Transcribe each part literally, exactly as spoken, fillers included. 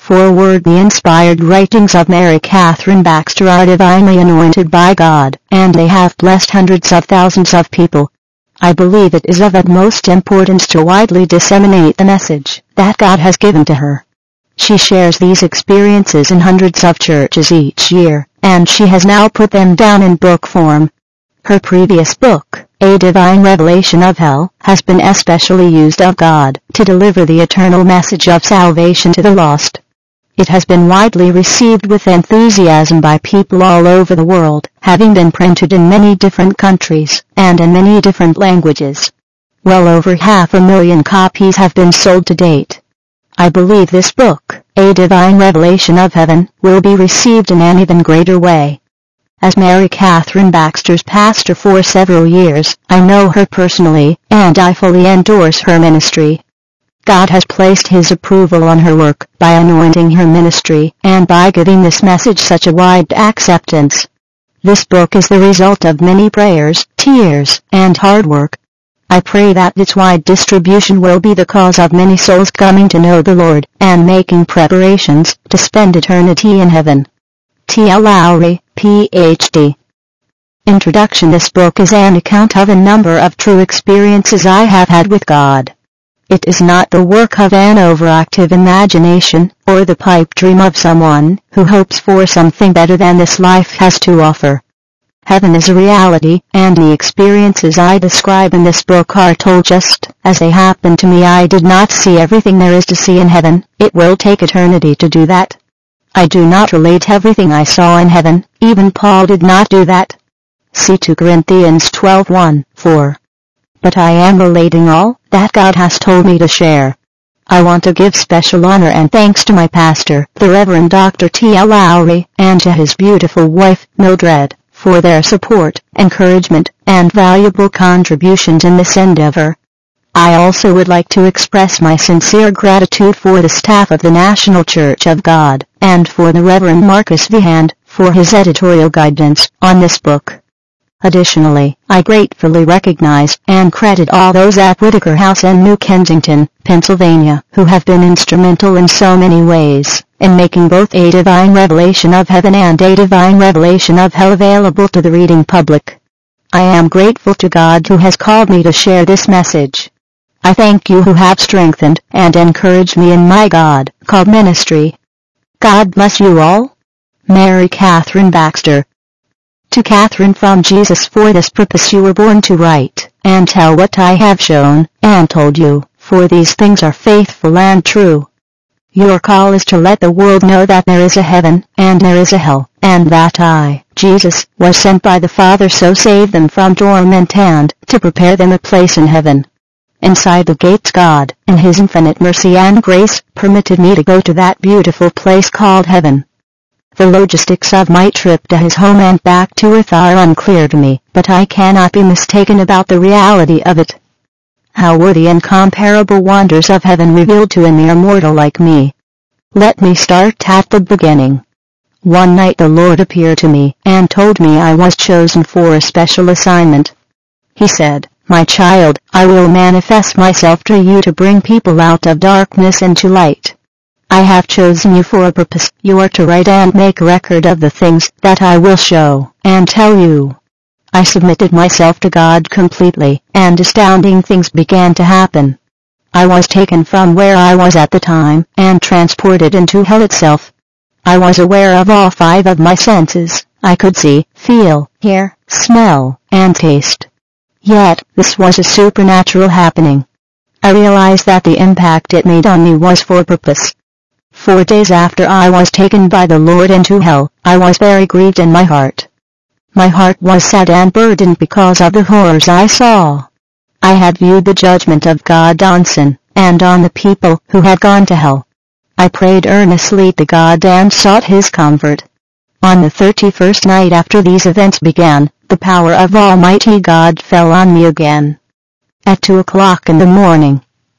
Forward. The inspired writings of Mary Catherine Baxter are divinely anointed by God, and they have blessed hundreds of thousands of people. I believe it is of utmost importance to widely disseminate the message that God has given to her. She shares these experiences in hundreds of churches each year, and she has now put them down in book form. Her previous book, A Divine Revelation of Hell, has been especially used of God to deliver the eternal message of salvation to the lost. It has been widely received with enthusiasm by people all over the world, having been printed in many different countries and in many different languages. Well over half a million copies have been sold to date. I believe this book, A Divine Revelation of Heaven, will be received in an even greater way. As Mary Catherine Baxter's pastor for several years, I know her personally, and I fully endorse her ministry. God has placed His approval on her work by anointing her ministry and by giving this message such a wide acceptance. This book is the result of many prayers, tears, and hard work. I pray that its wide distribution will be the cause of many souls coming to know the Lord and making preparations to spend eternity in heaven. T L Lowry, P H D. Introduction. This book is an account of a number of true experiences I have had with God. It is not the work of an overactive imagination, or the pipe dream of someone who hopes for something better than this life has to offer. Heaven is a reality, and the experiences I describe in this book are told just as they happened to me. I did not see everything there is to see in heaven. It will take eternity to do that. I do not relate everything I saw in heaven. Even Paul did not do that. See two Corinthians twelve one, four. But I am relating all that God has told me to share. I want to give special honor and thanks to my pastor, the Reverend Doctor T L Lowry, and to his beautiful wife, Mildred, for their support, encouragement, and valuable contributions in this endeavor. I also would like to express my sincere gratitude for the staff of the National Church of God, and for the Reverend Marcus V. Hand, for his editorial guidance on this book. Additionally, I gratefully recognize and credit all those at Whitaker House in New Kensington, Pennsylvania, who have been instrumental in so many ways in making both A Divine Revelation of Heaven and A Divine Revelation of Hell available to the reading public. I am grateful to God who has called me to share this message. I thank you who have strengthened and encouraged me in my God-called ministry. God bless you all. Mary Catherine Baxter. To Catherine from Jesus, for this purpose you were born to write and tell what I have shown and told you, for these things are faithful and true. Your call is to let the world know that there is a heaven and there is a hell, and that I, Jesus, was sent by the Father so save them from torment and to prepare them a place in heaven. Inside the gates God, in His infinite mercy and grace, permitted me to go to that beautiful place called heaven. The logistics of my trip to His home and back to earth are unclear to me, but I cannot be mistaken about the reality of it. How were the incomparable wonders of heaven revealed to a mere mortal like me? Let me start at the beginning. One night the Lord appeared to me and told me I was chosen for a special assignment. He said, "My child, I will manifest myself to you to bring people out of darkness into light. I have chosen you for a purpose. You are to write and make record of the things that I will show and tell you." I submitted myself to God completely, and astounding things began to happen. I was taken from where I was at the time and transported into hell itself. I was aware of all five of my senses. I could see, feel, hear, smell, and taste. Yet, this was a supernatural happening. I realized that the impact it made on me was for purpose. Four days after I was taken by the Lord into hell, I was very grieved in my heart. My heart was sad and burdened because of the horrors I saw. I had viewed the judgment of God on sin, and on the people who had gone to hell. I prayed earnestly to God and sought His comfort. On the thirty-first night after these events began, the power of Almighty God fell on me again. At two o'clock in the morning,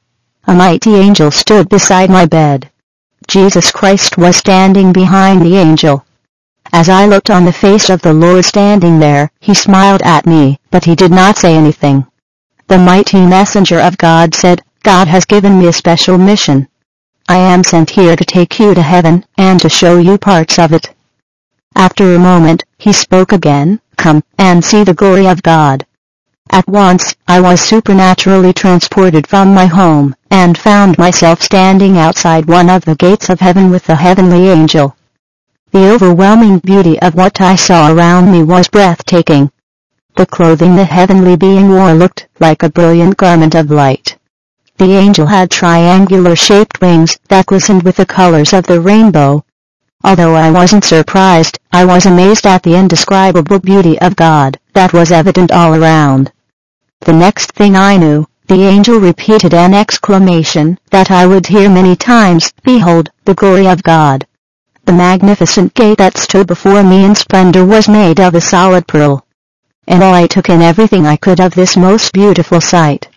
a mighty angel stood beside my bed. Jesus Christ was standing behind the angel. As I looked on the face of the Lord standing there, He smiled at me, but He did not say anything. The mighty messenger of God said, "God has given me a special mission. I am sent here to take you to heaven, and to show you parts of it." After a moment, he spoke again, "Come, and see the glory of God." At once, I was supernaturally transported from my home, and found myself standing outside one of the gates of heaven with the heavenly angel. The overwhelming beauty of what I saw around me was breathtaking. The clothing the heavenly being wore looked like a brilliant garment of light. The angel had triangular-shaped wings that glistened with the colors of the rainbow. Although I wasn't surprised, I was amazed at the indescribable beauty of God that was evident all around. The next thing I knew, the angel repeated an exclamation that I would hear many times, "Behold, the glory of God." The magnificent gate that stood before me in splendor was made of a solid pearl. And I took in everything I could of this most beautiful sight.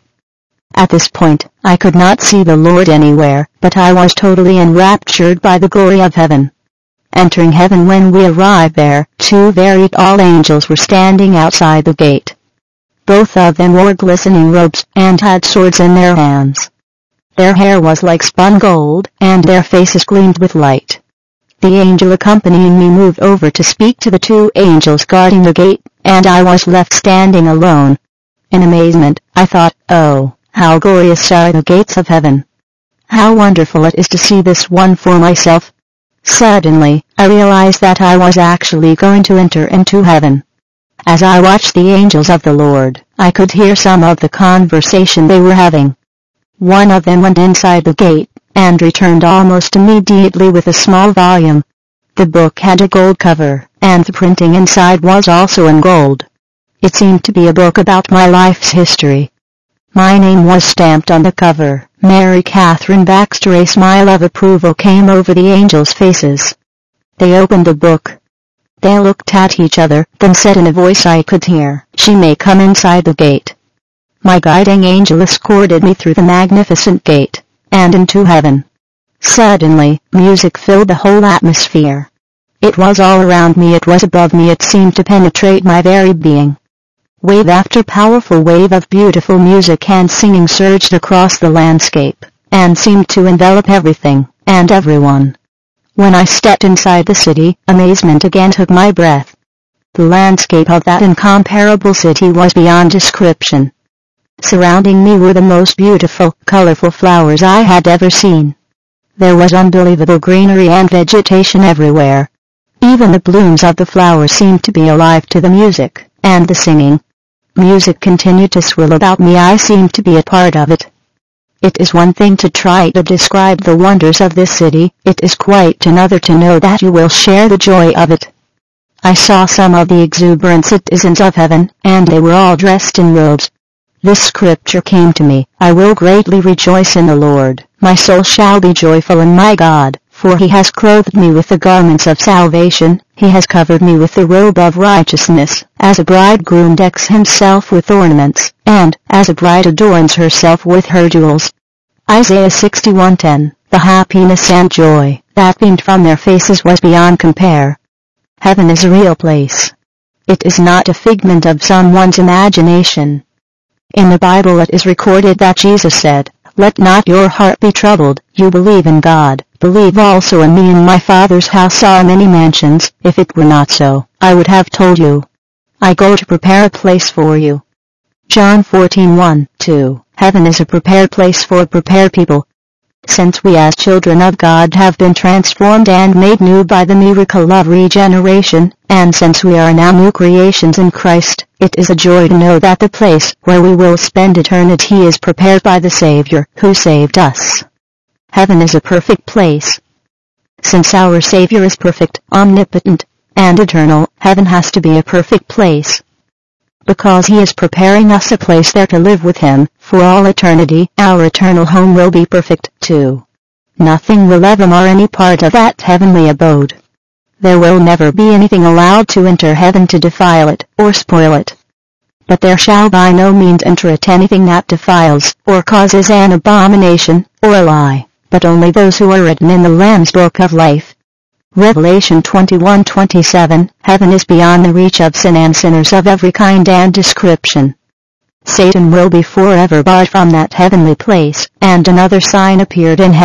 At this point, I could not see the Lord anywhere, but I was totally enraptured by the glory of heaven. Entering heaven when we arrived there, two very tall angels were standing outside the gate. Both of them wore glistening robes and had swords in their hands. Their hair was like spun gold, and their faces gleamed with light. The angel accompanying me moved over to speak to the two angels guarding the gate, and I was left standing alone. In amazement, I thought, "Oh, how glorious are the gates of heaven! How wonderful it is to see this one for myself." Suddenly, I realized that I was actually going to enter into heaven. As I watched the angels of the Lord, I could hear some of the conversation they were having. One of them went inside the gate, and returned almost immediately with a small volume. The book had a gold cover, and the printing inside was also in gold. It seemed to be a book about my life's history. My name was stamped on the cover, Mary Catherine Baxter. A smile of approval came over the angels' faces. They opened the book. They looked at each other, then said in a voice I could hear, "She may come inside the gate." My guiding angel escorted me through the magnificent gate, and into heaven. Suddenly, music filled the whole atmosphere. It was all around me, it was above me, it seemed to penetrate my very being. Wave after powerful wave of beautiful music and singing surged across the landscape, and seemed to envelop everything, and everyone. When I stepped inside the city, amazement again took my breath. The landscape of that incomparable city was beyond description. Surrounding me were the most beautiful, colorful flowers I had ever seen. There was unbelievable greenery and vegetation everywhere. Even the blooms of the flowers seemed to be alive to the music, and the singing. Music continued to swirl about me, I seemed to be a part of it. It is one thing to try to describe the wonders of this city, it is quite another to know that you will share the joy of it. I saw some of the exuberant citizens of heaven, and they were all dressed in robes. This scripture came to me, "I will greatly rejoice in the Lord, my soul shall be joyful in my God, for he has clothed me with the garments of salvation, he has covered me with the robe of righteousness, as a bridegroom decks himself with ornaments, and as a bride adorns herself with her jewels." Isaiah sixty-one ten. The happiness and joy that beamed from their faces was beyond compare. Heaven is a real place. It is not a figment of someone's imagination. In the Bible it is recorded that Jesus said, "Let not your heart be troubled, you believe in God, believe also in me. In my Father's house are many mansions, if it were not so, I would have told you. I go to prepare a place for you." John fourteen one two. Heaven is a prepared place for prepared people. Since we as children of God have been transformed and made new by the miracle of regeneration, and since we are now new creations in Christ, it is a joy to know that the place where we will spend eternity is prepared by the Savior who saved us. Heaven is a perfect place. Since our Savior is perfect, omnipotent, and eternal, heaven has to be a perfect place. Because he is preparing us a place there to live with him, for all eternity, our eternal home will be perfect, too. Nothing will ever mar any part of that heavenly abode. There will never be anything allowed to enter heaven to defile it, or spoil it. But there shall by no means enter it anything that defiles, or causes an abomination, or a lie, but only those who are written in the Lamb's Book of Life. Revelation twenty-one twenty-seven. Heaven is beyond the reach of sin and sinners of every kind and description. Satan will be forever barred from that heavenly place, and another sign appeared in heaven,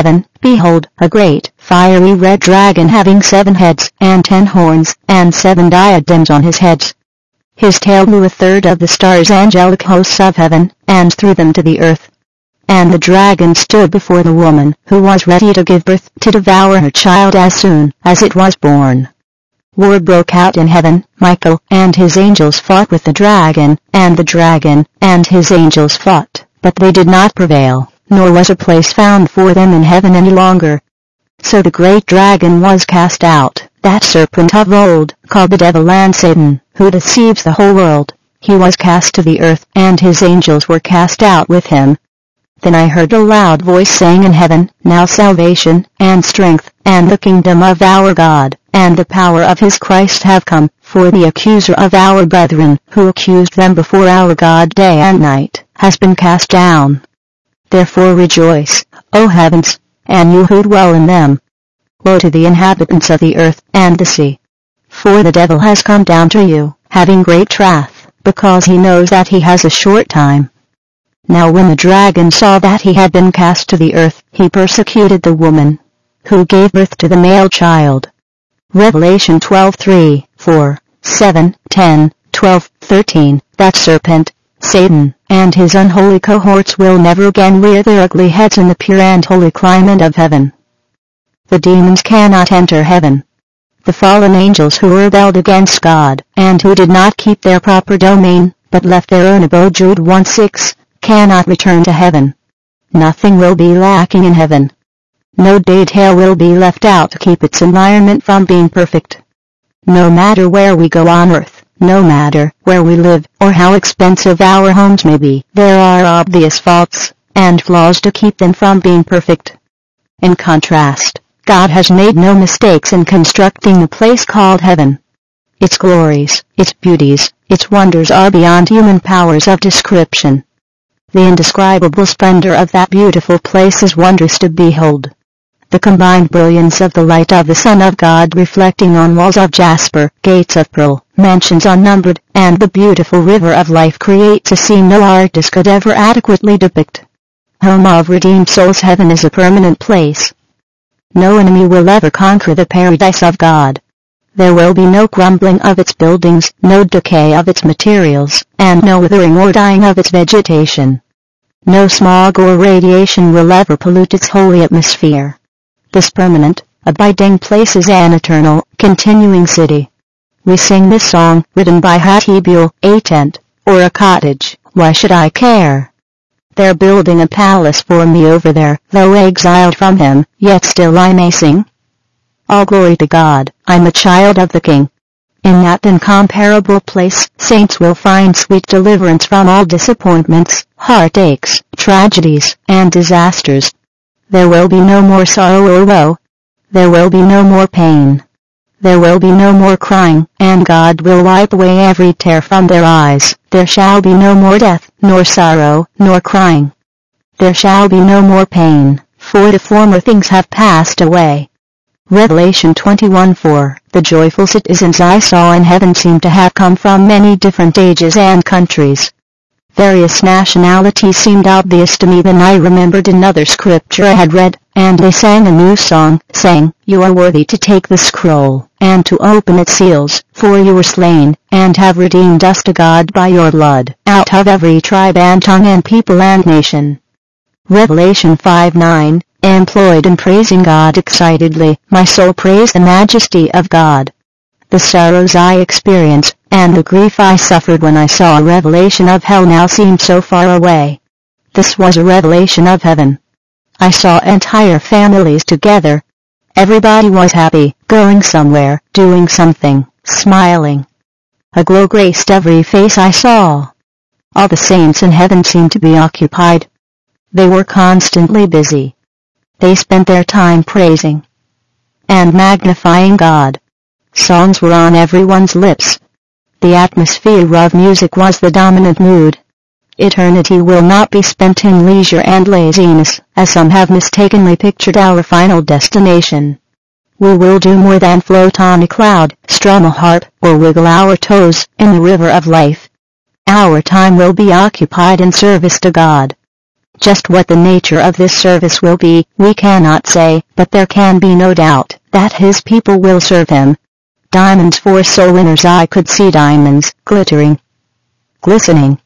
Behold, a great, fiery red dragon having seven heads, and ten horns, and seven diadems on his heads. His tail blew a third of the stars angelic hosts of heaven, and threw them to the earth. And the dragon stood before the woman, who was ready to give birth, to devour her child as soon as it was born. War broke out in heaven. Michael and his angels fought with the dragon, and the dragon and his angels fought, but they did not prevail, nor was a place found for them in heaven any longer. So the great dragon was cast out, that serpent of old, called the devil and Satan, who deceives the whole world. He was cast to the earth, and his angels were cast out with him. Then I heard a loud voice saying in heaven, Now salvation, and strength, and the kingdom of our God, and the power of his Christ have come, for the accuser of our brethren, who accused them before our God day and night, has been cast down. Therefore rejoice, O heavens, and you who dwell in them. Woe to the inhabitants of the earth and the sea. For the devil has come down to you, having great wrath, because he knows that he has a short time. Now when the dragon saw that he had been cast to the earth, he persecuted the woman, who gave birth to the male child. Revelation twelve three, four, seven, ten, twelve, thirteen. That serpent, Satan, and his unholy cohorts will never again rear their ugly heads in the pure and holy climate of heaven. The demons cannot enter heaven. The fallen angels who rebelled against God, and who did not keep their proper domain, but left their own abode, Jude one six, cannot return to heaven. Nothing will be lacking in heaven. No detail will be left out to keep its environment from being perfect. No matter where we go on earth, no matter where we live, or how expensive our homes may be, there are obvious faults and flaws to keep them from being perfect. In contrast, God has made no mistakes in constructing the place called heaven. Its glories, its beauties, its wonders are beyond human powers of description. The indescribable splendor of that beautiful place is wondrous to behold. The combined brilliance of the light of the Son of God reflecting on walls of jasper, gates of pearl, mansions unnumbered, and the beautiful river of life creates a scene no artist could ever adequately depict. Home of redeemed souls, heaven is a permanent place. No enemy will ever conquer the paradise of God. There will be no crumbling of its buildings, no decay of its materials, and no withering or dying of its vegetation. No smog or radiation will ever pollute its holy atmosphere. This permanent, abiding place is an eternal, continuing city. We sing this song, written by Hattie Buell, a tent, or a cottage, why should I care? They're building a palace for me over there, though exiled from him, yet still I may sing. All glory to God, I'm a child of the King. In that incomparable place, saints will find sweet deliverance from all disappointments, heartaches, tragedies, and disasters. There will be no more sorrow or woe. There will be no more pain. There will be no more crying, and God will wipe away every tear from their eyes. There shall be no more death, nor sorrow, nor crying. There shall be no more pain, for the former things have passed away. Revelation twenty-one four. The joyful citizens I saw in heaven seemed to have come from many different ages and countries. Various nationalities seemed obvious to me. Then I remembered another scripture I had read, and they sang a new song, saying, You are worthy to take the scroll, and to open its seals, for you were slain, and have redeemed us to God by your blood, out of every tribe and tongue and people and nation. Revelation five nine. Employed in praising God excitedly, my soul praised the majesty of God. The sorrows I experienced, and the grief I suffered when I saw a revelation of hell now seemed so far away. This was a revelation of heaven. I saw entire families together. Everybody was happy, going somewhere, doing something, smiling. A glow graced every face I saw. All the saints in heaven seemed to be occupied. They were constantly busy. They spent their time praising and magnifying God. Songs were on everyone's lips. The atmosphere of music was the dominant mood. Eternity will not be spent in leisure and laziness, as some have mistakenly pictured our final destination. We will do more than float on a cloud, strum a harp, or wiggle our toes in the river of life. Our time will be occupied in service to God. Just what the nature of this service will be, we cannot say, but there can be no doubt that his people will serve him. Diamonds for soul winners. I could see diamonds, glittering, glistening.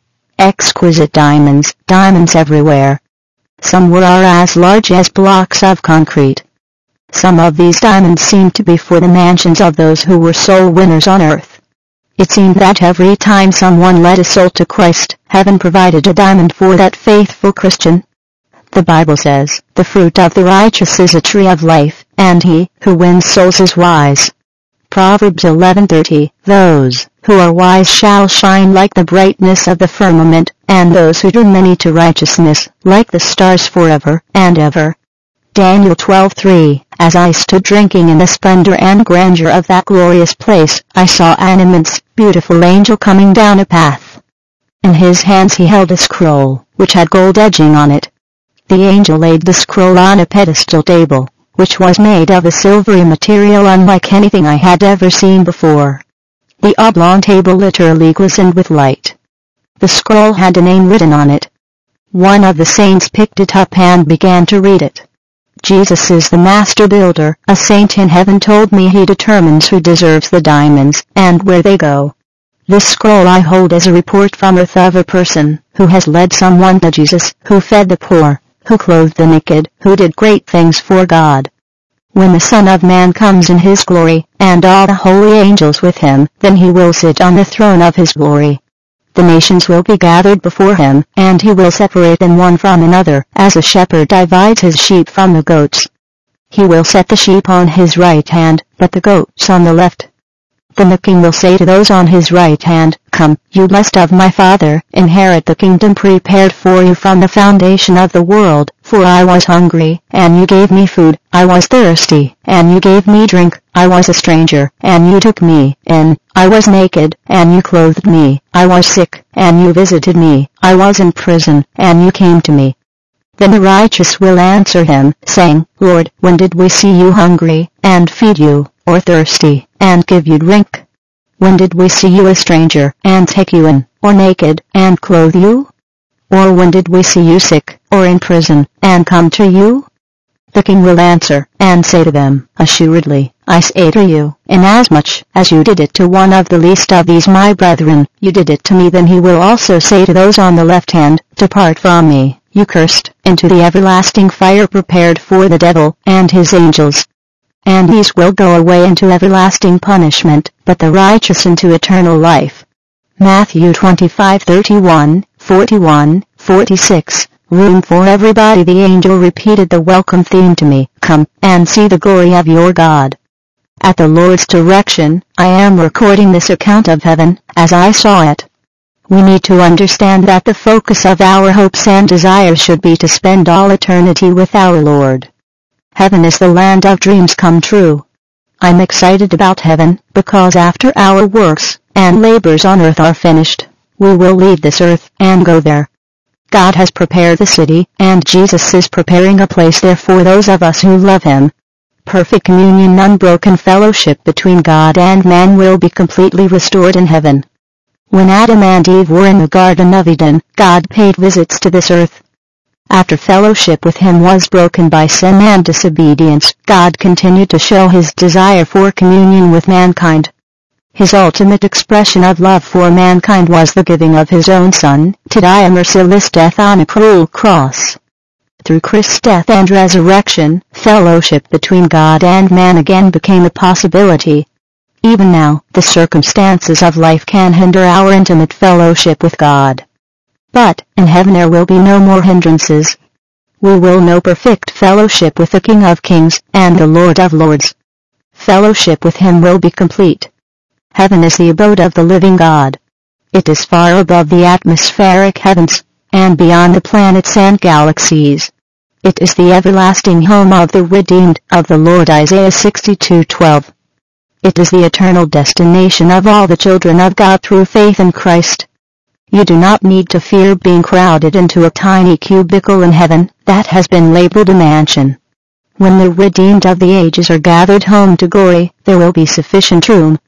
Exquisite diamonds, diamonds everywhere. Some were as large as blocks of concrete. Some of these diamonds seemed to be for the mansions of those who were soul winners on earth. It seemed that every time someone led a soul to Christ, heaven provided a diamond for that faithful Christian. The Bible says, "The fruit of the righteous is a tree of life, and he who wins souls is wise." Proverbs eleven thirty, "Those who are wise shall shine like the brightness of the firmament, and those who turn many to righteousness, like the stars forever and ever." Daniel twelve three, "As I stood drinking in the splendor and grandeur of that glorious place, I saw an immense, beautiful angel coming down a path. In his hands he held a scroll, which had gold edging on it. The angel laid the scroll on a pedestal table, which was made of a silvery material unlike anything I had ever seen before. The oblong table literally glistened with light. The scroll had a name written on it. One of the saints picked it up and began to read it. Jesus is the master builder. A saint in heaven told me he determines who deserves the diamonds, and where they go. This scroll I hold as a report from earth of a person who has led someone to Jesus, who fed the poor, who clothed the naked, who did great things for God. When the Son of Man comes in his glory, and all the holy angels with him, then he will sit on the throne of his glory. The nations will be gathered before him, and he will separate them one from another, as a shepherd divides his sheep from the goats. He will set the sheep on his right hand, but the goats on the left. Then the king will say to those on his right hand, "Come, you blessed of my Father, inherit the kingdom prepared for you from the foundation of the world, for I was hungry, and you gave me food, I was thirsty, and you gave me drink, I was a stranger, and you took me in, I was naked, and you clothed me, I was sick, and you visited me, I was in prison, and you came to me." Then the righteous will answer him, saying, "Lord, when did we see you hungry, and feed you, or thirsty, and give you drink? When did we see you a stranger, and take you in, or naked, and clothe you? Or when did we see you sick, or in prison, and come to you?" The king will answer, and say to them, "Assuredly, I say to you, inasmuch as you did it to one of the least of these my brethren, you did it to me." Then he will also say to those on the left hand, "Depart from me, you cursed, into the everlasting fire prepared for the devil and his angels." And these will go away into everlasting punishment, but the righteous into eternal life. Matthew twenty-five thirty-one, forty-one, forty-six, "Room for everybody." The angel repeated the welcome theme to me, "Come, and see the glory of your God." At the Lord's direction, I am recording this account of heaven, as I saw it. We need to understand that the focus of our hopes and desires should be to spend all eternity with our Lord. Heaven is the land of dreams come true. I'm excited about heaven, because after our works and labors on earth are finished, we will leave this earth and go there. God has prepared the city, and Jesus is preparing a place there for those of us who love him. Perfect communion, unbroken fellowship between God and man will be completely restored in heaven. When Adam and Eve were in the Garden of Eden, God paid visits to this earth. After fellowship with him was broken by sin and disobedience, God continued to show his desire for communion with mankind. His ultimate expression of love for mankind was the giving of his own Son, to die a merciless death on a cruel cross. Through Christ's death and resurrection, fellowship between God and man again became a possibility. Even now, the circumstances of life can hinder our intimate fellowship with God. But, in heaven there will be no more hindrances. We will know perfect fellowship with the King of Kings and the Lord of Lords. Fellowship with him will be complete. Heaven is the abode of the living God. It is far above the atmospheric heavens, and beyond the planets and galaxies. It is the everlasting home of the redeemed of the Lord. Isaiah sixty-two twelve. It is the eternal destination of all the children of God through faith in Christ. You do not need to fear being crowded into a tiny cubicle in heaven that has been labeled a mansion. When the redeemed of the ages are gathered home to glory, there will be sufficient room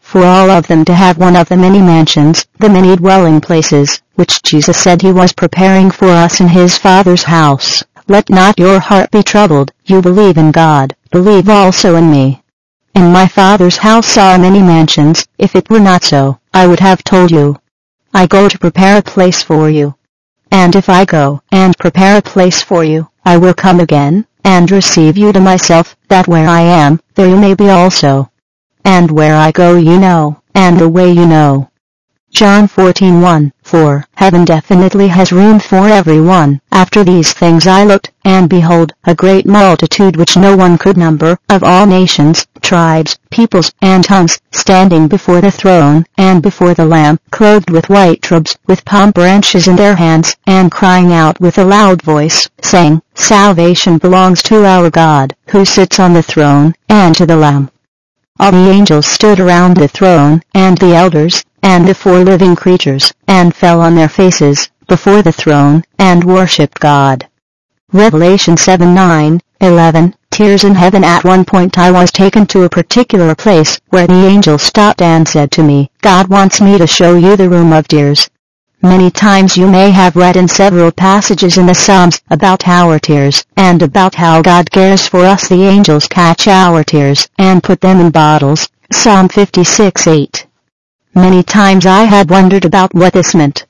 for all of them to have one of the many mansions, the many dwelling places, which Jesus said he was preparing for us in his Father's house. Let not your heart be troubled. You believe in God, believe also in me. In my Father's house are many mansions. If it were not so, I would have told you. I go to prepare a place for you. And if I go and prepare a place for you, I will come again, and receive you to myself, that where I am, there you may be also. And where I go you know, and the way you know. John fourteen one, for heaven definitely has room for everyone. After these things I looked, and behold, a great multitude which no one could number, of all nations, tribes, peoples, and tongues, standing before the throne, and before the Lamb, clothed with white robes, with palm branches in their hands, and crying out with a loud voice, saying, Salvation belongs to our God, who sits on the throne, and to the Lamb. All the angels stood around the throne, and the elders, and the four living creatures, and fell on their faces, before the throne, and worshipped God. Revelation seven nine, eleven, Tears in heaven. At one point I was taken to a particular place, where the angel stopped and said to me, God wants me to show you the room of tears. Many times you may have read in several passages in the Psalms about our tears, and about how God cares for us. The angels catch our tears, and put them in bottles, Psalm fifty-six eight. Many times I had wondered about what this meant.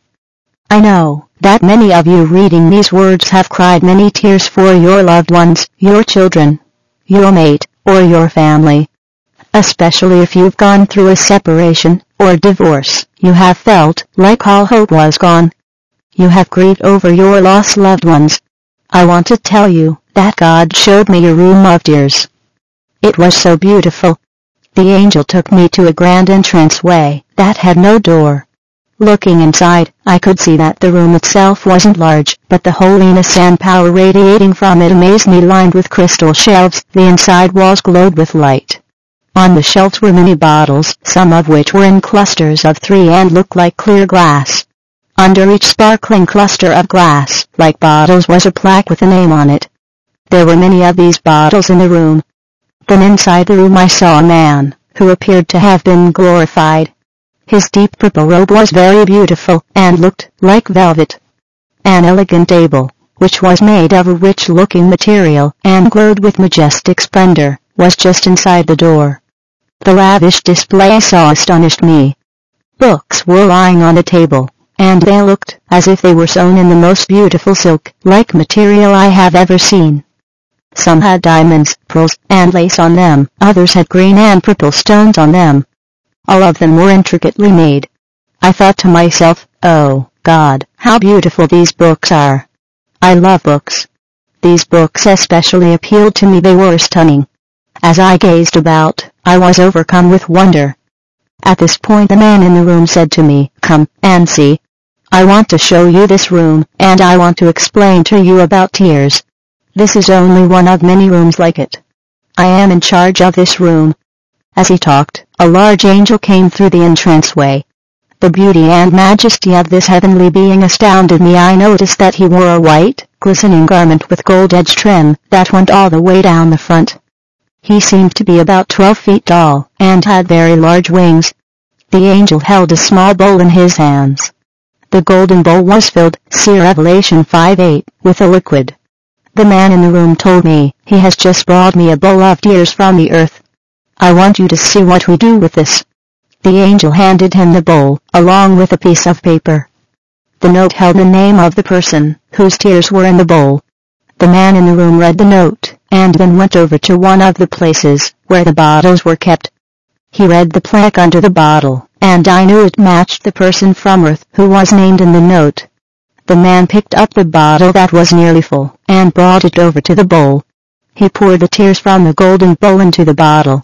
I know that many of you reading these words have cried many tears for your loved ones, your children, your mate, or your family. Especially if you've gone through a separation or divorce, you have felt like all hope was gone. You have grieved over your lost loved ones. I want to tell you that God showed me a room of tears. It was so beautiful. The angel took me to a grand entranceway that had no door. Looking inside, I could see that the room itself wasn't large, but the holiness and power radiating from it amazed me. Lined with crystal shelves, the inside walls glowed with light. On the shelves were many bottles, some of which were in clusters of three and looked like clear glass. Under each sparkling cluster of glass, like bottles, was a plaque with a name on it. There were many of these bottles in the room. Then inside the room I saw a man, who appeared to have been glorified. His deep purple robe was very beautiful, and looked like velvet. An elegant table, which was made of a rich-looking material, and glowed with majestic splendor, was just inside the door. The lavish display I saw astonished me. Books were lying on the table, and they looked as if they were sewn in the most beautiful silk-like material I have ever seen. Some had diamonds, pearls, and lace on them, others had green and purple stones on them. All of them were intricately made. I thought to myself, oh, God, how beautiful these books are. I love books. These books especially appealed to me. They were stunning. As I gazed about, I was overcome with wonder. At this point the man in the room said to me, Come and see. I want to show you this room, and I want to explain to you about tears. This is only one of many rooms like it. I am in charge of this room. As he talked, a large angel came through the entranceway. The beauty and majesty of this heavenly being astounded me. I noticed that he wore a white, glistening garment with gold-edged trim that went all the way down the front. He seemed to be about twelve feet tall, and had very large wings. The angel held a small bowl in his hands. The golden bowl was filled, see Revelation five eight, with a liquid. The man in the room told me, he has just brought me a bowl of tears from the earth. I want you to see what we do with this. The angel handed him the bowl, along with a piece of paper. The note held the name of the person whose tears were in the bowl. The man in the room read the note, and then went over to one of the places where the bottles were kept. He read the plaque under the bottle, and I knew it matched the person from earth who was named in the note. The man picked up the bottle that was nearly full, and brought it over to the bowl. He poured the tears from the golden bowl into the bottle.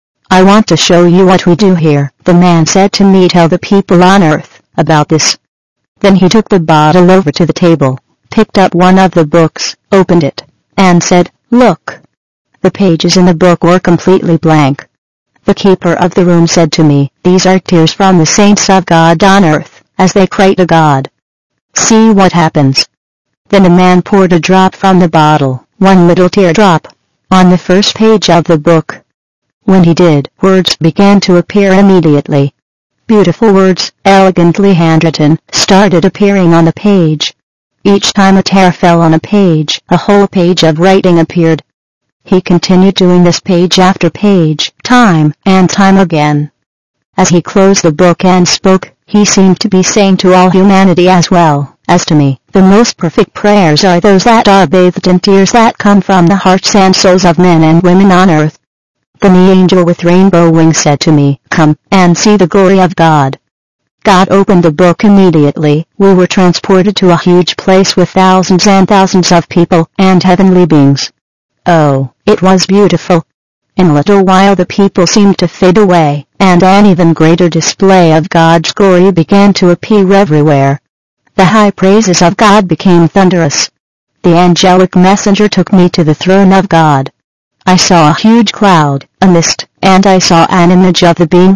I want to show you what we do here, the man said to me. Tell the people on earth about this. Then he took the bottle over to the table, picked up one of the books, opened it, and said, Look. The pages in the book were completely blank. The keeper of the room said to me, These are tears from the saints of God on earth, as they cry to God. See what happens. Then the man poured a drop from the bottle, one little teardrop, on the first page of the book. When he did, words began to appear immediately. Beautiful words, elegantly handwritten, started appearing on the page. Each time a tear fell on a page, a whole page of writing appeared. He continued doing this page after page, time and time again. As he closed the book and spoke, he seemed to be saying to all humanity as well as to me, the most perfect prayers are those that are bathed in tears that come from the hearts and souls of men and women on earth. Then the angel with rainbow wings said to me, "Come and see the glory of God." God opened the book immediately. We were transported to a huge place with thousands and thousands of people and heavenly beings. Oh, it was beautiful. In a little while the people seemed to fade away, and an even greater display of God's glory began to appear everywhere. The high praises of God became thunderous. The angelic messenger took me to the throne of God. I saw a huge cloud, a mist, and I saw an image of the being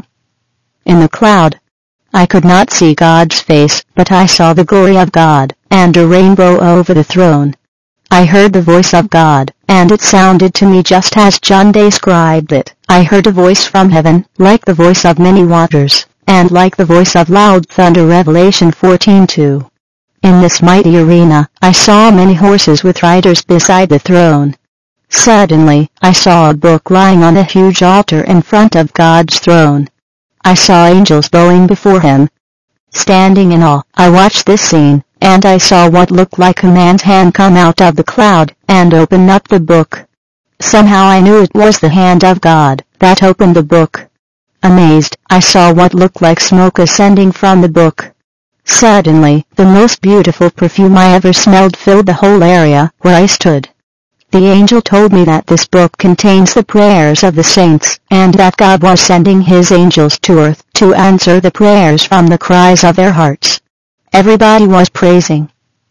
in the cloud. I could not see God's face, but I saw the glory of God, and a rainbow over the throne. I heard the voice of God, and it sounded to me just as John described it. I heard a voice from heaven, like the voice of many waters, and like the voice of loud thunder. Revelation fourteen two. In this mighty arena, I saw many horses with riders beside the throne. Suddenly, I saw a book lying on a huge altar in front of God's throne. I saw angels bowing before him. Standing in awe, I watched this scene, and I saw what looked like a man's hand come out of the cloud and open up the book. Somehow I knew it was the hand of God that opened the book. Amazed, I saw what looked like smoke ascending from the book. Suddenly, the most beautiful perfume I ever smelled filled the whole area where I stood. The angel told me that this book contains the prayers of the saints, and that God was sending his angels to earth to answer the prayers from the cries of their hearts. Everybody was praising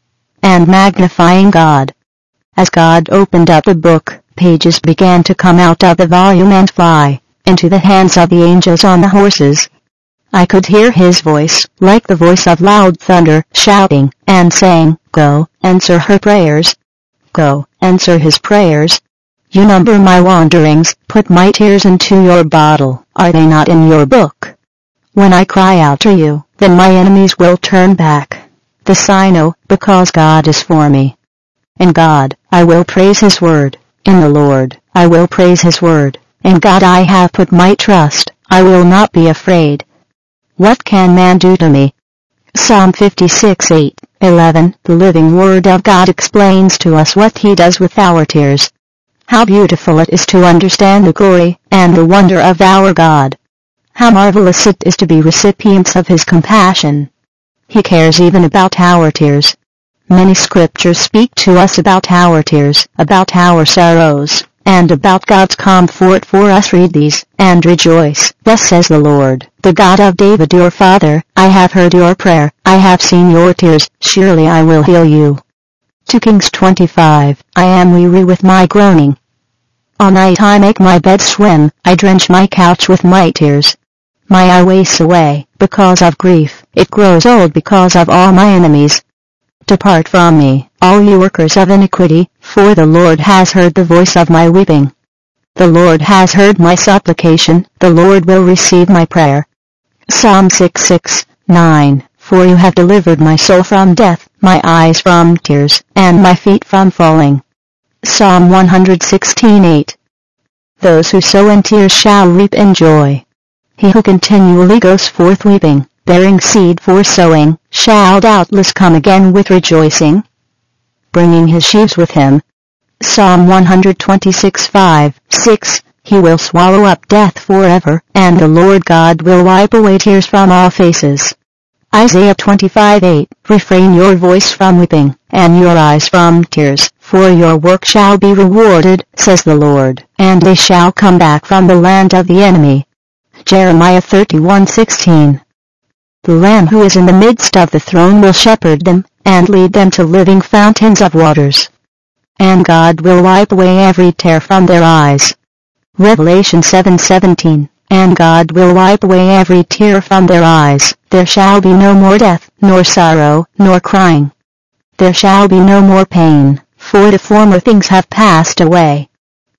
and magnifying God. As God opened up the book, pages began to come out of the volume and fly into the hands of the angels on the horses. I could hear his voice, like the voice of loud thunder, shouting and saying, "Go, answer her prayers. Go, answer his prayers. You number my wanderings, put my tears into your bottle, are they not in your book? When I cry out to you, then my enemies will turn back. This I know, because God is for me. In God, I will praise his word. In the Lord, I will praise his word. In God I have put my trust, I will not be afraid. What can man do to me?" Psalm fifty-six eight, eleven. The living word of God explains to us what he does with our tears. How beautiful it is to understand the glory and the wonder of our God. How marvelous it is to be recipients of his compassion. He cares even about our tears. Many scriptures speak to us about our tears, about our sorrows, and about God's comfort for us. Read these, and rejoice. Thus says the Lord, the God of David your father, I have heard your prayer, I have seen your tears, surely I will heal you. Second Kings twenty-five, I am weary with my groaning. All night I make my bed swim, I drench my couch with my tears. My eye wastes away, because of grief, it grows old because of all my enemies. Depart from me, all you workers of iniquity, for the Lord has heard the voice of my weeping. The Lord has heard my supplication, the Lord will receive my prayer. Psalm six six, nine, For you have delivered my soul from death, my eyes from tears, and my feet from falling. Psalm one sixteen eight. Those who sow in tears shall reap in joy. He who continually goes forth weeping, bearing seed for sowing, shall doubtless come again with rejoicing, bringing his sheaves with him. Psalm one twenty-six five, six, He will swallow up death forever, and the Lord God will wipe away tears from all faces. Isaiah twenty-five eight, Refrain your voice from weeping, and your eyes from tears, for your work shall be rewarded, says the Lord, and they shall come back from the land of the enemy. Jeremiah thirty-one sixteen. The Lamb who is in the midst of the throne will shepherd them, and lead them to living fountains of waters. And God will wipe away every tear from their eyes. Revelation seven seventeen. And God will wipe away every tear from their eyes. There shall be no more death, nor sorrow, nor crying. There shall be no more pain, for the former things have passed away.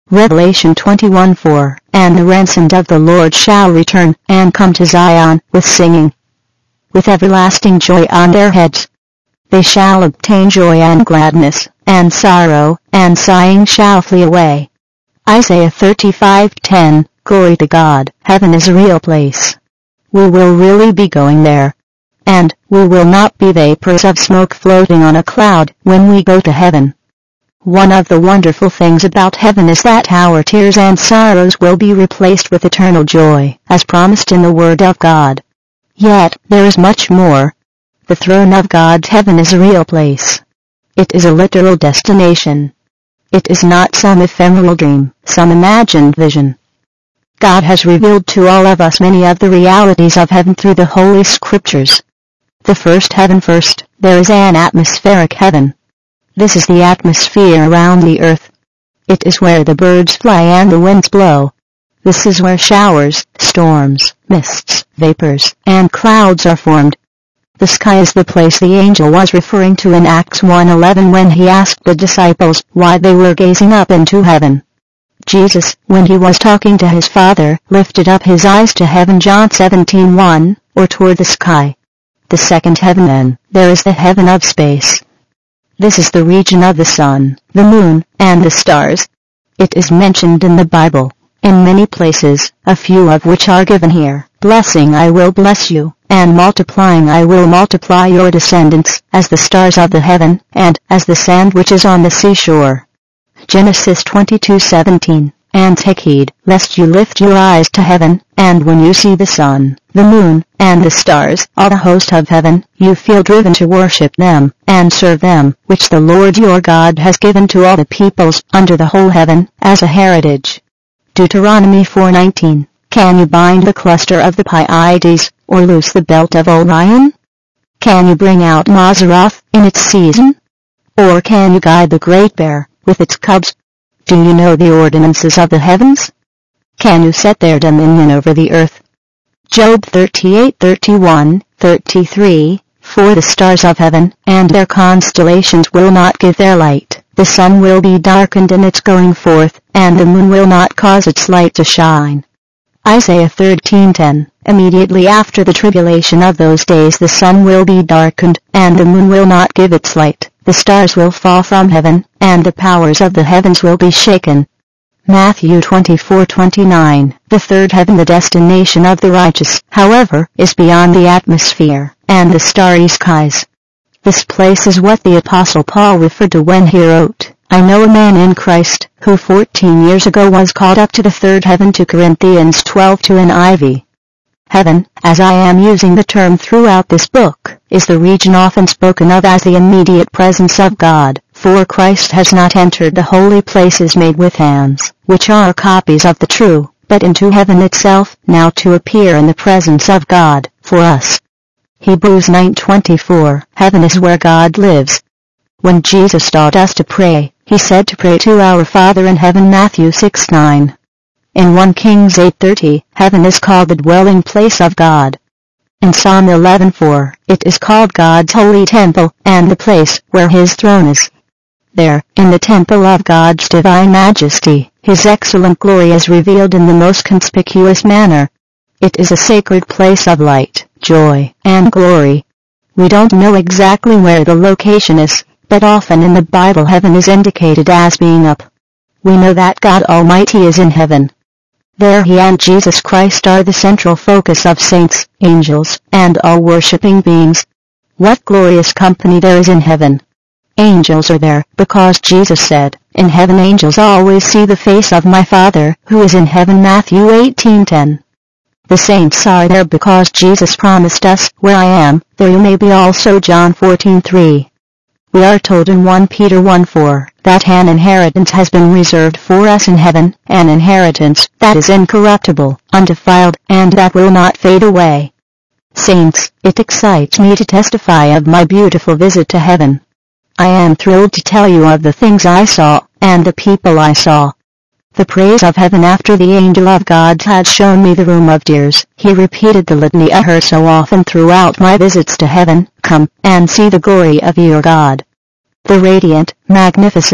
Revelation twenty-one four, and the ransomed of the Lord shall return, and come to Zion, with singing, with everlasting joy on their heads. They shall obtain joy and gladness, and sorrow and sighing shall flee away. Isaiah thirty-five ten, glory to God, heaven is a real place. We will really be going there. And we will not be vapors of smoke floating on a cloud when we go to heaven. One of the wonderful things about heaven is that our tears and sorrows will be replaced with eternal joy, as promised in the Word of God. Yet, there is much more. The throne of God's heaven is a real place. It is a literal destination. It is not some ephemeral dream, some imagined vision. God has revealed to all of us many of the realities of heaven through the Holy Scriptures. The first heaven first, there is an atmospheric heaven. This is the atmosphere around the earth. It is where the birds fly and the winds blow. This is where showers, storms, mists, vapors, and clouds are formed. The sky is the place the angel was referring to in Acts one eleven when he asked the disciples why they were gazing up into heaven. Jesus, when he was talking to his Father, lifted up his eyes to heaven, John seventeen one, or toward the sky. The second heaven then, there is the heaven of space. This is the region of the sun, the moon, and the stars. It is mentioned in the Bible, in many places, a few of which are given here. Blessing I will bless you, and multiplying I will multiply your descendants, as the stars of the heaven, and as the sand which is on the seashore. Genesis twenty-two seventeen. And take heed, lest you lift your eyes to heaven, and when you see the sun, the moon, and the stars, all the host of heaven, you feel driven to worship them, and serve them, which the Lord your God has given to all the peoples under the whole heaven, as a heritage. Deuteronomy four nineteen. Can you bind the cluster of the Pleiades, or loose the belt of Orion? Can you bring out Mazzaroth in its season? Or can you guide the Great Bear, with its cubs? Do you know the ordinances of the heavens? Can you set their dominion over the earth? Job thirty-eight thirty-one, thirty-three, For the stars of heaven and their constellations will not give their light, the sun will be darkened in its going forth, and the moon will not cause its light to shine. Isaiah thirteen ten, Immediately after the tribulation of those days the sun will be darkened, and the moon will not give its light. The stars will fall from heaven, and the powers of the heavens will be shaken. Matthew twenty-four twenty-nine. The third heaven, the destination of the righteous, however, is beyond the atmosphere and the starry skies. This place is what the Apostle Paul referred to when he wrote, I know a man in Christ, who fourteen years ago was called up to the third heaven, to Corinthians twelve two N I V. Heaven, as I am using the term throughout this book, is the region often spoken of as the immediate presence of God, for Christ has not entered the holy places made with hands, which are copies of the true, but into heaven itself, now to appear in the presence of God, for us. Hebrews nine twenty-four, Heaven is where God lives. When Jesus taught us to pray, he said to pray to our Father in heaven, Matthew six nine. In First Kings eight thirty, heaven is called the dwelling place of God. In Psalm eleven four, it is called God's holy temple, and the place where his throne is. There, in the temple of God's divine majesty, his excellent glory is revealed in the most conspicuous manner. It is a sacred place of light, joy, and glory. We don't know exactly where the location is, but often in the Bible heaven is indicated as being up. We know that God Almighty is in heaven. There he and Jesus Christ are the central focus of saints, angels, and all worshiping beings. What glorious company there is in heaven! Angels are there, because Jesus said, In heaven angels always see the face of my Father, who is in heaven, Matthew eighteen ten. The saints are there because Jesus promised us, Where I am, there you may be also, John fourteen three. We are told in First Peter one four, that an inheritance has been reserved for us in heaven, an inheritance that is incorruptible, undefiled, and that will not fade away. Saints, it excites me to testify of my beautiful visit to heaven. I am thrilled to tell you of the things I saw, and the people I saw. The praise of heaven after the angel of God had shown me the room of tears. He repeated the litany I heard so often throughout my visits to heaven, Come, and see the glory of your God. The radiant, magnificent,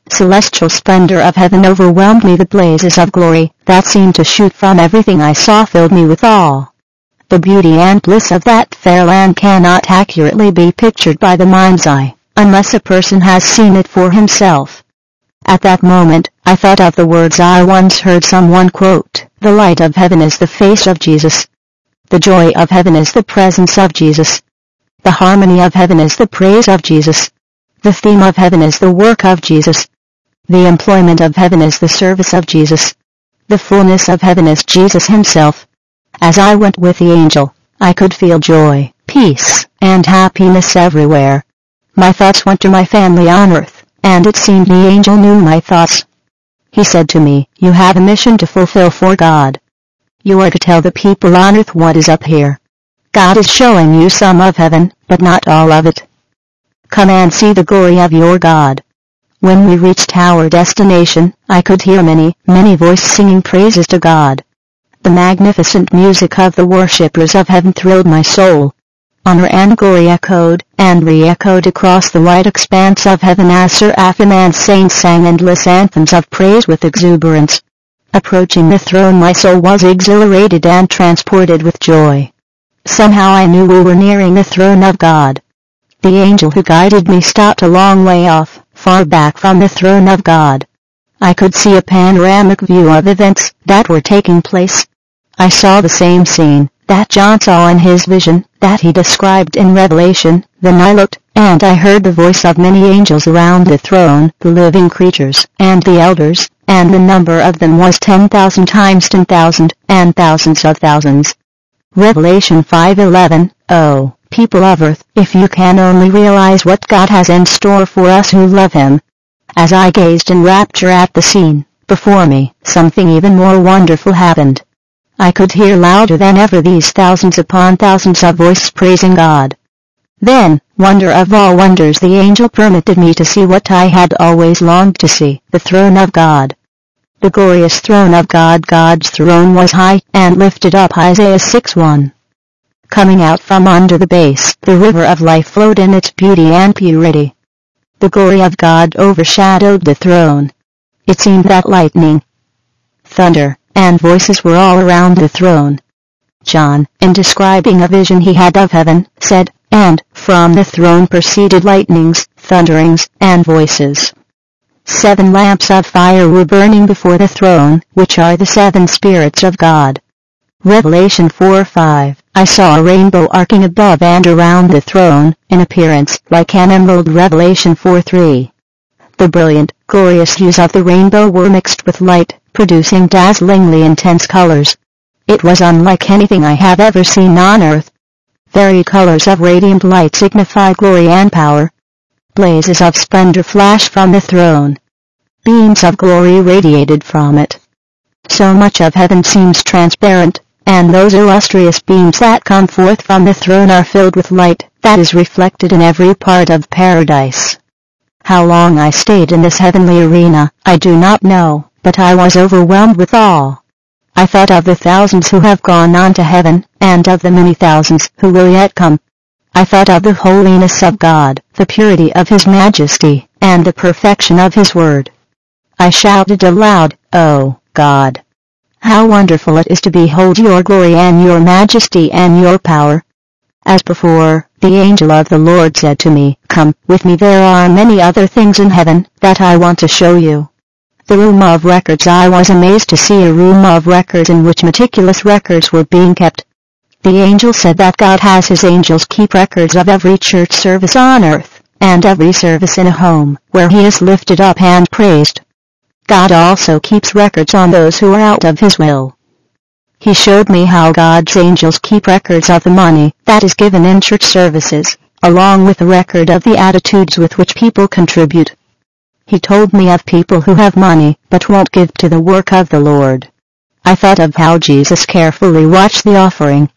celestial splendor of heaven overwhelmed me. The blazes of glory that seemed to shoot from everything I saw filled me with awe. The beauty and bliss of that fair land cannot accurately be pictured by the mind's eye, unless a person has seen it for himself. At that moment, I thought of the words I once heard someone quote, "The light of heaven is the face of Jesus. The joy of heaven is the presence of Jesus. The harmony of heaven is the praise of Jesus. The theme of heaven is the work of Jesus. The employment of heaven is the service of Jesus. The fullness of heaven is Jesus himself." As I went with the angel, I could feel joy, peace, and happiness everywhere. My thoughts went to my family on earth, and it seemed the angel knew my thoughts. He said to me, "You have a mission to fulfill for God. You are to tell the people on earth what is up here. God is showing you some of heaven, but not all of it. Come and see the glory of your God." When we reached our destination, I could hear many, many voices singing praises to God. The magnificent music of the worshippers of heaven thrilled my soul. Honor and glory echoed and re-echoed across the wide expanse of heaven as seraphim and saints sang endless anthems of praise with exuberance. Approaching the throne, my soul was exhilarated and transported with joy. Somehow I knew we were nearing the throne of God. The angel who guided me stopped a long way off, far back from the throne of God. I could see a panoramic view of events that were taking place. I saw the same scene that John saw in his vision, that he described in Revelation. Then I looked, and I heard the voice of many angels around the throne, the living creatures, and the elders, and the number of them was ten thousand times ten thousand, and thousands of thousands. Revelation five eleven. Oh, people of earth, if you can only realize what God has in store for us who love Him. As I gazed in rapture at the scene before me, something even more wonderful happened. I could hear louder than ever these thousands upon thousands of voices praising God. Then, wonder of all wonders, the angel permitted me to see what I had always longed to see, the throne of God. The glorious throne of God. God's throne was high and lifted up. Isaiah six one. Coming out from under the base, the river of life flowed in its beauty and purity. The glory of God overshadowed the throne. It seemed that lightning, thunder, and voices were all around the throne. John, in describing a vision he had of heaven, said, "And from the throne proceeded lightnings, thunderings, and voices." Seven lamps of fire were burning before the throne, which are the seven spirits of God. Revelation four five. I saw a rainbow arcing above and around the throne, in appearance like an emerald. Revelation four three. The brilliant, glorious hues of the rainbow were mixed with light, producing dazzlingly intense colors. It was unlike anything I have ever seen on earth. Varied colors of radiant light signify glory and power. Blazes of splendor flashed from the throne. Beams of glory radiated from it. So much of heaven seems transparent, and those illustrious beams that come forth from the throne are filled with light that is reflected in every part of paradise. How long I stayed in this heavenly arena, I do not know, but I was overwhelmed with awe. I thought of the thousands who have gone on to heaven, and of the many thousands who will yet come. I thought of the holiness of God, the purity of His majesty, and the perfection of His word. I shouted aloud, "Oh, God! How wonderful it is to behold your glory and your majesty and your power." As before, the angel of the Lord said to me, "Come with me, there are many other things in heaven that I want to show you." The room of records. I was amazed to see a room of records in which meticulous records were being kept. The angel said that God has His angels keep records of every church service on earth, and every service in a home, where He is lifted up and praised. God also keeps records on those who are out of His will. He showed me how God's angels keep records of the money that is given in church services, along with a record of the attitudes with which people contribute. He told me of people who have money, but won't give to the work of the Lord. I thought of how Jesus carefully watched the offering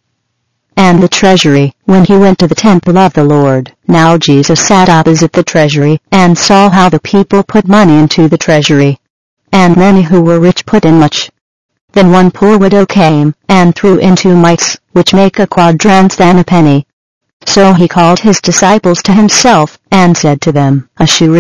and the treasury when He went to the temple of the Lord. Now Jesus sat opposite the treasury and saw how the people put money into the treasury, and many who were rich put in much. Then one poor widow came and threw in two mites, which make a quadrans than a penny. So He called His disciples to Himself, and said to them, "Assuredly,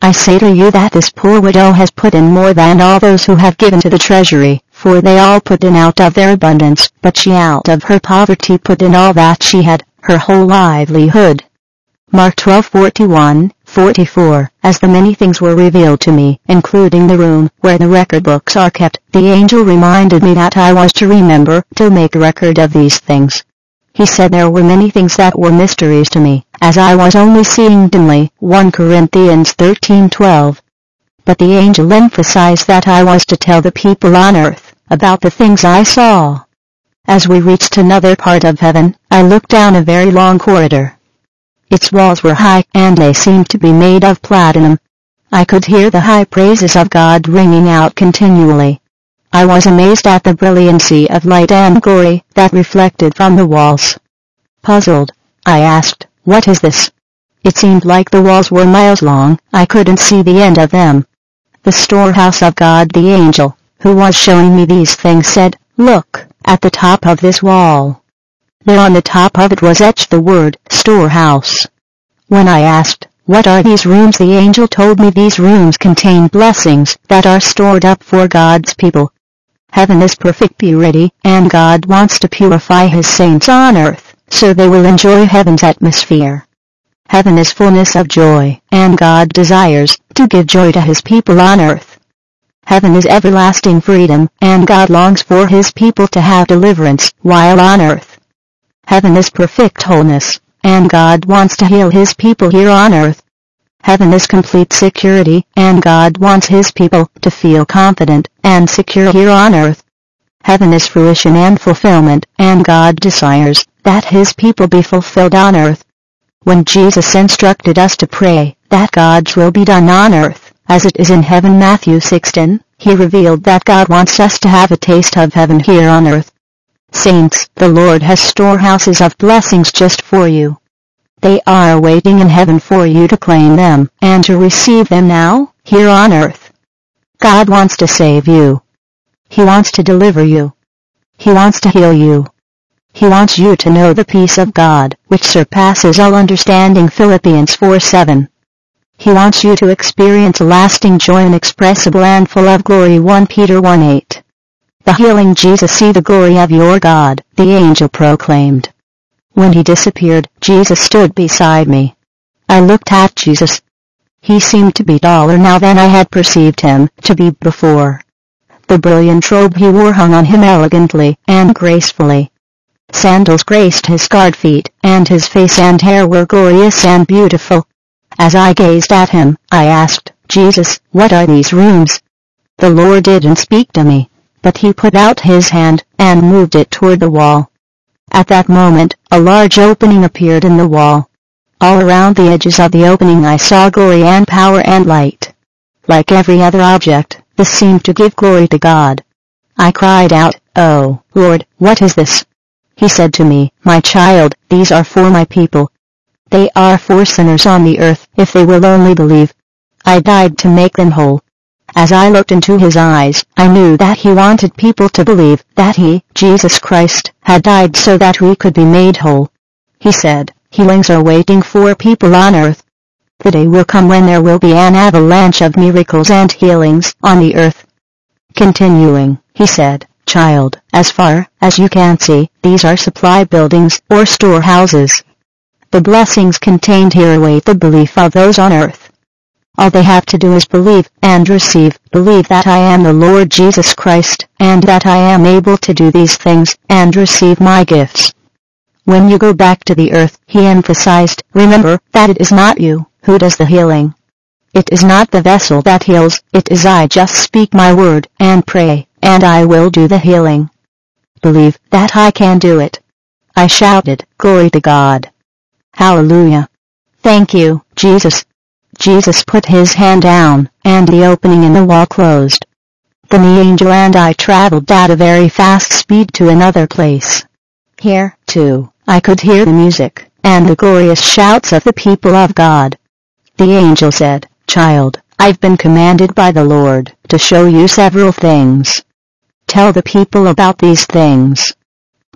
I say to you that this poor widow has put in more than all those who have given to the treasury, for they all put in out of their abundance, but she out of her poverty put in all that she had, her whole livelihood. Mark twelve forty-one, forty-four. As the many things were revealed to me, including the room where the record books are kept, the angel reminded me that I was to remember to make record of these things. He said there were many things that were mysteries to me, as I was only seeing dimly, First Corinthians thirteen twelve. But the angel emphasized that I was to tell the people on earth about the things I saw. As we reached another part of heaven, I looked down a very long corridor. Its walls were high, and they seemed to be made of platinum. I could hear the high praises of God ringing out continually. I was amazed at the brilliancy of light and glory that reflected from the walls. Puzzled, I asked, "What is this?" It seemed like the walls were miles long. I couldn't see the end of them. The storehouse of God. The angel, who was showing me these things, said, "Look, at the top of this wall." There on the top of it was etched the word, storehouse. When I asked, "What are these rooms?" the angel told me these rooms contain blessings that are stored up for God's people. Heaven is perfect purity, and God wants to purify His saints on earth, so they will enjoy heaven's atmosphere. Heaven is fullness of joy, and God desires to give joy to His people on earth. Heaven is everlasting freedom, and God longs for His people to have deliverance while on earth. Heaven is perfect wholeness, and God wants to heal His people here on earth. Heaven is complete security, and God wants His people to feel confident and secure here on earth. Heaven is fruition and fulfillment, and God desires that His people be fulfilled on earth. When Jesus instructed us to pray that God's will be done on earth, as it is in heaven, Matthew sixteen, He revealed that God wants us to have a taste of heaven here on earth. Saints, the Lord has storehouses of blessings just for you. They are waiting in heaven for you to claim them, and to receive them now, here on earth. God wants to save you. He wants to deliver you. He wants to heal you. He wants you to know the peace of God, which surpasses all understanding, Philippians four seven. He wants you to experience a lasting joy inexpressible and full of glory, First Peter one eight. The healing Jesus, see the glory of your God, the angel proclaimed. When he disappeared, Jesus stood beside me. I looked at Jesus. He seemed to be taller now than I had perceived him to be before. The brilliant robe he wore hung on him elegantly and gracefully. Sandals graced his scarred feet, and his face and hair were glorious and beautiful. As I gazed at him, I asked, "Jesus, what are these rooms?" The Lord didn't speak to me, but he put out his hand and moved it toward the wall. At that moment, a large opening appeared in the wall. All around the edges of the opening I saw glory and power and light. Like every other object, this seemed to give glory to God. I cried out, "Oh, Lord, what is this?" He said to me, "My child, these are for my people. They are for sinners on the earth, if they will only believe. I died to make them whole." As I looked into his eyes, I knew that he wanted people to believe that he, Jesus Christ, had died so that we could be made whole. He said, "Healings are waiting for people on earth. The day will come when there will be an avalanche of miracles and healings on the earth." Continuing, he said, "Child, as far as you can see, these are supply buildings or storehouses. The blessings contained here await the belief of those on earth. All they have to do is believe and receive, believe that I am the Lord Jesus Christ, and that I am able to do these things, and receive my gifts." When you go back to the earth, he emphasized, remember that it is not you who does the healing. It is not the vessel that heals, it is I. Just speak my word and pray, and I will do the healing. Believe that I can do it. I shouted, "Glory to God. Hallelujah. Thank you, Jesus." Jesus put his hand down, and the opening in the wall closed. Then the angel and I traveled at a very fast speed to another place. Here, too, I could hear the music, and the glorious shouts of the people of God. The angel said, "Child, I've been commanded by the Lord to show you several things. Tell the people about these things.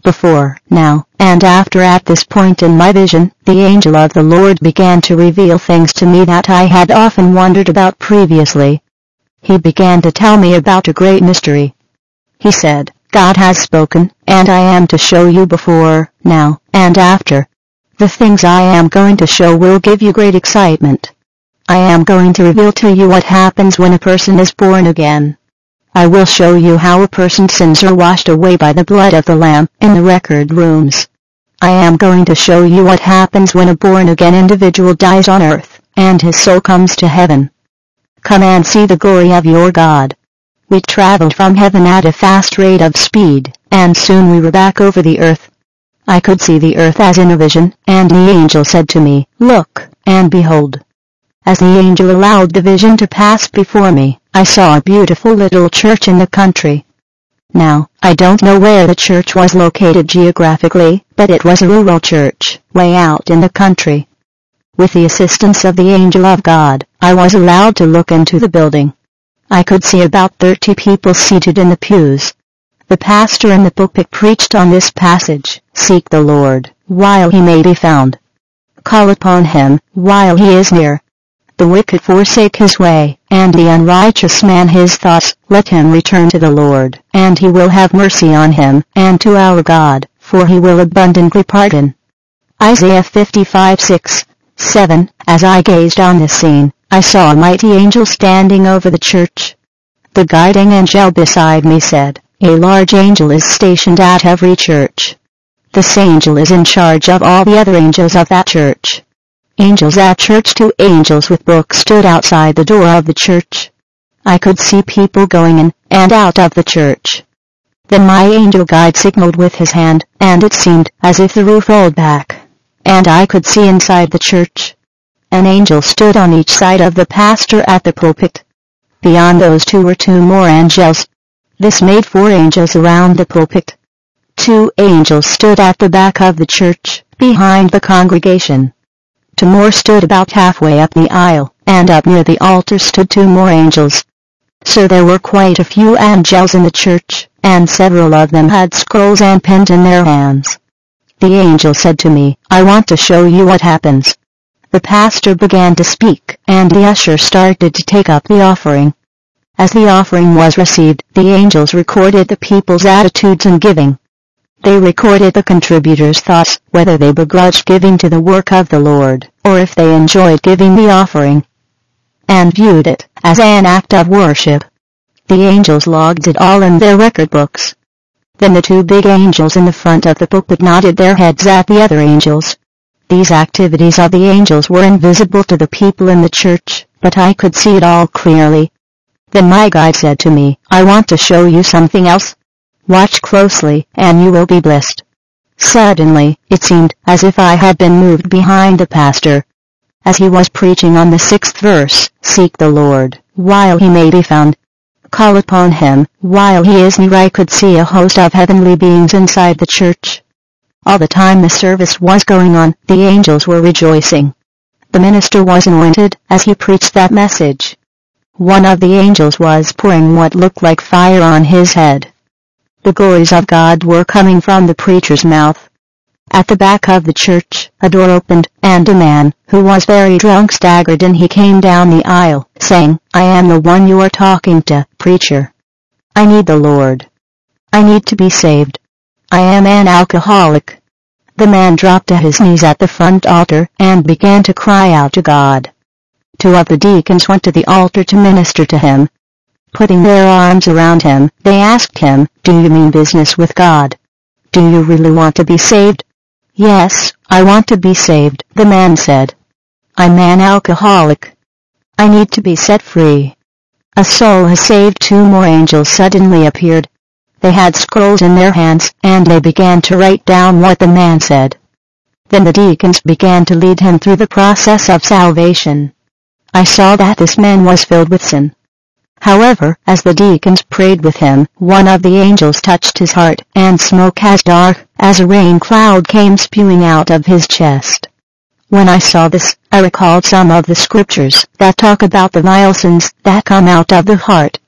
before, now, and after. At this point in my vision, the angel of the Lord began to reveal things to me that I had often wondered about previously. He began to tell me about a great mystery. He said, God has spoken, and I am to show you before, now, and after. The things I am going to show will give you great excitement. I am going to reveal to you what happens when a person is born again. I will show you how a person's sins are washed away by the blood of the Lamb in the record rooms. I am going to show you what happens when a born-again individual dies on earth, and his soul comes to heaven. Come and see the glory of your God. We traveled from heaven at a fast rate of speed, and soon we were back over the earth. I could see the earth as in a vision, and the angel said to me, Look, and behold. As the angel allowed the vision to pass before me, I saw a beautiful little church in the country. Now, I don't know where the church was located geographically, but it was a rural church, way out in the country. With the assistance of the angel of God, I was allowed to look into the building. I could see about thirty people seated in the pews. The pastor in the pulpit preached on this passage, Seek the Lord, while he may be found. Call upon him, while he is near. The wicked forsake his way, and the unrighteous man his thoughts. Let him return to the Lord, and he will have mercy on him, and to our God, for he will abundantly pardon. Isaiah fifty-five six, seven. As I gazed on this scene, I saw a mighty angel standing over the church. The guiding angel beside me said, A large angel is stationed at every church. This angel is in charge of all the other angels of that church. Angels at church. Two angels with books stood outside the door of the church. I could see people going in and out of the church. Then my angel guide signaled with his hand, and it seemed as if the roof rolled back, and I could see inside the church. An angel stood on each side of the pastor at the pulpit. Beyond those two were two more angels. This made four angels around the pulpit. Two angels stood at the back of the church, behind the congregation. Two more stood about halfway up the aisle, and up near the altar stood two more angels. So there were quite a few angels in the church, and several of them had scrolls and pens in their hands. The angel said to me, I want to show you what happens. The pastor began to speak, and the usher started to take up the offering. As the offering was received, the angels recorded the people's attitudes in giving. They recorded the contributors' thoughts, whether they begrudged giving to the work of the Lord, or if they enjoyed giving the offering, and viewed it as an act of worship. The angels logged it all in their record books. Then the two big angels in the front of the pulpit nodded their heads at the other angels. These activities of the angels were invisible to the people in the church, but I could see it all clearly. Then my guide said to me, I want to show you something else. Watch closely, and you will be blessed. Suddenly, it seemed as if I had been moved behind the pastor. As he was preaching on the sixth verse, Seek the Lord, while he may be found. Call upon him, while he is near. I could see a host of heavenly beings inside the church. All the time the service was going on, the angels were rejoicing. The minister was anointed as he preached that message. One of the angels was pouring what looked like fire on his head. The glories of God were coming from the preacher's mouth. At the back of the church, a door opened, and a man, who was very drunk, staggered in. He came down the aisle, saying, I am the one you are talking to, preacher. I need the Lord. I need to be saved. I am an alcoholic. The man dropped to his knees at the front altar, and began to cry out to God. Two of the deacons went to the altar to minister to him. Putting their arms around him, they asked him, Do you mean business with God? Do you really want to be saved? Yes, I want to be saved, the man said. I'm an alcoholic. I need to be set free. A soul has saved. Two more angels suddenly appeared. They had scrolls in their hands, and they began to write down what the man said. Then the deacons began to lead him through the process of salvation. I saw that this man was filled with sin. However, as the deacons prayed with him, one of the angels touched his heart, and smoke as dark as a rain cloud came spewing out of his chest. When I saw this, I recalled some of the scriptures that talk about the vile sins that come out of the heart,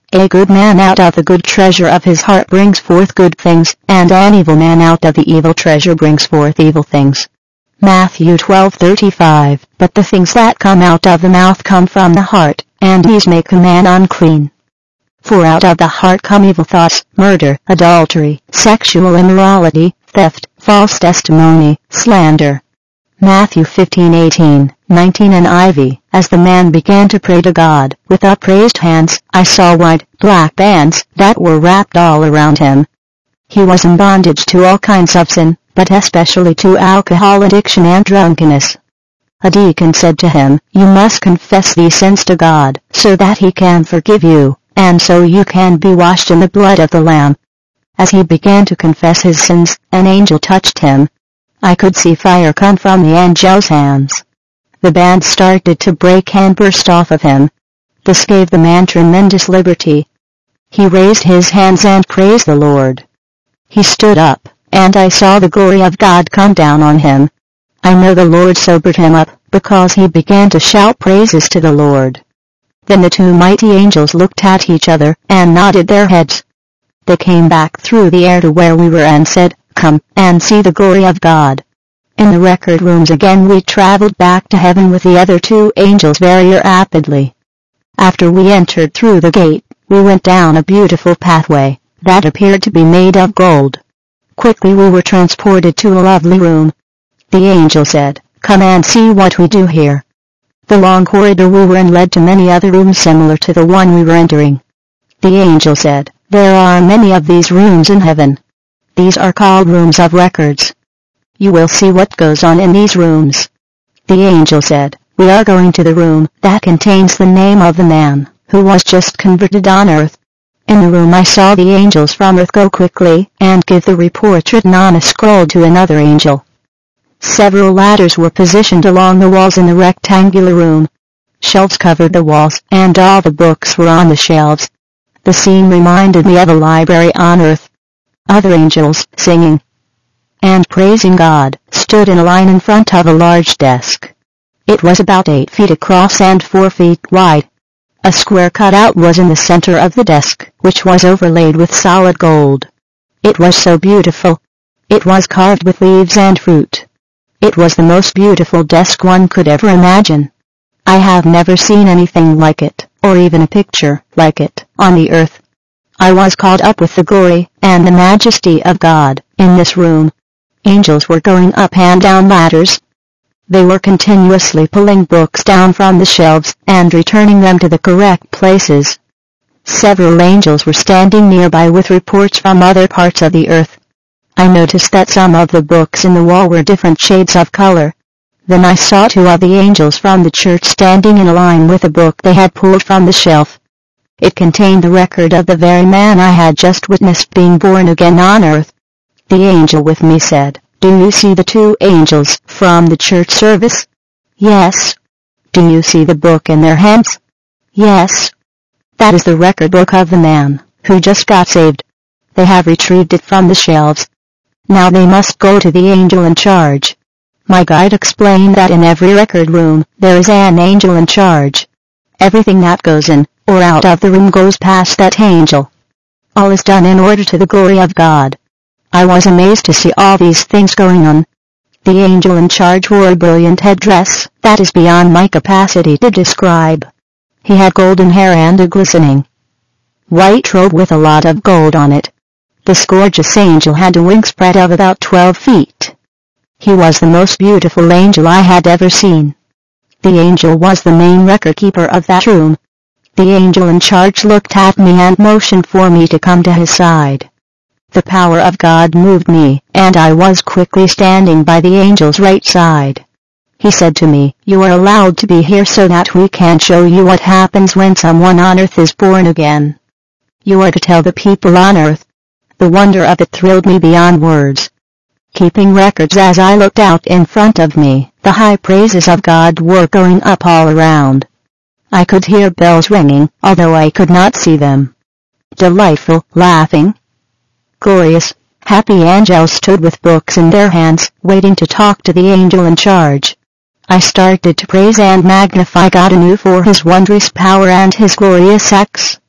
A good man out of the good treasure of his heart brings forth good things, and an evil man out of the evil treasure brings forth evil things. Matthew twelve thirty-five. But the things that come out of the mouth come from the heart, and these make a man unclean. For out of the heart come evil thoughts, murder, adultery, sexual immorality, theft, false testimony, slander. Matthew fifteen eighteen, nineteen N I V. As the man began to pray to God, with upraised hands, I saw white, black bands that were wrapped all around him. He was in bondage to all kinds of sin, but especially to alcohol addiction and drunkenness. A deacon said to him, "You must confess these sins to God, so that He can forgive you, and so you can be washed in the blood of the Lamb." As he began to confess his sins, an angel touched him. I could see fire come from the angel's hands. The band started to break and burst off of him. This gave the man tremendous liberty. He raised his hands and praised the Lord. He stood up, and I saw the glory of God come down on him. I know the Lord sobered him up, because he began to shout praises to the Lord. Then the two mighty angels looked at each other, and nodded their heads. They came back through the air to where we were and said, "Come, and see the glory of God." In the record rooms again we traveled back to heaven with the other two angels very rapidly. After we entered through the gate, we went down a beautiful pathway, that appeared to be made of gold. Quickly we were transported to a lovely room. The angel said, "Come and see what we do here." The long corridor we were in led to many other rooms similar to the one we were entering. The angel said, "There are many of these rooms in heaven. These are called rooms of records. You will see what goes on in these rooms." The angel said, "We are going to the room that contains the name of the man who was just converted on earth." In the room I saw the angels from earth go quickly and give the report written on a scroll to another angel. Several ladders were positioned along the walls in the rectangular room. Shelves covered the walls, and all the books were on the shelves. The scene reminded me of a library on earth. Other angels, singing and praising God, stood in a line in front of a large desk. It was about eight feet across and four feet wide. A square cutout was in the center of the desk, which was overlaid with solid gold. It was so beautiful. It was carved with leaves and fruit. It was the most beautiful desk one could ever imagine. I have never seen anything like it, or even a picture like it, on the earth. I was caught up with the glory and the majesty of God in this room. Angels were going up and down ladders. They were continuously pulling books down from the shelves and returning them to the correct places. Several angels were standing nearby with reports from other parts of the earth. I noticed that some of the books in the wall were different shades of color. Then I saw two of the angels from the church standing in a line with a book they had pulled from the shelf. It contained the record of the very man I had just witnessed being born again on earth. The angel with me said, "Do you see the two angels from the church service?" "Yes." "Do you see the book in their hands?" "Yes." "That is the record book of the man who just got saved. They have retrieved it from the shelves. Now they must go to the angel in charge." My guide explained that in every record room, there is an angel in charge. Everything that goes in or out of the room goes past that angel. All is done in order to the glory of God. I was amazed to see all these things going on. The angel in charge wore a brilliant headdress that is beyond my capacity to describe. He had golden hair and a glistening white robe with a lot of gold on it. This gorgeous angel had a wingspread of about twelve feet. He was the most beautiful angel I had ever seen. The angel was the main record keeper of that room. The angel in charge looked at me and motioned for me to come to his side. The power of God moved me, and I was quickly standing by the angel's right side. He said to me, "You are allowed to be here so that we can show you what happens when someone on earth is born again. You are to tell the people on earth." The wonder of it thrilled me beyond words. Keeping records as I looked out in front of me, the high praises of God were going up all around. I could hear bells ringing, although I could not see them. Delightful, laughing, glorious, happy angels stood with books in their hands, waiting to talk to the angel in charge. I started to praise and magnify God anew for His wondrous power and His glorious acts.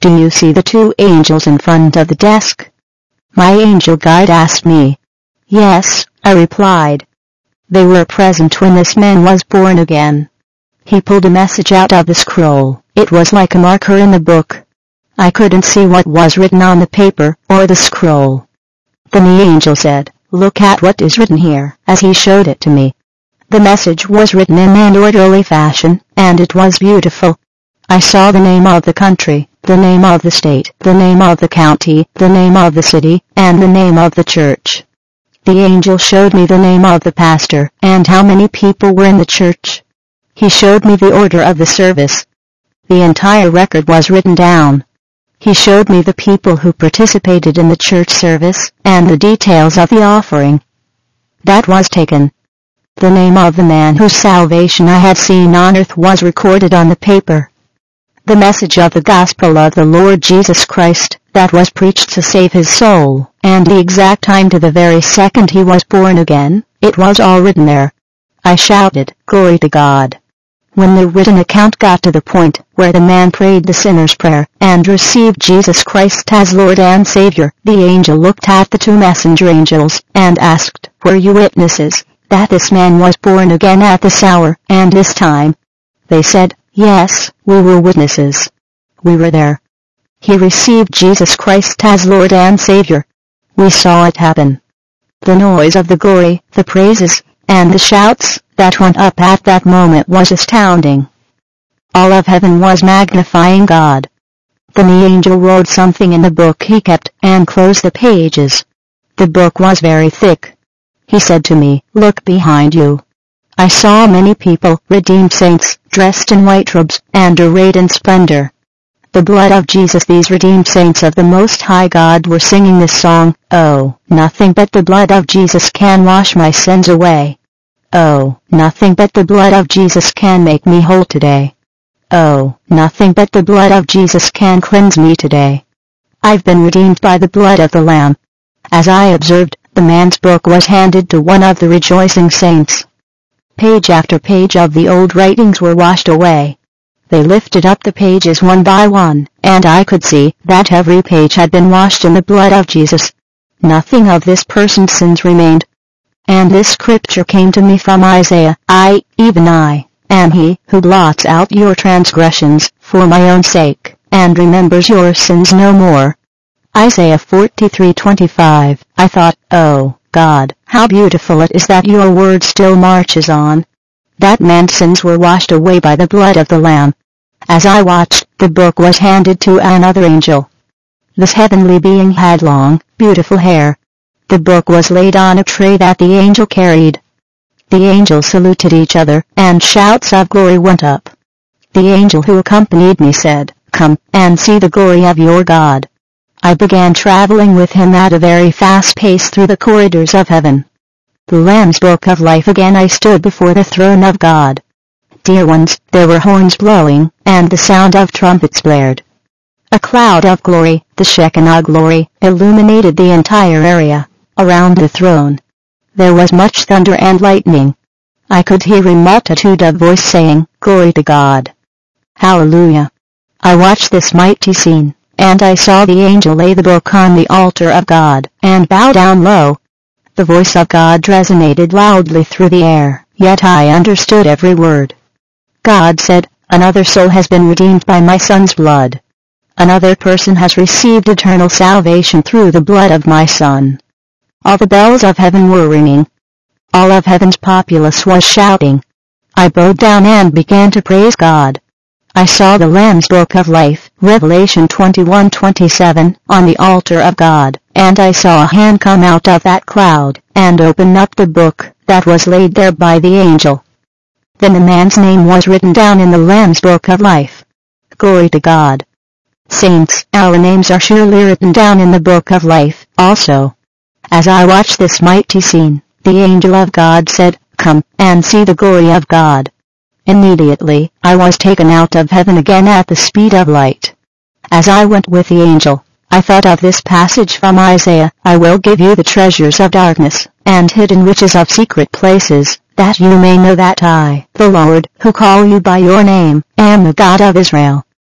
"Do you see the two angels in front of the desk?" My angel guide asked me. "Yes," I replied. "They were present when this man was born again." He pulled a message out of the scroll. It was like a marker in the book. I couldn't see what was written on the paper or the scroll. Then the angel said, "Look at what is written here," as he showed it to me. The message was written in an orderly fashion, and it was beautiful. I saw the name of the country, the name of the state, the name of the county, the name of the city, and the name of the church. The angel showed me the name of the pastor, and how many people were in the church. He showed me the order of the service. The entire record was written down. He showed me the people who participated in the church service, and the details of the offering that was taken. The name of the man whose salvation I had seen on earth was recorded on the paper. The message of the gospel of the Lord Jesus Christ, that was preached to save his soul, and the exact time to the very second he was born again, it was all written there. I shouted, "Glory to God." When the written account got to the point where the man prayed the sinner's prayer and received Jesus Christ as Lord and Savior, the angel looked at the two messenger angels and asked, "Were you witnesses that this man was born again at this hour and this time?" They said, "Yes, we were witnesses. We were there. He received Jesus Christ as Lord and Savior. We saw it happen." The noise of the glory, the praises, and the shouts that went up at that moment was astounding. All of heaven was magnifying God. Then the angel wrote something in the book he kept and closed the pages. The book was very thick. He said to me, "Look behind you." I saw many people, redeemed saints, dressed in white robes and arrayed in splendor. The blood of Jesus. These redeemed saints of the Most High God were singing this song, "Oh, nothing but the blood of Jesus can wash my sins away. Oh, nothing but the blood of Jesus can make me whole today. Oh, nothing but the blood of Jesus can cleanse me today. I've been redeemed by the blood of the Lamb." As I observed, the man's book was handed to one of the rejoicing saints. Page after page of the old writings were washed away. They lifted up the pages one by one, and I could see that every page had been washed in the blood of Jesus. Nothing of this person's sins remained. And this scripture came to me from Isaiah, "I, even I, am he who blots out your transgressions for my own sake, and remembers your sins no more." Isaiah forty-three twenty-five. I thought, "Oh, God, how beautiful it is that your word still marches on." That man's sins were washed away by the blood of the Lamb. As I watched, the book was handed to another angel. This heavenly being had long, beautiful hair. The book was laid on a tray that the angel carried. The angels saluted each other, and shouts of glory went up. The angel who accompanied me said, "Come and see the glory of your God." I began traveling with him at a very fast pace through the corridors of heaven. The Lamb's Book of Life. Again I stood before the throne of God. Dear ones, there were horns blowing, and the sound of trumpets blared. A cloud of glory, the Shekinah glory, illuminated the entire area around the throne. There was much thunder and lightning. I could hear a multitude of voices saying, "Glory to God. Hallelujah." I watched this mighty scene, and I saw the angel lay the book on the altar of God, and bow down low. The voice of God resonated loudly through the air, yet I understood every word. God said, "Another soul has been redeemed by my Son's blood. Another person has received eternal salvation through the blood of my Son." All the bells of heaven were ringing. All of heaven's populace was shouting. I bowed down and began to praise God. I saw the Lamb's Book of Life, Revelation twenty-one twenty-seven, on the altar of God, and I saw a hand come out of that cloud, and open up the book that was laid there by the angel. Then the man's name was written down in the Lamb's Book of Life. Glory to God. Saints, our names are surely written down in the Book of Life, also. As I watched this mighty scene, the angel of God said, "Come and see the glory of God." Immediately, I was taken out of heaven again at the speed of light. As I went with the angel, I thought of this passage from Isaiah, "I will give you the treasures of darkness, and hidden riches of secret places, that you may know that I, the Lord, who call you by your name, am the God of Israel."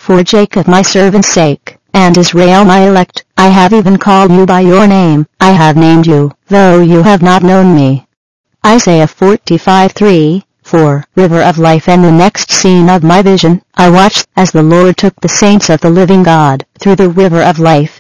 For Jacob my servant's sake, and Israel my elect, I have even called you by your name, I have named you, though you have not known me. Isaiah forty-five three, four. River of life. And the next scene of my vision, I watched as the Lord took the saints of the living God through the river of life.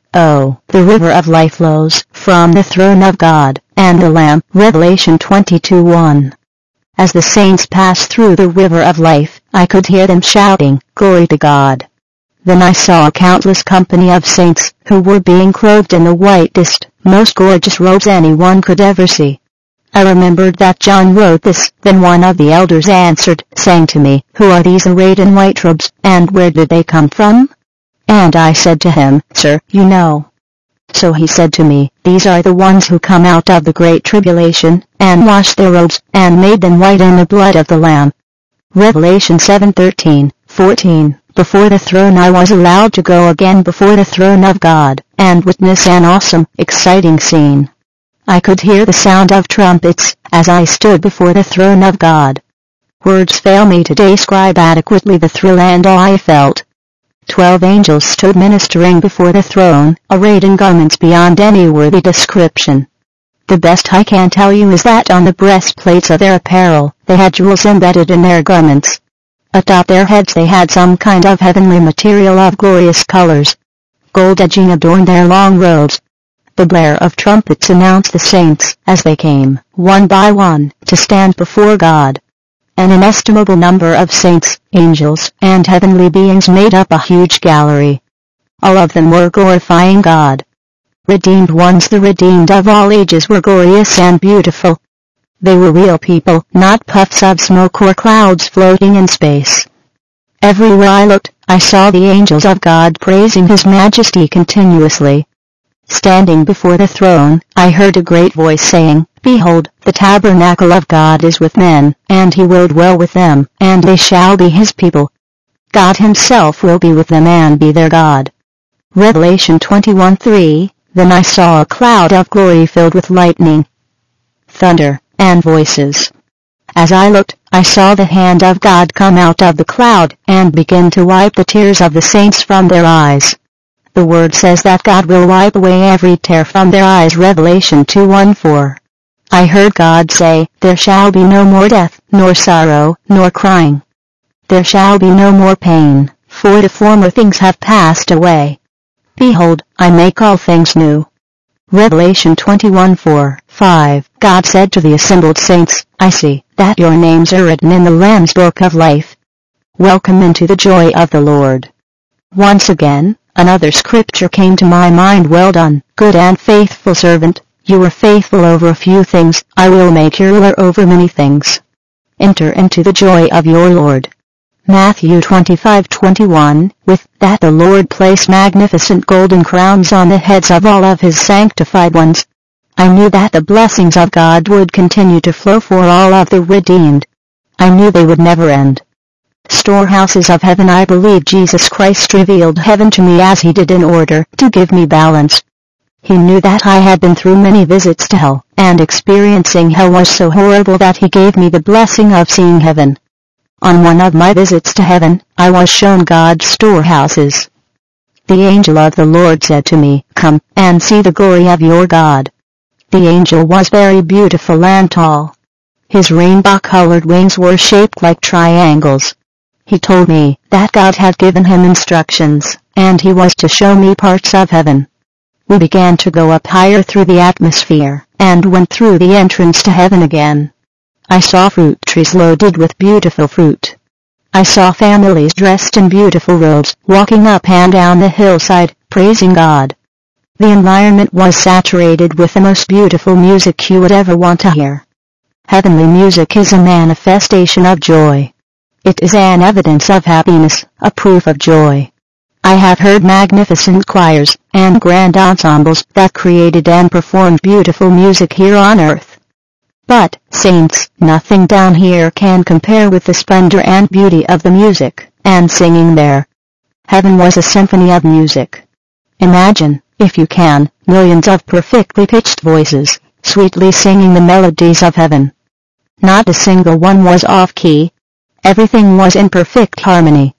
Oh, the river of life flows from the throne of God and the Lamb. Revelation twenty-two one. As the saints passed through the river of life, I could hear them shouting, "Glory to God." Then I saw a countless company of saints, who were being clothed in the whitest, most gorgeous robes anyone could ever see. I remembered that John wrote this. Then one of the elders answered, saying to me, "Who are these arrayed in white robes, and where did they come from?" And I said to him, "Sir, you know." So he said to me, "These are the ones who come out of the great tribulation, and washed their robes, and made them white in the blood of the Lamb." Revelation seven thirteen, fourteen. Before the throne I was allowed to go again before the throne of God, and witness an awesome, exciting scene. I could hear the sound of trumpets, as I stood before the throne of God. Words fail me to describe adequately the thrill and awe I felt. Twelve angels stood ministering before the throne, arrayed in garments beyond any worthy description. The best I can tell you is that on the breastplates of their apparel, they had jewels embedded in their garments. Atop their heads they had some kind of heavenly material of glorious colors. Gold edging adorned their long robes. The blare of trumpets announced the saints, as they came, one by one, to stand before God. An inestimable number of saints, angels, and heavenly beings made up a huge gallery. All of them were glorifying God. Redeemed ones, the redeemed of all ages, were glorious and beautiful. They were real people, not puffs of smoke or clouds floating in space. Everywhere I looked, I saw the angels of God praising His majesty continuously. Standing before the throne, I heard a great voice saying, "Behold, the tabernacle of God is with men, and He will dwell with them, and they shall be His people. God Himself will be with them and be their God." Revelation twenty-one three. Then I saw a cloud of glory filled with lightning, thunder, and voices. As I looked, I saw the hand of God come out of the cloud and begin to wipe the tears of the saints from their eyes. The Word says that God will wipe away every tear from their eyes. Revelation two one four. I heard God say, "There shall be no more death, nor sorrow, nor crying. There shall be no more pain, for the former things have passed away. Behold, I make all things new." Revelation twenty-one four, five. God said to the assembled saints, "I see that your names are written in the Lamb's book of life. Welcome into the joy of the Lord." Once again, another scripture came to my mind. "Well done, good and faithful servant. You were faithful over a few things, I will make you ruler over many things. Enter into the joy of your Lord." Matthew twenty-five twenty-one. With that the Lord placed magnificent golden crowns on the heads of all of His sanctified ones. I knew that the blessings of God would continue to flow for all of the redeemed. I knew they would never end. Storehouses of heaven. I believe Jesus Christ revealed heaven to me as He did in order to give me balance. He knew that I had been through many visits to hell, and experiencing hell was so horrible that He gave me the blessing of seeing heaven. On one of my visits to heaven, I was shown God's storehouses. The angel of the Lord said to me, "Come and see the glory of your God." The angel was very beautiful and tall. His rainbow-colored wings were shaped like triangles. He told me that God had given him instructions, and he was to show me parts of heaven. We began to go up higher through the atmosphere, and went through the entrance to heaven again. I saw fruit trees loaded with beautiful fruit. I saw families dressed in beautiful robes, walking up and down the hillside, praising God. The environment was saturated with the most beautiful music you would ever want to hear. Heavenly music is a manifestation of joy. It is an evidence of happiness, a proof of joy. I have heard magnificent choirs and grand ensembles that created and performed beautiful music here on earth. But, saints, nothing down here can compare with the splendor and beauty of the music and singing there. Heaven was a symphony of music. Imagine, if you can, millions of perfectly pitched voices, sweetly singing the melodies of heaven. Not a single one was off-key. Everything was in perfect harmony.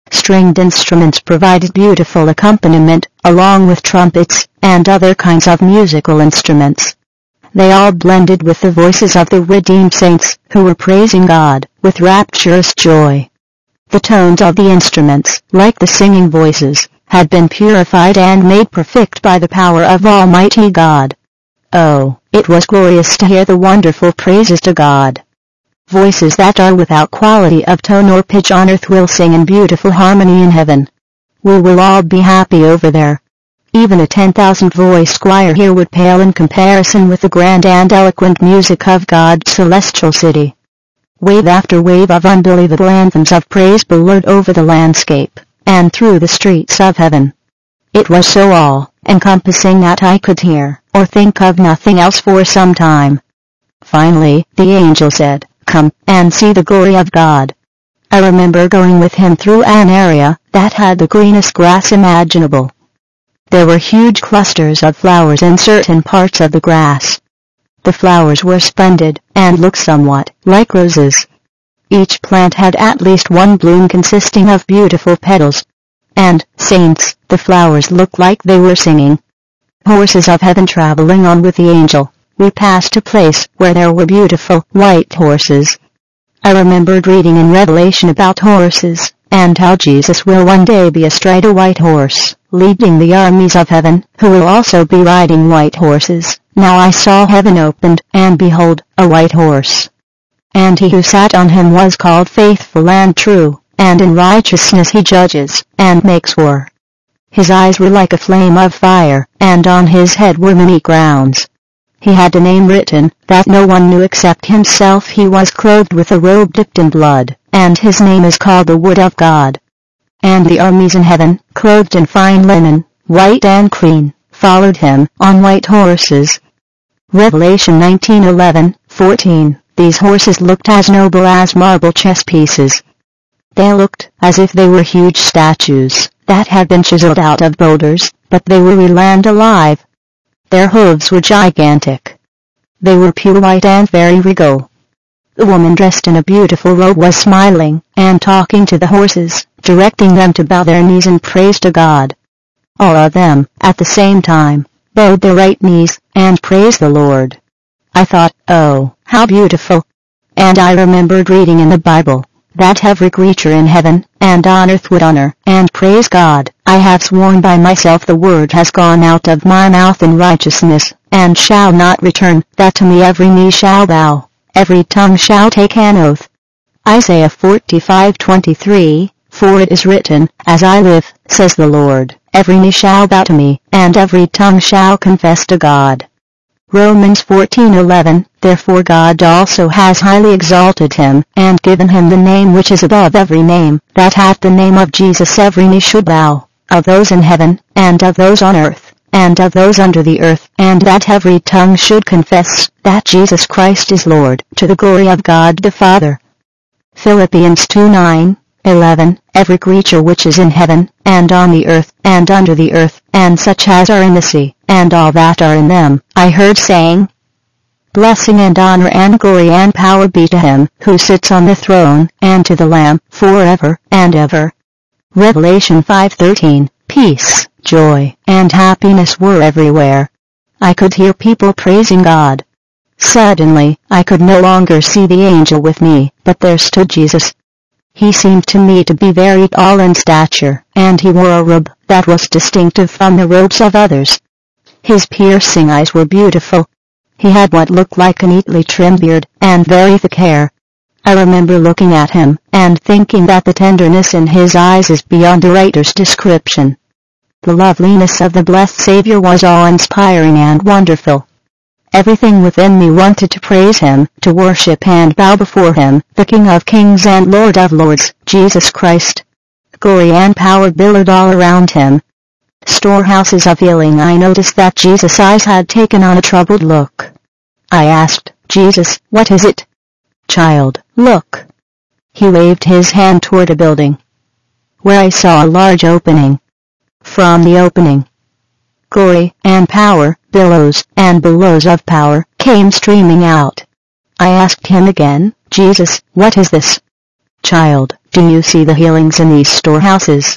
Stringed instruments provided beautiful accompaniment, along with trumpets and other kinds of musical instruments. They all blended with the voices of the redeemed saints, who were praising God with rapturous joy. The tones of the instruments, like the singing voices, had been purified and made perfect by the power of Almighty God. Oh, it was glorious to hear the wonderful praises to God. Voices that are without quality of tone or pitch on earth will sing in beautiful harmony in heaven. We will all be happy over there. Even a ten thousand voice choir here would pale in comparison with the grand and eloquent music of God's celestial city. Wave after wave of unbelievable anthems of praise billowed over the landscape and through the streets of heaven. It was so all-encompassing that I could hear or think of nothing else for some time. Finally, the angel said, "Come and see the glory of God." I remember going with him through an area that had the greenest grass imaginable. There were huge clusters of flowers in certain parts of the grass. The flowers were splendid and looked somewhat like roses. Each plant had at least one bloom consisting of beautiful petals. And, saints, the flowers looked like they were singing. Horses of heaven traveling on with the angel, we passed a place where there were beautiful white horses. I remembered reading in Revelation about horses, and how Jesus will one day be astride a white horse, leading the armies of heaven, who will also be riding white horses. Now I saw heaven opened, and behold, a white horse. And he who sat on him was called Faithful and True, and in righteousness he judges, and makes war. His eyes were like a flame of fire, and on his head were many crowns. He had a name written, that no one knew except himself. He was clothed with a robe dipped in blood, and his name is called the Word of God. And the armies in heaven, clothed in fine linen, white and clean, followed him, on white horses. Revelation nineteen eleven, fourteen. These horses looked as noble as marble chess pieces. They looked as if they were huge statues that had been chiseled out of boulders, but they were real and alive. Their hooves were gigantic. They were pure white and very regal. The woman dressed in a beautiful robe was smiling and talking to the horses, directing them to bow their knees and praise to God. All of them, at the same time, bowed their right knees and praised the Lord. I thought, oh, how beautiful. And I remembered reading in the Bible that every creature in heaven and on earth would honor and praise God. I have sworn by myself, the word has gone out of my mouth in righteousness, and shall not return, that to me every knee shall bow, every tongue shall take an oath. Isaiah forty-five twenty-three, for it is written, As I live, says the Lord, every knee shall bow to me, and every tongue shall confess to God. Romans fourteen eleven, therefore God also has highly exalted him, and given him the name which is above every name, that at the name of Jesus every knee should bow, of those in heaven, and of those on earth, and of those under the earth, and that every tongue should confess that Jesus Christ is Lord, to the glory of God the Father. Philippians two nine, eleven, every creature which is in heaven, and on the earth, and under the earth, and such as are in the sea, and all that are in them, I heard saying, Blessing and honor and glory and power be to him who sits on the throne, and to the Lamb, forever and ever. Revelation five thirteen, peace, joy, and happiness were everywhere. I could hear people praising God. Suddenly, I could no longer see the angel with me, but there stood Jesus. He seemed to me to be very tall in stature, and he wore a robe that was distinctive from the robes of others. His piercing eyes were beautiful. He had what looked like a neatly trimmed beard, and very thick hair. I remember looking at him, and thinking that the tenderness in his eyes is beyond the writer's description. The loveliness of the blessed Savior was awe-inspiring and wonderful. Everything within me wanted to praise him, to worship and bow before him, the King of Kings and Lord of Lords, Jesus Christ. Glory and power billowed all around him. Storehouses of healing. I noticed that Jesus' eyes had taken on a troubled look. I asked, Jesus, what is it? Child, look. He waved his hand toward a building, where I saw a large opening. From the opening, glory and power, billows and billows of power, came streaming out. I asked him again, Jesus, what is this? Child, Do you see the healings in these storehouses?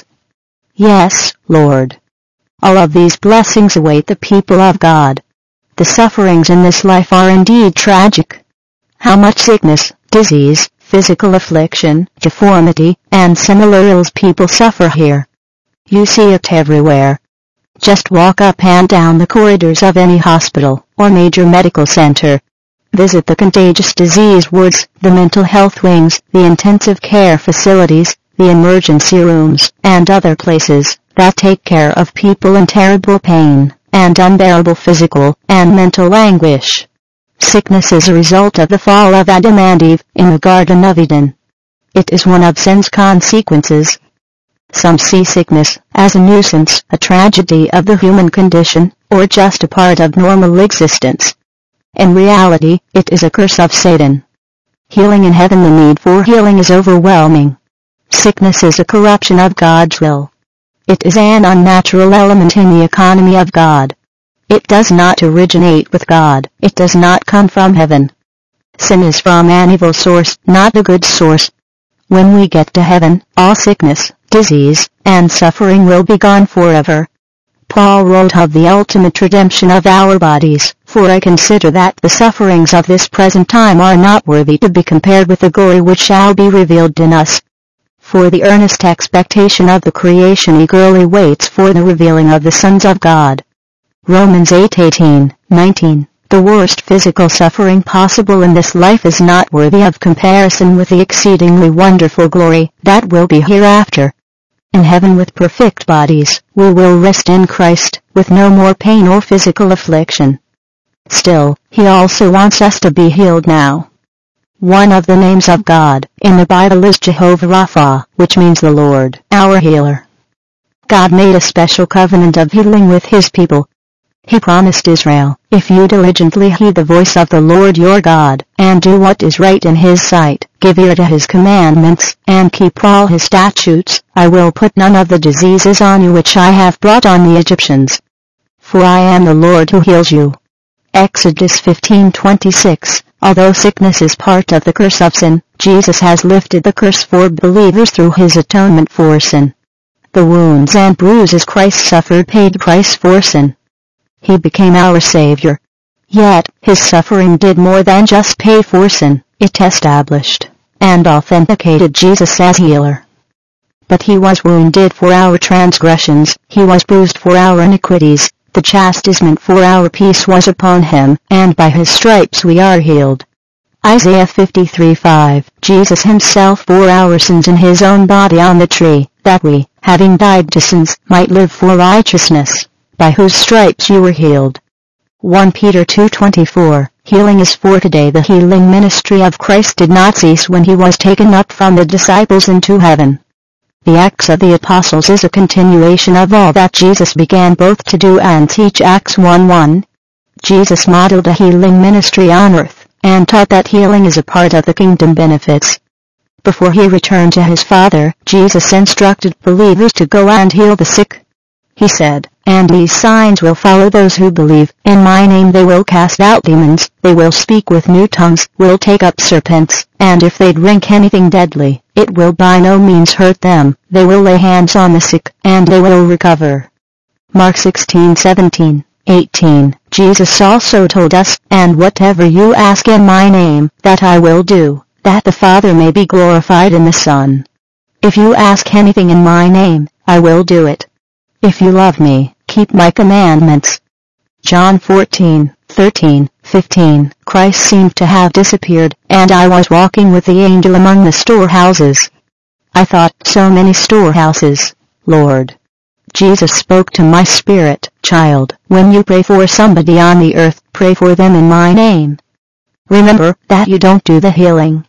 Yes, Lord. All of these blessings await the people of God. The sufferings in this life are indeed tragic. How much sickness, disease, physical affliction, deformity, and similar ills people suffer here. You see it everywhere. Just walk up and down the corridors of any hospital or major medical center. Visit the contagious disease wards, the mental health wings, the intensive care facilities, the emergency rooms, and other places that take care of people in terrible pain and unbearable physical and mental anguish. Sickness is a result of the fall of Adam and Eve in the Garden of Eden. It is one of sin's consequences. Some see sickness as a nuisance, a tragedy of the human condition, or just a part of normal existence. In reality, it is a curse of Satan. Healing in heaven. The need for healing is overwhelming. Sickness is a corruption of God's will. It is an unnatural element in the economy of God. It does not originate with God. It does not come from heaven. Sin is from an evil source, not a good source. When we get to heaven, all sickness, disease, and suffering will be gone forever. Paul wrote of the ultimate redemption of our bodies, for I consider that the sufferings of this present time are not worthy to be compared with the glory which shall be revealed in us. For the earnest expectation of the creation eagerly waits for the revealing of the sons of God. Romans eight eighteen, nineteen. The worst physical suffering possible in this life is not worthy of comparison with the exceedingly wonderful glory that will be hereafter. In heaven with perfect bodies, we will rest in Christ, with no more pain or physical affliction. Still, He also wants us to be healed now. One of the names of God in the Bible is Jehovah Rapha, which means the Lord, our healer. God made a special covenant of healing with His people. He promised Israel, if you diligently heed the voice of the Lord your God, and do what is right in His sight, give ear to His commandments, and keep all His statutes, I will put none of the diseases on you which I have brought on the Egyptians. For I am the Lord who heals you. Exodus fifteen twenty-six. Although sickness is part of the curse of sin, Jesus has lifted the curse for believers through His atonement for sin. The wounds and bruises Christ suffered paid price for sin. He became our Savior. Yet, His suffering did more than just pay for sin, it established and authenticated Jesus as healer. But He was wounded for our transgressions, He was bruised for our iniquities, the chastisement for our peace was upon Him, and by His stripes we are healed. Isaiah fifty-three five. Jesus Himself bore our sins in His own body on the tree, that we, having died to sins, might live for righteousness, by whose stripes you were healed. First Peter two twenty-four. Healing is for today. The healing ministry of Christ did not cease when He was taken up from the disciples into heaven. The Acts of the Apostles is a continuation of all that Jesus began both to do and teach. Acts one one. Jesus modeled a healing ministry on earth, and taught that healing is a part of the kingdom benefits. Before He returned to His Father, Jesus instructed believers to go and heal the sick. He said, and these signs will follow those who believe. In my name they will cast out demons, they will speak with new tongues, will take up serpents, and if they drink anything deadly, it will by no means hurt them. They will lay hands on the sick, and they will recover. Mark sixteen seventeen, eighteen. Jesus also told us, and whatever you ask in my name, that I will do, that the Father may be glorified in the Son. If you ask anything in my name, I will do it. If you love me, keep my commandments. John fourteen, thirteen, fifteen. Christ seemed to have disappeared, and I was walking with the angel among the storehouses. I thought, so many storehouses, Lord. Jesus spoke to my spirit, child, when you pray for somebody on the earth, pray for them in my name. Remember that you don't do the healing.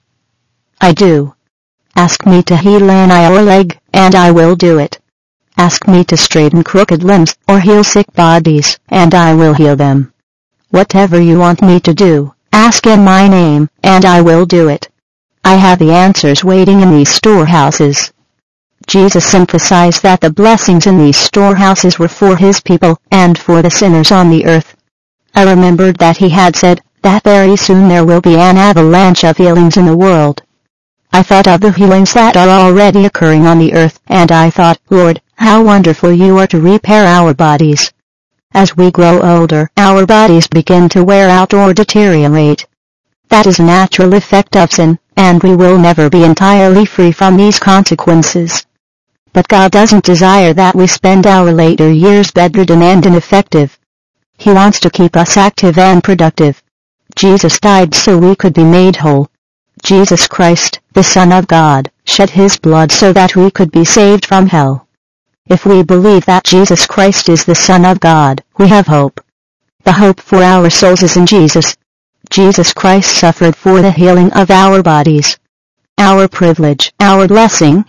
I do. Ask me to heal an eye or leg, and I will do it. Ask me to straighten crooked limbs, or heal sick bodies, and I will heal them. Whatever you want me to do, ask in my name, and I will do it. I have the answers waiting in these storehouses. Jesus emphasized that the blessings in these storehouses were for His people, and for the sinners on the earth. I remembered that He had said, that very soon there will be an avalanche of healings in the world. I thought of the healings that are already occurring on the earth, and I thought, Lord, how wonderful you are to repair our bodies. As we grow older, our bodies begin to wear out or deteriorate. That is a natural effect of sin, and we will never be entirely free from these consequences. But God doesn't desire that we spend our later years bedridden and ineffective. He wants to keep us active and productive. Jesus died so we could be made whole. Jesus Christ, the Son of God, shed his blood so that we could be saved from hell. If we believe that Jesus Christ is the Son of God, we have hope. The hope for our souls is in Jesus. Jesus Christ suffered for the healing of our bodies. Our privilege, our blessing,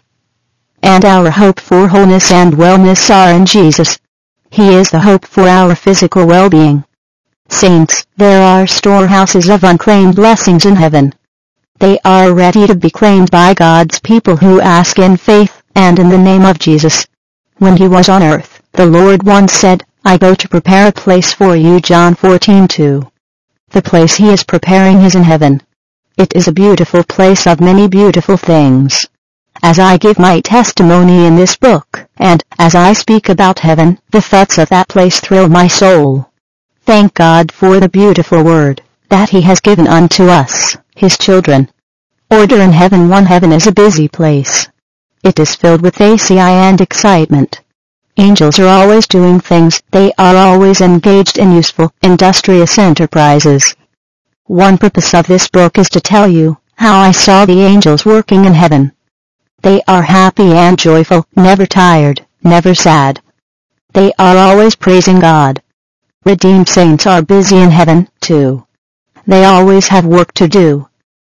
and our hope for wholeness and wellness are in Jesus. He is the hope for our physical well-being. Saints, there are storehouses of unclaimed blessings in heaven. They are ready to be claimed by God's people who ask in faith, and in the name of Jesus. When he was on earth, the Lord once said, I go to prepare a place for you, John fourteen two. The place he is preparing is in heaven. It is a beautiful place of many beautiful things. As I give my testimony in this book, and as I speak about heaven, the thoughts of that place thrill my soul. Thank God for the beautiful word that he has given unto us, his children. Order in heaven. One Heaven is a busy place. It is filled with A C I and excitement. Angels are always doing things, they are always engaged in useful, industrious enterprises. One purpose of this book is to tell you how I saw the angels working in heaven. They are happy and joyful, never tired, never sad. They are always praising God. Redeemed saints are busy in heaven, too. They always have work to do.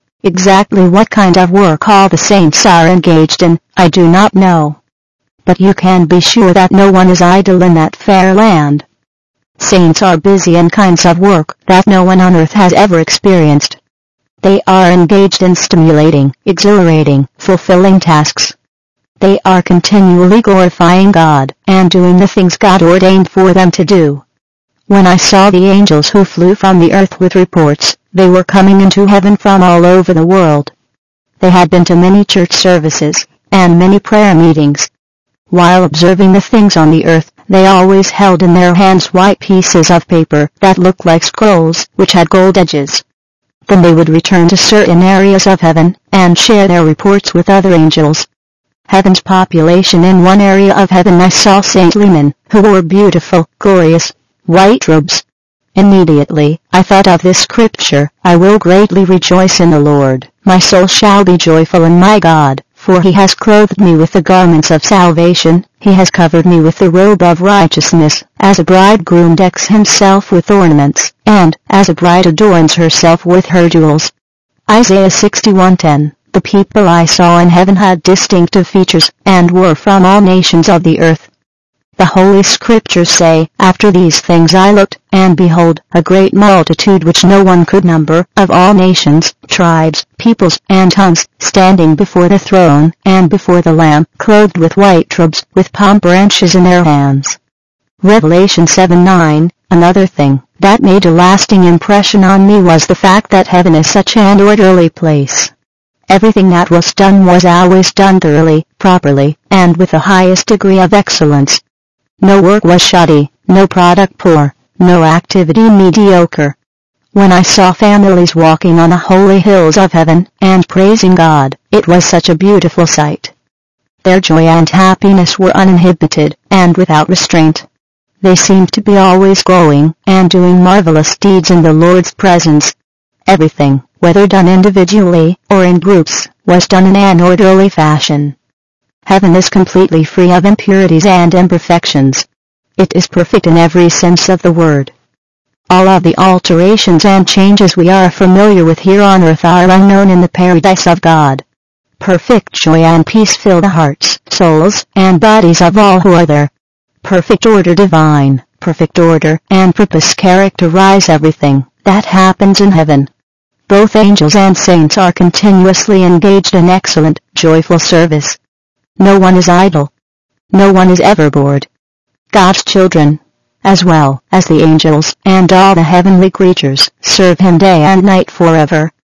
Exactly what kind of work all the saints are engaged in, I do not know. But you can be sure that no one is idle in that fair land. Saints are busy in kinds of work that no one on earth has ever experienced. They are engaged in stimulating, exhilarating, fulfilling tasks. They are continually glorifying God, and doing the things God ordained for them to do. When I saw the angels who flew from the earth with reports, they were coming into heaven from all over the world. They had been to many church services, and many prayer meetings. While observing the things on the earth, they always held in their hands white pieces of paper that looked like scrolls, which had gold edges. Then they would return to certain areas of heaven, and share their reports with other angels. Heaven's population. In one area of heaven I saw saintly men, who wore beautiful, glorious, white robes. Immediately, I thought of this scripture, I will greatly rejoice in the Lord, my soul shall be joyful in my God, for he has clothed me with the garments of salvation, he has covered me with the robe of righteousness, as a bridegroom decks himself with ornaments, and, as a bride adorns herself with her jewels. Isaiah sixty-one ten. The people I saw in heaven had distinctive features, and were from all nations of the earth. The Holy Scriptures say, After these things I looked, and behold, a great multitude which no one could number, of all nations, tribes, peoples, and tongues, standing before the throne, and before the Lamb, clothed with white robes, with palm branches in their hands. Revelation seven nine. Another thing that made a lasting impression on me was the fact that heaven is such an orderly place. Everything that was done was always done thoroughly, properly, and with the highest degree of excellence. No work was shoddy, no product poor, no activity mediocre. When I saw families walking on the holy hills of heaven, and praising God, it was such a beautiful sight. Their joy and happiness were uninhibited, and without restraint. They seemed to be always glowing, and doing marvelous deeds in the Lord's presence. Everything, whether done individually, or in groups, was done in an orderly fashion. Heaven is completely free of impurities and imperfections. It is perfect in every sense of the word. All of the alterations and changes we are familiar with here on earth are unknown in the paradise of God. Perfect joy and peace fill the hearts, souls, and bodies of all who are there. Perfect order divine, perfect order and purpose characterize everything that happens in heaven. Both angels and saints are continuously engaged in excellent, joyful service. No one is idle. No one is ever bored. God's children, as well as the angels and all the heavenly creatures, serve him day and night forever.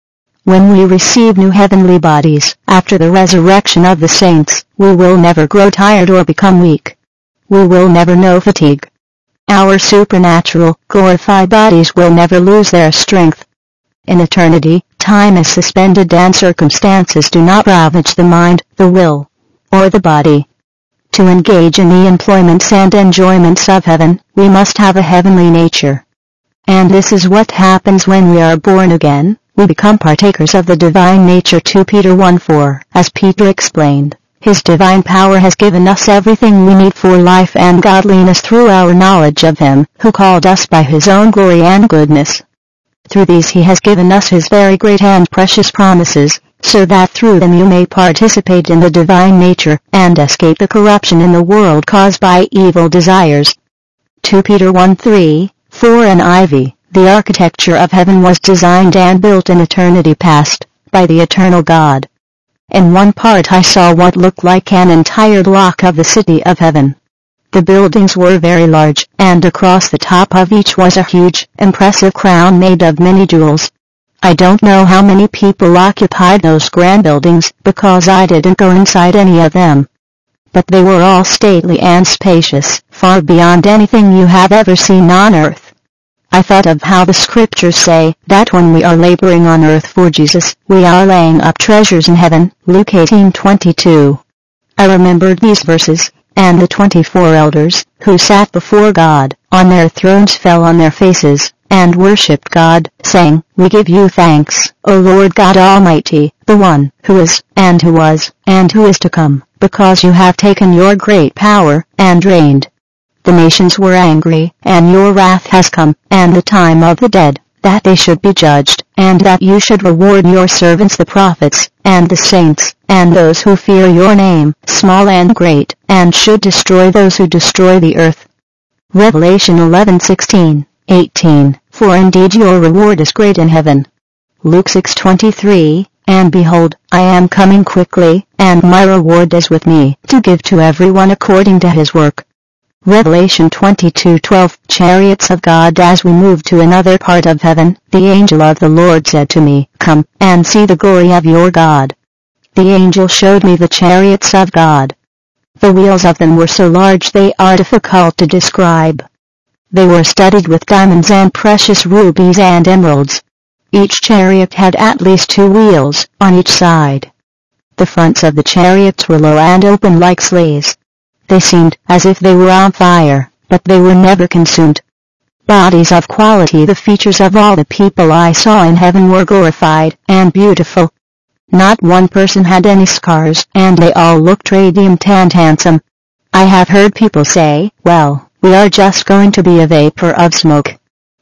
When we receive new heavenly bodies, after the resurrection of the saints, we will never grow tired or become weak. We will never know fatigue. Our supernatural, glorified bodies will never lose their strength. In eternity, time is suspended and circumstances do not ravage the mind, the will, or the body. To engage in the employments and enjoyments of heaven, we must have a heavenly nature. And this is what happens when we are born again. We become partakers of the divine nature. Second Peter one four. As Peter explained, His divine power has given us everything we need for life and godliness through our knowledge of Him, who called us by His own glory and goodness. Through these He has given us His very great and precious promises, so that through them you may participate in the divine nature, and escape the corruption in the world caused by evil desires. Second Peter one three, four N I V. The architecture of heaven was designed and built in eternity past, by the eternal God. In one part I saw what looked like an entire block of the city of heaven. The buildings were very large, and across the top of each was a huge, impressive crown made of many jewels. I don't know how many people occupied those grand buildings, because I didn't go inside any of them. But they were all stately and spacious, far beyond anything you have ever seen on earth. I thought of how the scriptures say, that when we are laboring on earth for Jesus, we are laying up treasures in heaven, Luke eighteen twenty-two. I remembered these verses, and the twenty-four elders, who sat before God, on their thrones fell on their faces, and worshipped God, saying, We give you thanks, O Lord God Almighty, the one, who is, and who was, and who is to come, because you have taken your great power, and reigned. The nations were angry, and your wrath has come, and the time of the dead, that they should be judged, and that you should reward your servants the prophets, and the saints, and those who fear your name, small and great, and should destroy those who destroy the earth. Revelation eleven sixteen, eighteen. For indeed your reward is great in heaven. Luke six twenty-three. And behold, I am coming quickly, and my reward is with me, to give to everyone according to his work. Revelation twenty-two twelve. Chariots of God. As we moved to another part of heaven, the angel of the Lord said to me, Come, and see the glory of your God. The angel showed me the chariots of God. The wheels of them were so large they are difficult to describe. They were studded with diamonds and precious rubies and emeralds. Each chariot had at least two wheels, on each side. The fronts of the chariots were low and open like sleighs. They seemed as if they were on fire, but they were never consumed. Bodies of quality. The features of all the people I saw in heaven were glorified and beautiful. Not one person had any scars, and they all looked radiant and handsome. I have heard people say, well, we are just going to be a vapor of smoke.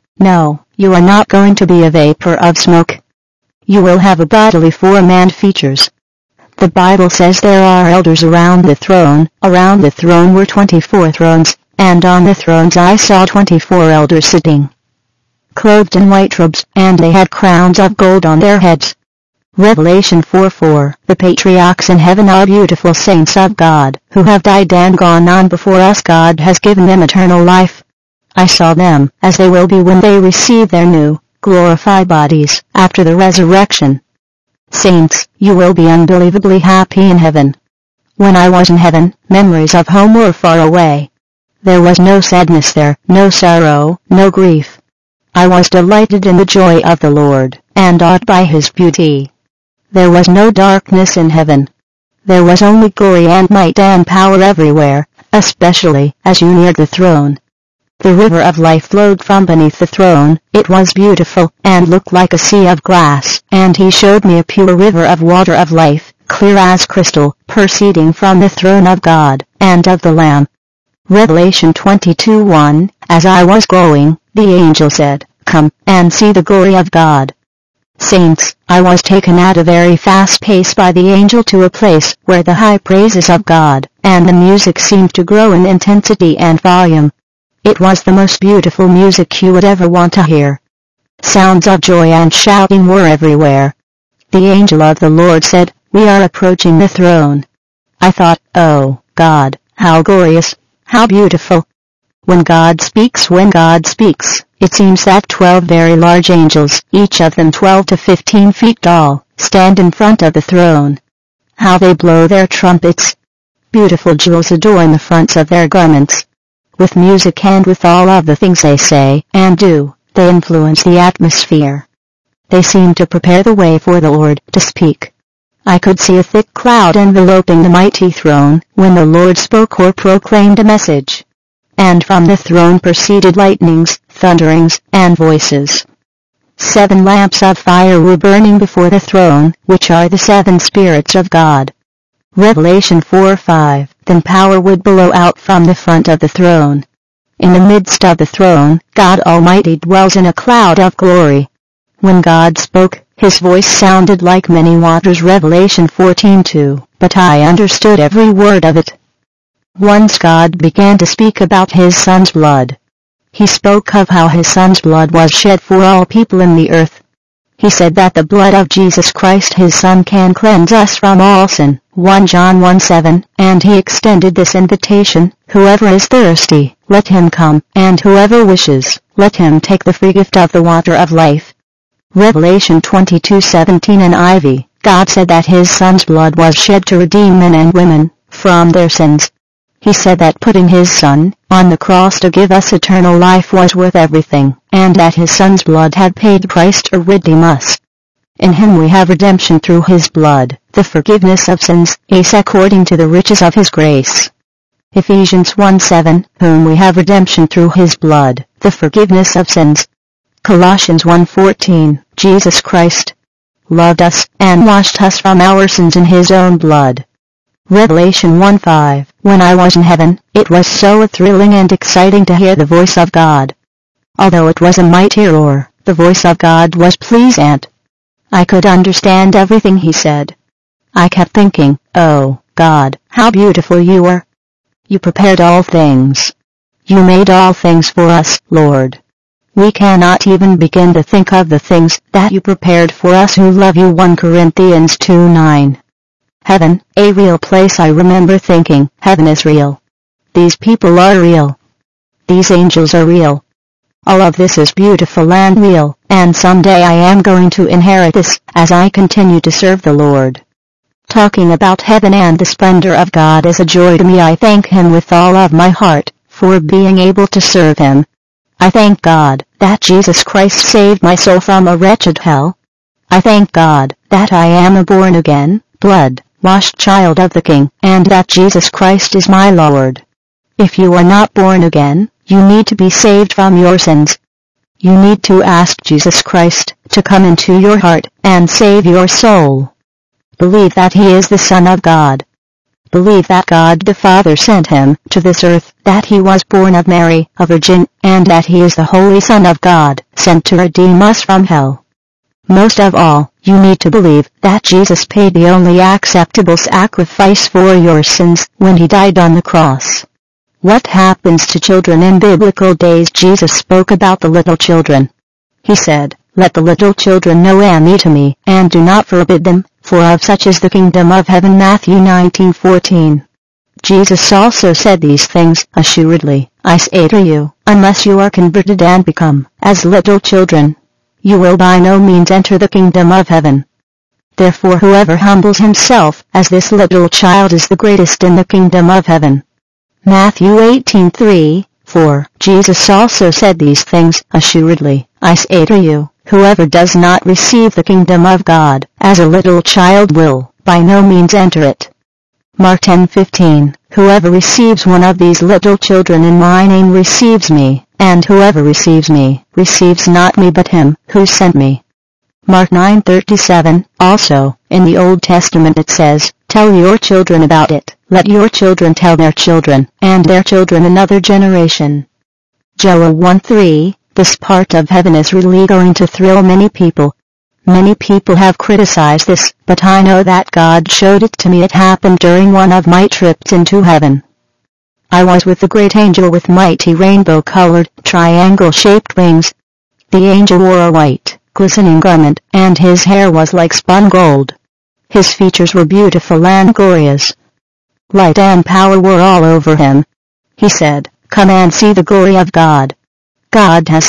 No, you are not going to be a vapor of smoke. You will have a bodily form and features. The Bible says there are elders around the throne. Around the throne were twenty-four thrones, and on the thrones I saw twenty-four elders sitting, clothed in white robes, and they had crowns of gold on their heads. Revelation four four. The patriarchs in heaven are beautiful saints of God, who have died and gone on before us. God has given them eternal life. I saw them, as they will be when they receive their new, glorified bodies, after the resurrection. Saints, you will be unbelievably happy in heaven. When I was in heaven, memories of home were far away. There was no sadness there, no sorrow, no grief. I was delighted in the joy of the Lord, and awed by His beauty. There was no darkness in heaven. There was only glory and might and power everywhere, especially as you neared the throne. The river of life flowed from beneath the throne. It was beautiful, and looked like a sea of glass, and He showed me a pure river of water of life, clear as crystal, proceeding from the throne of God, and of the Lamb. Revelation twenty-two one. As I was going, the angel said, Come, and see the glory of God. Saints, I was taken at a very fast pace by the angel to a place where the high praises of God, and the music seemed to grow in intensity and volume. It was the most beautiful music you would ever want to hear. Sounds of joy and shouting were everywhere. The angel of the Lord said, We are approaching the throne. I thought, oh, God, how glorious, how beautiful. When God speaks, when God speaks, It seems that twelve very large angels, each of them twelve to fifteen feet tall, stand in front of the throne. How they blow their trumpets! Beautiful jewels adorn the fronts of their garments. With music and with all of the things they say and do, they influence the atmosphere. They seem to prepare the way for the Lord to speak. I could see a thick cloud enveloping the mighty throne when the Lord spoke or proclaimed a message. And from the throne proceeded lightnings, thunderings, and voices. Seven lamps of fire were burning before the throne, which are the seven spirits of God. Revelation four five. Then power would blow out from the front of the throne. In the midst of the throne, God Almighty dwells in a cloud of glory. When God spoke, his voice sounded like many waters. Revelation fourteen two. But I understood every word of it. Once God began to speak about his Son's blood. He spoke of how his Son's blood was shed for all people in the earth. He said that the blood of Jesus Christ his Son can cleanse us from all sin, First John one seven, and he extended this invitation: whoever is thirsty, let him come, and whoever wishes, let him take the free gift of the water of life. Revelation twenty-two seventeen. N I V. God said that his Son's blood was shed to redeem men and women from their sins. He said that putting his Son on the cross to give us eternal life was worth everything, and that his Son's blood had paid the price to redeem us. In him we have redemption through his blood, the forgiveness of sins, as according to the riches of his grace. Ephesians one seven, whom we have redemption through his blood, the forgiveness of sins. Colossians one fourteen, Jesus Christ loved us and washed us from our sins in his own blood. Revelation one five. When I was in heaven, it was so thrilling and exciting to hear the voice of God. Although it was a mighty roar, the voice of God was pleasant. I could understand everything he said. I kept thinking, oh, God, how beautiful you are. You prepared all things. You made all things for us, Lord. We cannot even begin to think of the things that you prepared for us who love you. First Corinthians two nine. Heaven, a real place. I remember thinking, heaven is real. These people are real. These angels are real. All of this is beautiful and real, and someday I am going to inherit this as I continue to serve the Lord. Talking about heaven and the splendor of God is a joy to me. I thank him with all of my heart for being able to serve him. I thank God that Jesus Christ saved my soul from a wretched hell. I thank God that I am a born-again, blood-washed child of the King, and that Jesus Christ is my Lord. If you are not born again, you need to be saved from your sins. You need to ask Jesus Christ to come into your heart and save your soul. Believe that he is the Son of God. Believe that God the Father sent him to this earth, that he was born of Mary, a virgin, and that he is the Holy Son of God, sent to redeem us from hell. Most of all, you need to believe that Jesus paid the only acceptable sacrifice for your sins when he died on the cross. What happens to children in biblical days? Jesus spoke about the little children. He said, "Let the little children know me to me, and do not forbid them, for of such is the kingdom of heaven." Matthew nineteen fourteen. Jesus also said these things, "Assuredly, I say to you, unless you are converted and become as little children, you will by no means enter the kingdom of heaven." Therefore whoever humbles himself as this little child is the greatest in the kingdom of heaven. Matthew eighteen three, four. Jesus also said these things, "Assuredly, I say to you, whoever does not receive the kingdom of God as a little child will by no means enter it." Mark ten fifteen. Whoever receives one of these little children in my name receives me, and whoever receives me receives not me but him who sent me. Mark nine thirty-seven. Also, in the Old Testament it says, "Tell your children about it, let your children tell their children, and their children another generation." Joel one three. This part of heaven is really going to thrill many people. Many people have criticized this, but I know that God showed it to me. It happened during one of my trips into heaven. I was with the great angel with mighty rainbow-colored, triangle-shaped wings. The angel wore a white, glistening garment, and his hair was like spun gold. His features were beautiful and glorious. Light and power were all over him. He said, "Come and see the glory of God." God has said,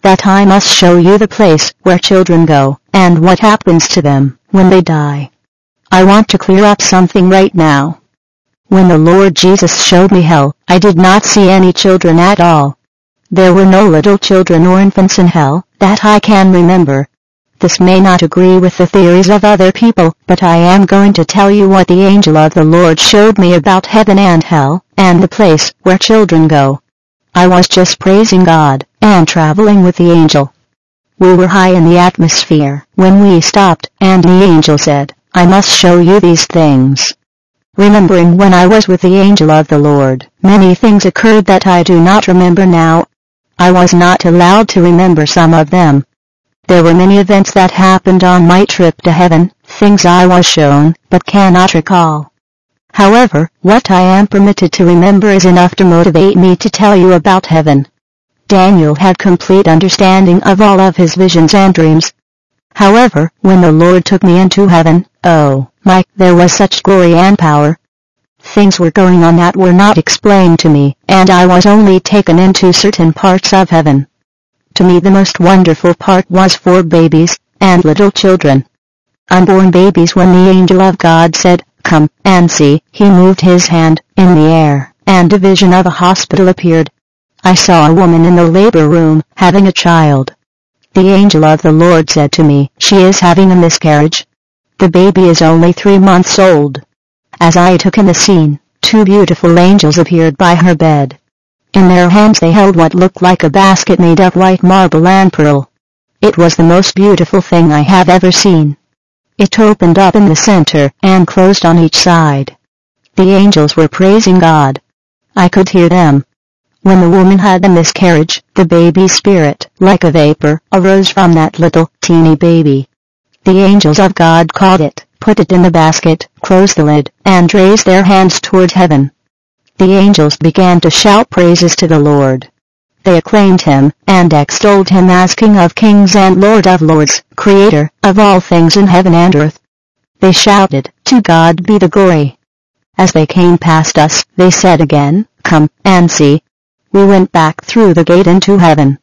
that I must show you the place where children go, and what happens to them when they die. I want to clear up something right now. When the Lord Jesus showed me hell, I did not see any children at all. There were no little children or infants in hell, that I can remember. This may not agree with the theories of other people, but I am going to tell you what the angel of the Lord showed me about heaven and hell, and the place where children go. I was just praising God, and traveling with the angel. We were high in the atmosphere when we stopped, and the angel said, I must show you these things. Remembering when I was with the angel of the Lord, many things occurred that I do not remember now. I was not allowed to remember some of them. There were many events that happened on my trip to heaven, things I was shown, but cannot recall. However, what I am permitted to remember is enough to motivate me to tell you about heaven. Daniel had complete understanding of all of his visions and dreams. However, when the Lord took me into heaven, oh, my, there was such glory and power. Things were going on that were not explained to me, and I was only taken into certain parts of heaven. To me the most wonderful part was for babies, and little children. Unborn babies. When the angel of God said, come, and see, he moved his hand in the air, and a vision of a hospital appeared. I saw a woman in the labor room, having a child. The angel of the Lord said to me, she is having a miscarriage. The baby is only three months old. As I took in the scene, two beautiful angels appeared by her bed. In their hands they held what looked like a basket made of white marble and pearl. It was the most beautiful thing I have ever seen. It opened up in the center and closed on each side. The angels were praising God. I could hear them. When the woman had a miscarriage, the baby's spirit, like a vapor, arose from that little, teeny baby. The angels of God caught it, put it in the basket, closed the lid, and raised their hands toward heaven. The angels began to shout praises to the Lord. They acclaimed him, and extolled him as King of kings and Lord of lords, Creator of all things in heaven and earth. They shouted, to God be the glory. As they came past us, they said again, come, and see. We went back through the gate into heaven.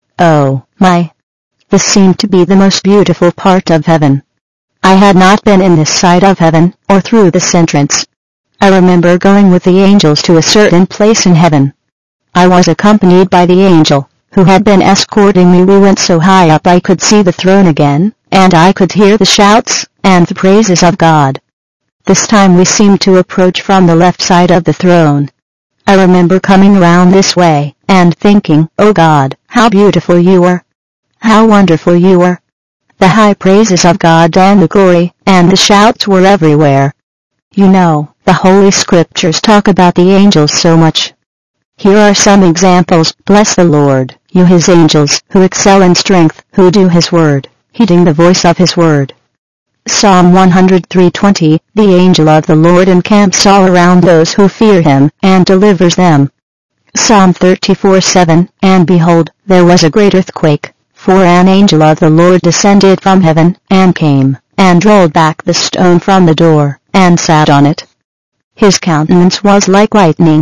Oh, my! This seemed to be the most beautiful part of heaven. I had not been in this side of heaven, or through this entrance. I remember going with the angels to a certain place in heaven. I was accompanied by the angel, who had been escorting me. We went so high up I could see the throne again, and I could hear the shouts and the praises of God. This time we seemed to approach from the left side of the throne. I remember coming around this way, and thinking, oh God, how beautiful you are! How wonderful you are! The high praises of God and the glory, and the shouts were everywhere. You know, the Holy Scriptures talk about the angels so much. Here are some examples. Bless the Lord, you his angels, who excel in strength, who do his word, heeding the voice of his word. Psalm one hundred three twenty, the angel of the Lord encamps all around those who fear him, and delivers them. Psalm thirty-four seven, and behold, there was a great earthquake, for an angel of the Lord descended from heaven, and came, and rolled back the stone from the door, and sat on it. His countenance was like lightning,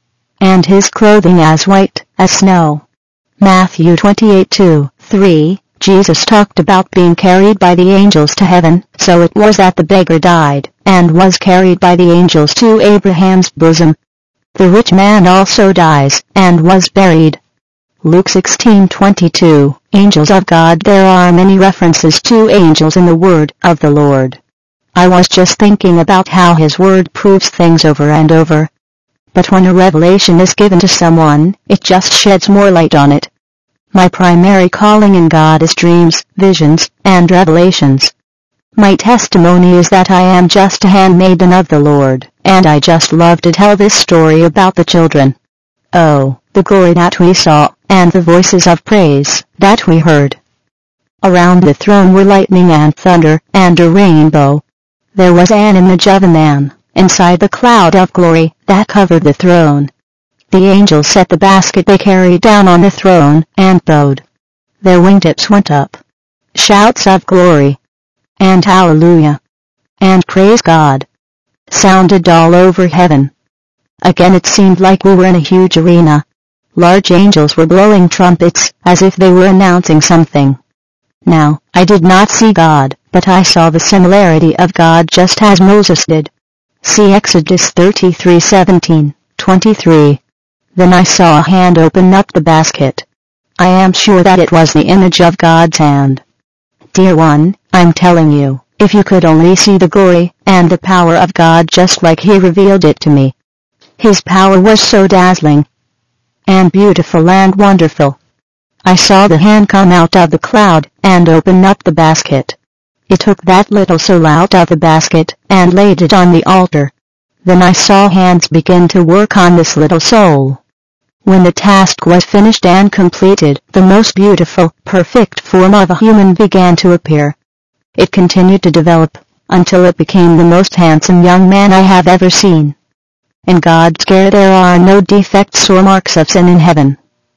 and his clothing as white as snow. Matthew twenty-eight two, three. Jesus talked about being carried by the angels to heaven, so it was that the beggar died, and was carried by the angels to Abraham's bosom. The rich man also dies, and was buried. Luke sixteen twenty-two, angels of God. There are many references to angels in the word of the Lord. I was just thinking about how his word proves things over and over. But when a revelation is given to someone, it just sheds more light on it. My primary calling in God is dreams, visions, and revelations. My testimony is that I am just a handmaiden of the Lord, and I just love to tell this story about the children. Oh, the glory that we saw, and the voices of praise that we heard. Around the throne were lightning and thunder, and a rainbow. There was an image of a man, inside the cloud of glory that covered the throne. The angels set the basket they carried down on the throne, and bowed. Their wingtips went up. Shouts of glory, and hallelujah, and praise God sounded all over heaven. Again it seemed like we were in a huge arena. Large angels were blowing trumpets, as if they were announcing something. Now, I did not see God, but I saw the similarity of God just as Moses did. See Exodus thirty-three seventeen, twenty-three. Then I saw a hand open up the basket. I am sure that it was the image of God's hand. Dear one, I'm telling you, if you could only see the glory and the power of God just like He revealed it to me. His power was so dazzling and beautiful and wonderful. I saw the hand come out of the cloud and open up the basket. It took that little soul out of the basket and laid it on the altar. Then I saw hands begin to work on this little soul. When the task was finished and completed, the most beautiful, perfect form of a human began to appear. It continued to develop, until it became the most handsome young man I have ever seen. In God's care there are no defects or marks of sin in heaven.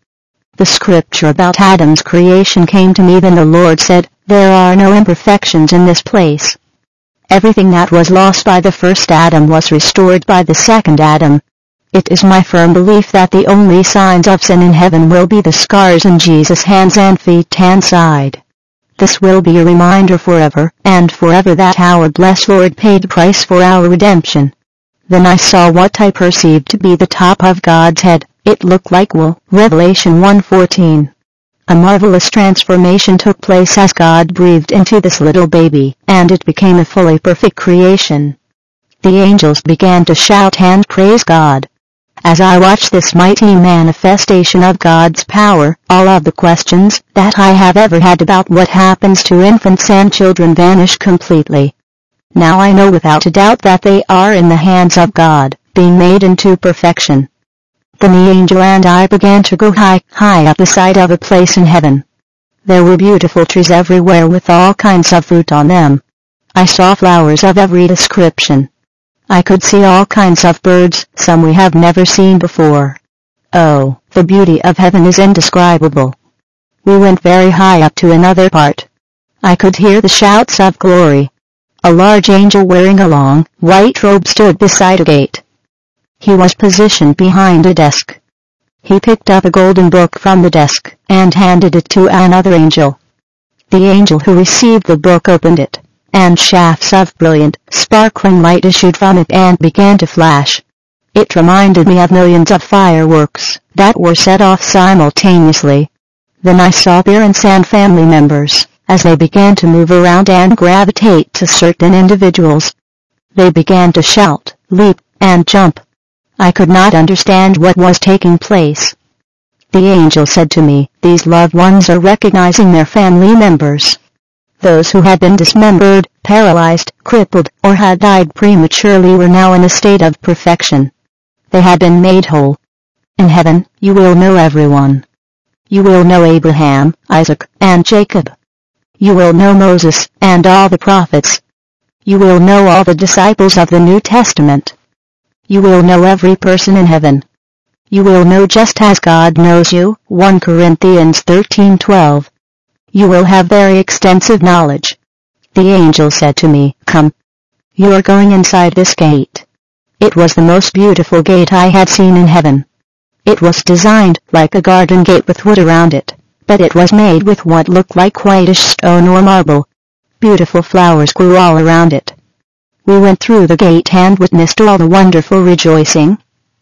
The scripture about Adam's creation came to me. Then the Lord said, there are no imperfections in this place. Everything that was lost by the first Adam was restored by the second Adam. It is my firm belief that the only signs of sin in heaven will be the scars in Jesus' hands and feet and side. This will be a reminder forever and forever that our blessed Lord paid the price for our redemption. Then I saw what I perceived to be the top of God's head. It looked like wool. Revelation one fourteen. A marvelous transformation took place as God breathed into this little baby, and it became a fully perfect creation. The angels began to shout and praise God. As I watched this mighty manifestation of God's power, all of the questions that I have ever had about what happens to infants and children vanished completely. Now I know without a doubt that they are in the hands of God, being made into perfection. Then the angel and I began to go high, high up the side of a place in heaven. There were beautiful trees everywhere with all kinds of fruit on them. I saw flowers of every description. I could see all kinds of birds, some we have never seen before. Oh, the beauty of heaven is indescribable. We went very high up to another part. I could hear the shouts of glory. A large angel wearing a long, white robe stood beside a gate. He was positioned behind a desk. He picked up a golden book from the desk and handed it to another angel. The angel who received the book opened it, and shafts of brilliant, sparkling light issued from it and began to flash. It reminded me of millions of fireworks that were set off simultaneously. Then I saw parents and family members, as they began to move around and gravitate to certain individuals. They began to shout, leap, and jump. I could not understand what was taking place. The angel said to me, these loved ones are recognizing their family members. Those who had been dismembered, paralyzed, crippled, or had died prematurely were now in a state of perfection. They had been made whole. In heaven, you will know everyone. You will know Abraham, Isaac, and Jacob. You will know Moses, and all the prophets. You will know all the disciples of the New Testament. You will know every person in heaven. You will know just as God knows you, First Corinthians thirteen twelve. You will have very extensive knowledge. The angel said to me, come. You are going inside this gate. It was the most beautiful gate I had seen in heaven. It was designed like a garden gate with wood around it, but it was made with what looked like whitish stone or marble. Beautiful flowers grew all around it. We went through the gate and witnessed all the wonderful rejoicing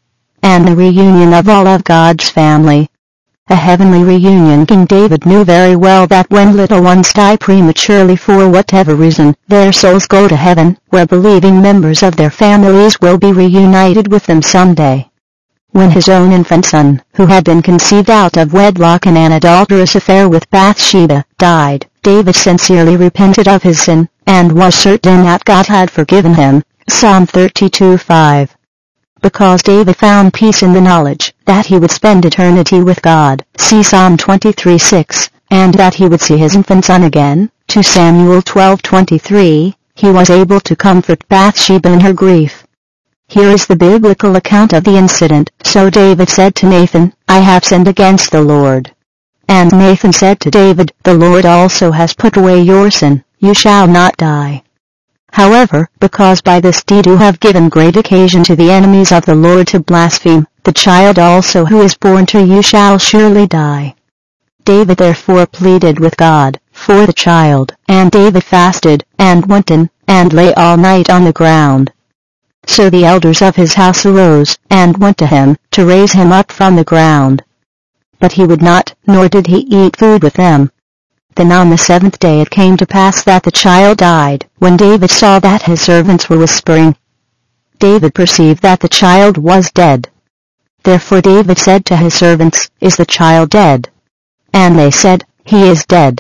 and the reunion of all of God's family. A heavenly reunion. King David knew very well that when little ones die prematurely for whatever reason, their souls go to heaven, where believing members of their families will be reunited with them someday. When his own infant son, who had been conceived out of wedlock in an adulterous affair with Bathsheba, died, David sincerely repented of his sin, and was certain that God had forgiven him. Psalm thirty-two five. Because David found peace in the knowledge that he would spend eternity with God, see Psalm twenty-three six, and that he would see his infant son again, Second Samuel twelve twenty-three, he was able to comfort Bathsheba in her grief. Here is the biblical account of the incident. So David said to Nathan, I have sinned against the Lord. And Nathan said to David, the Lord also has put away your sin, you shall not die. However, because by this deed you have given great occasion to the enemies of the Lord to blaspheme, the child also who is born to you shall surely die." David therefore pleaded with God for the child, and David fasted, and went in, and lay all night on the ground. So the elders of his house arose, and went to him, to raise him up from the ground. But he would not, nor did he eat food with them. Then on the seventh day it came to pass that the child died, when David saw that his servants were whispering. David perceived that the child was dead. Therefore David said to his servants, "Is the child dead?" And they said, "He is dead."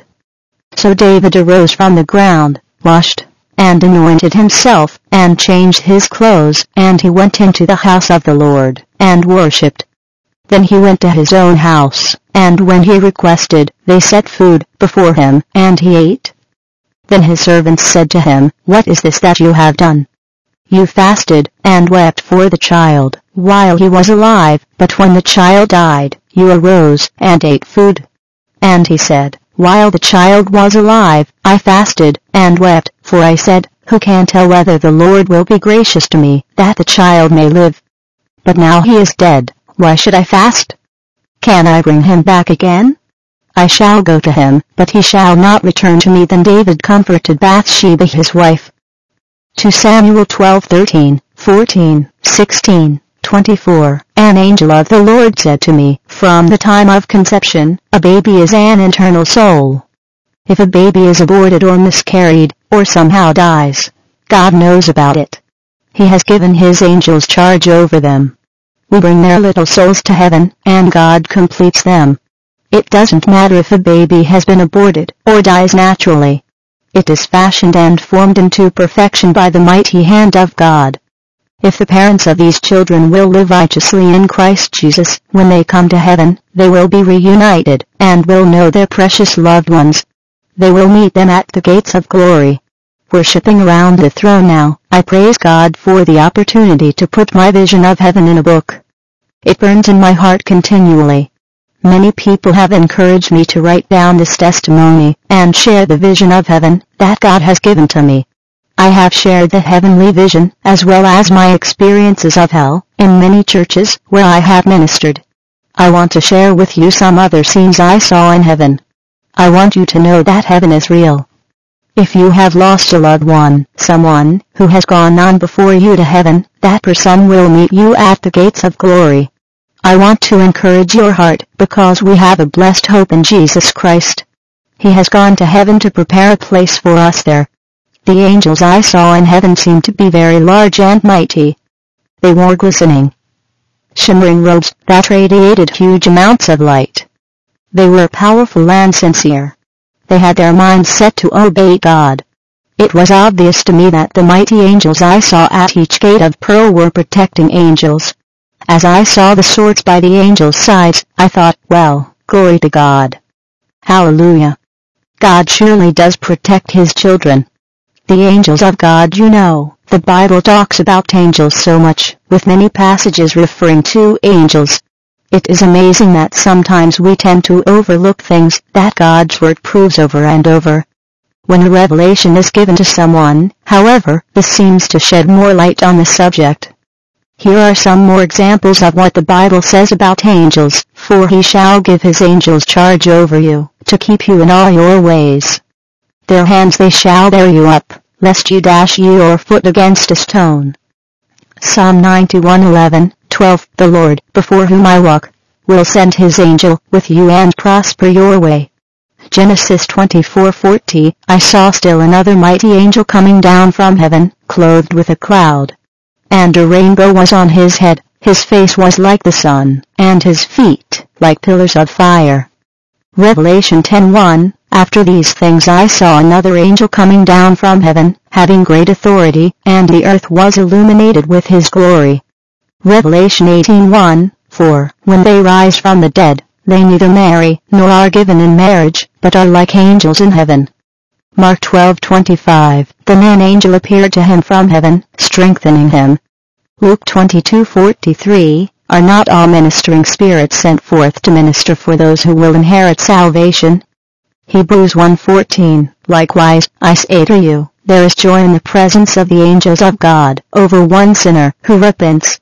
So David arose from the ground, washed, and anointed himself, and changed his clothes, and he went into the house of the Lord, and worshipped. Then he went to his own house, and when he requested, they set food before him, and he ate. Then his servants said to him, "What is this that you have done? You fasted, and wept for the child, while he was alive, but when the child died, you arose, and ate food." And he said, "While the child was alive, I fasted, and wept, for I said, Who can tell whether the Lord will be gracious to me, that the child may live? But now he is dead, why should I fast? Can I bring him back again? I shall go to him, but he shall not return to me." Then David comforted Bathsheba his wife. Second Samuel twelve thirteen, fourteen, sixteen, twenty-four. An angel of the Lord said to me, "From the time of conception, a baby is an eternal soul. If a baby is aborted or miscarried, or somehow dies, God knows about it. He has given his angels charge over them. We bring their little souls to heaven, and God completes them. It doesn't matter if a baby has been aborted, or dies naturally. It is fashioned and formed into perfection by the mighty hand of God. If the parents of these children will live righteously in Christ Jesus, when they come to heaven, they will be reunited, and will know their precious loved ones. They will meet them at the gates of glory. Worshipping around the throne now, I praise God for the opportunity to put my vision of heaven in a book. It burns in my heart continually. Many people have encouraged me to write down this testimony, and share the vision of heaven that God has given to me. I have shared the heavenly vision, as well as my experiences of hell, in many churches where I have ministered. I want to share with you some other scenes I saw in heaven. I want you to know that heaven is real. If you have lost a loved one, someone who has gone on before you to heaven, that person will meet you at the gates of glory. I want to encourage your heart, because we have a blessed hope in Jesus Christ. He has gone to heaven to prepare a place for us there. The angels I saw in heaven seemed to be very large and mighty. They wore glistening, shimmering robes that radiated huge amounts of light. They were powerful and sincere. They had their minds set to obey God. It was obvious to me that the mighty angels I saw at each gate of pearl were protecting angels. As I saw the swords by the angels' sides, I thought, well, glory to God. Hallelujah. God surely does protect his children. The angels of God, you know, the Bible talks about angels so much, with many passages referring to angels. It is amazing that sometimes we tend to overlook things that God's Word proves over and over. When a revelation is given to someone, however, this seems to shed more light on the subject. Here are some more examples of what the Bible says about angels. "For he shall give his angels charge over you, to keep you in all your ways. Their hands they shall bear you up, lest you dash your foot against a stone." Psalm ninety-one eleven, twelve. "The Lord, before whom I walk, will send his angel with you and prosper your way." Genesis twenty-four forty. "I saw still another mighty angel coming down from heaven, clothed with a cloud. And a rainbow was on his head, his face was like the sun, and his feet like pillars of fire." Revelation ten one. "After these things I saw another angel coming down from heaven, having great authority, and the earth was illuminated with his glory." Revelation eighteen one. "For, when they rise from the dead, they neither marry nor are given in marriage, but are like angels in heaven." Mark twelve twenty-five. "Then an angel appeared to him from heaven, strengthening him." Luke twenty-two forty-three. "Are not all ministering spirits sent forth to minister for those who will inherit salvation?" Hebrews one fourteen. "Likewise, I say to you, there is joy in the presence of the angels of God over one sinner who repents."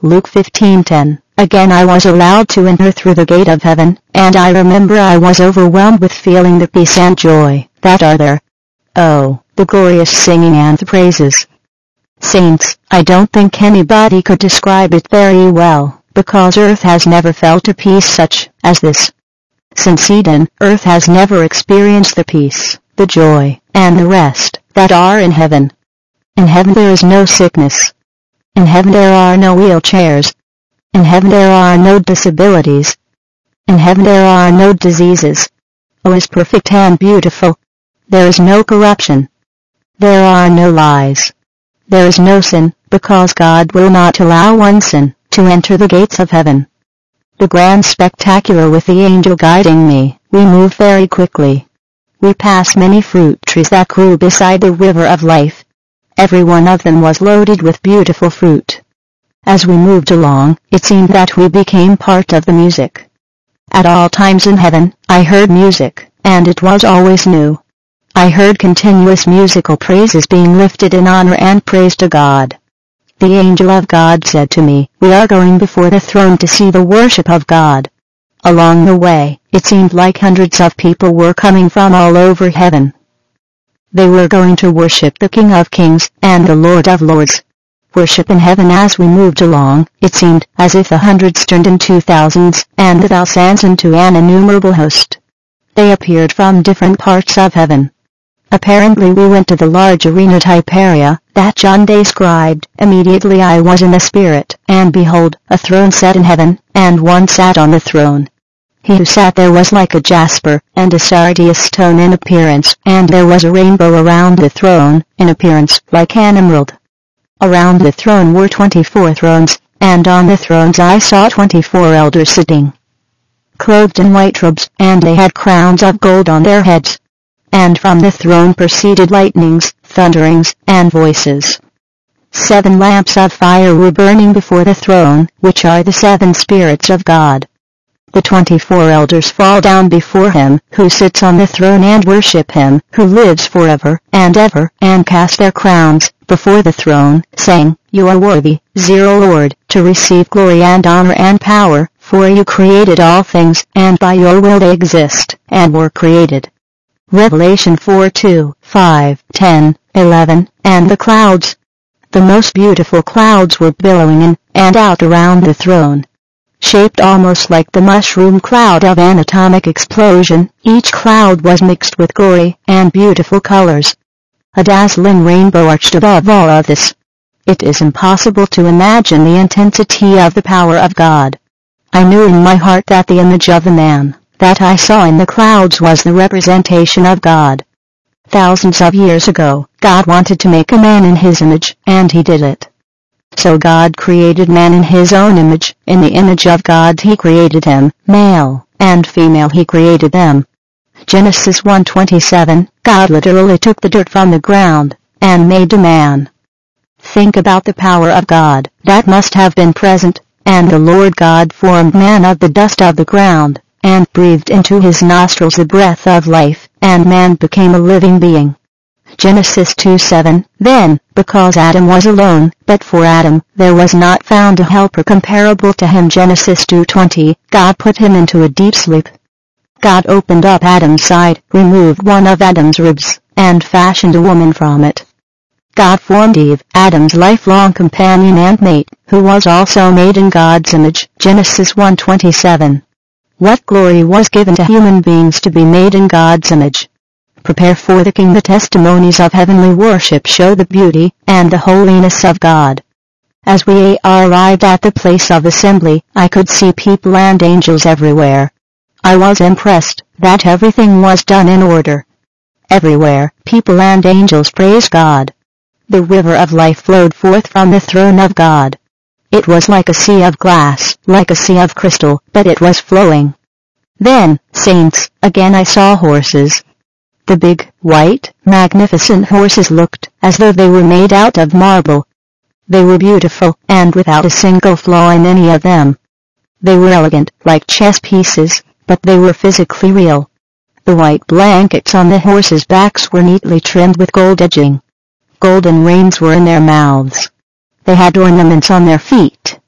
Luke fifteen ten. Again I was allowed to enter through the gate of heaven, and I remember I was overwhelmed with feeling the peace and joy that are there. Oh, the glorious singing and the praises. Saints, I don't think anybody could describe it very well, because earth has never felt a peace such as this. Since Eden, earth has never experienced the peace, the joy, and the rest that are in heaven. In heaven there is no sickness. In heaven there are no wheelchairs. In heaven there are no disabilities. In heaven there are no diseases. Oh, is perfect and beautiful. There is no corruption. There are no lies. There is no sin, because God will not allow one sin to enter the gates of heaven. The grand spectacular with the angel guiding me, we move very quickly. We pass many fruit trees that grew beside the river of life. Every one of them was loaded with beautiful fruit. As we moved along, it seemed that we became part of the music. At all times in heaven, I heard music, and it was always new. I heard continuous musical praises being lifted in honor and praise to God. The angel of God said to me, "We are going before the throne to see the worship of God." Along the way, it seemed like hundreds of people were coming from all over heaven. They were going to worship the King of Kings and the Lord of Lords. Worship in heaven. As we moved along, it seemed as if the hundreds turned into thousands, and the thousands into an innumerable host. They appeared from different parts of heaven. Apparently we went to the large arena-type area that John described. Immediately I was in the Spirit, and behold, a throne set in heaven, and one sat on the throne. He who sat there was like a jasper and a sardius stone in appearance, and there was a rainbow around the throne, in appearance like an emerald. Around the throne were twenty-four thrones, and on the thrones I saw twenty-four elders sitting, clothed in white robes, and they had crowns of gold on their heads. And from the throne proceeded lightnings, thunderings, and voices. Seven lamps of fire were burning before the throne, which are the seven spirits of God. The twenty-four elders fall down before him who sits on the throne and worship him who lives forever and ever, and cast their crowns before the throne, saying, "You are worthy, O Lord, to receive glory and honor and power, for you created all things, and by your will they exist and were created." Revelation four two, five, ten, eleven, and the clouds. The most beautiful clouds were billowing in and out around the throne. Shaped almost like the mushroom cloud of an atomic explosion, each cloud was mixed with glory and beautiful colors. A dazzling rainbow arched above all of this. It is impossible to imagine the intensity of the power of God. I knew in my heart that the image of the man that I saw in the clouds was the representation of God. Thousands of years ago, God wanted to make a man in his image, and he did it. So God created man in his own image. In the image of God he created him, male and female he created them. Genesis one twenty-seven, God literally took the dirt from the ground and made a man. Think about the power of God that must have been present, and the Lord God formed man of the dust of the ground, and breathed into his nostrils the breath of life, and man became a living being. Genesis two seven, then, because Adam was alone, but for Adam there was not found a helper comparable to him. Genesis two twenty, God put him into a deep sleep. God opened up Adam's side, removed one of Adam's ribs, and fashioned a woman from it. God formed Eve, Adam's lifelong companion and mate, who was also made in God's image. Genesis one twenty-seven. What glory was given to human beings to be made in God's image. Prepare for the King. The testimonies of heavenly worship show the beauty and the holiness of God. As we arrived at the place of assembly, I could see people and angels everywhere. I was impressed that everything was done in order. Everywhere, people and angels praised God. The river of life flowed forth from the throne of God. It was like a sea of glass, like a sea of crystal, but it was flowing. Then, saints, again I saw horses. The big, white, magnificent horses looked as though they were made out of marble. They were beautiful, and without a single flaw in any of them. They were elegant, like chess pieces, but they were physically real. The white blankets on the horses' backs were neatly trimmed with gold edging. Golden reins were in their mouths. They had ornaments on their feet,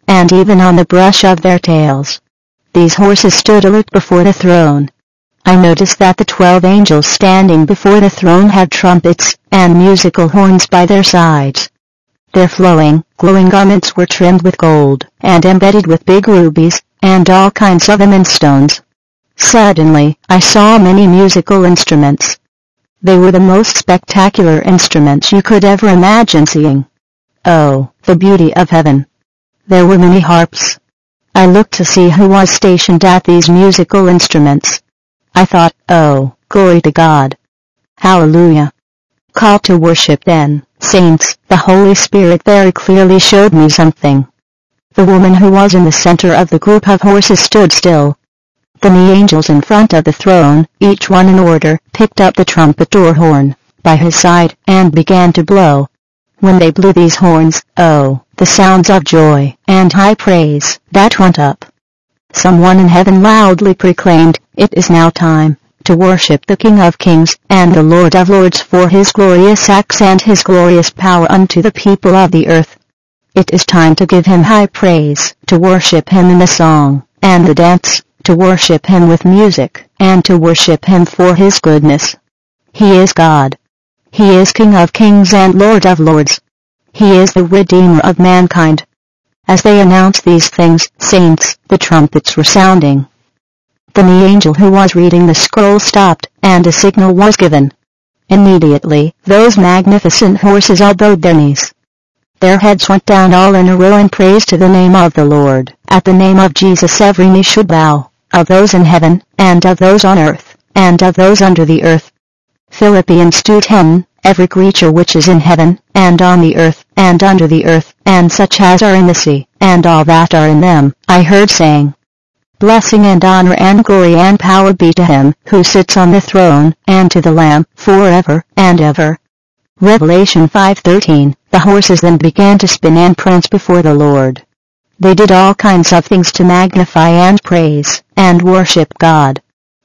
and even on the brush of their tails. These horses stood alert before the throne. I noticed that the twelve angels standing before the throne had trumpets and musical horns by their sides. Their flowing, glowing garments were trimmed with gold, and embedded with big rubies, and all kinds of immense stones. Suddenly, I saw many musical instruments. They were the most spectacular instruments you could ever imagine seeing. Oh, the beauty of heaven! There were many harps. I looked to see who was stationed at these musical instruments. I thought, oh, glory to God! Hallelujah! Call to worship then, saints. The Holy Spirit very clearly showed me something. The woman who was in the center of the group of horses stood still. The angels in front of the throne, each one in order, picked up the trumpet or horn by his side and began to blow. When they blew these horns, oh, the sounds of joy and high praise that went up. Someone in heaven loudly proclaimed, "It is now time to worship the King of Kings and the Lord of Lords, for his glorious acts and his glorious power unto the people of the earth. It is time to give him high praise, to worship him in the song and the dance, to worship him with music, and to worship him for his goodness. He is God. He is King of Kings and Lord of Lords. He is the Redeemer of mankind." As they announced these things, saints, the trumpets were sounding. Then the angel who was reading the scroll stopped, and a signal was given. Immediately, those magnificent horses all bowed their knees. Their heads went down all in a row in praise to the name of the Lord. At the name of Jesus every knee should bow, of those in heaven, and of those on earth, and of those under the earth. Philippians two ten, every creature which is in heaven, and on the earth, and under the earth, and such as are in the sea, and all that are in them, I heard saying, Blessing and honor and glory and power be to him who sits on the throne, and to the Lamb, forever and ever. Revelation five thirteen, the horses then began to spin and prance before the Lord. They did all kinds of things to magnify and praise, and worship God.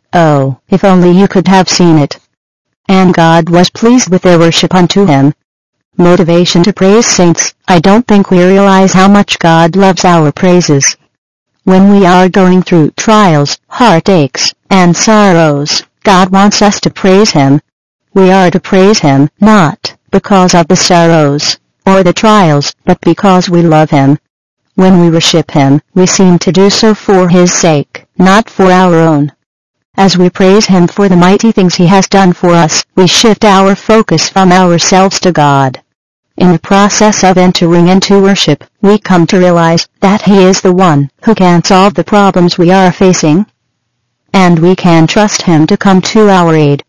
Oh, if only you could have seen it. And God was pleased with their worship unto him. Motivation to praise, saints. I don't think we realize how much God loves our praises. When we are going through trials, heartaches, and sorrows, God wants us to praise him. We are to praise him, not because of the sorrows or the trials, but because we love him. When we worship him, we seem to do so for his sake, not for our own. As we praise him for the mighty things he has done for us, we shift our focus from ourselves to God. In the process of entering into worship, we come to realize that he is the one who can solve the problems we are facing. And we can trust him to come to our aid.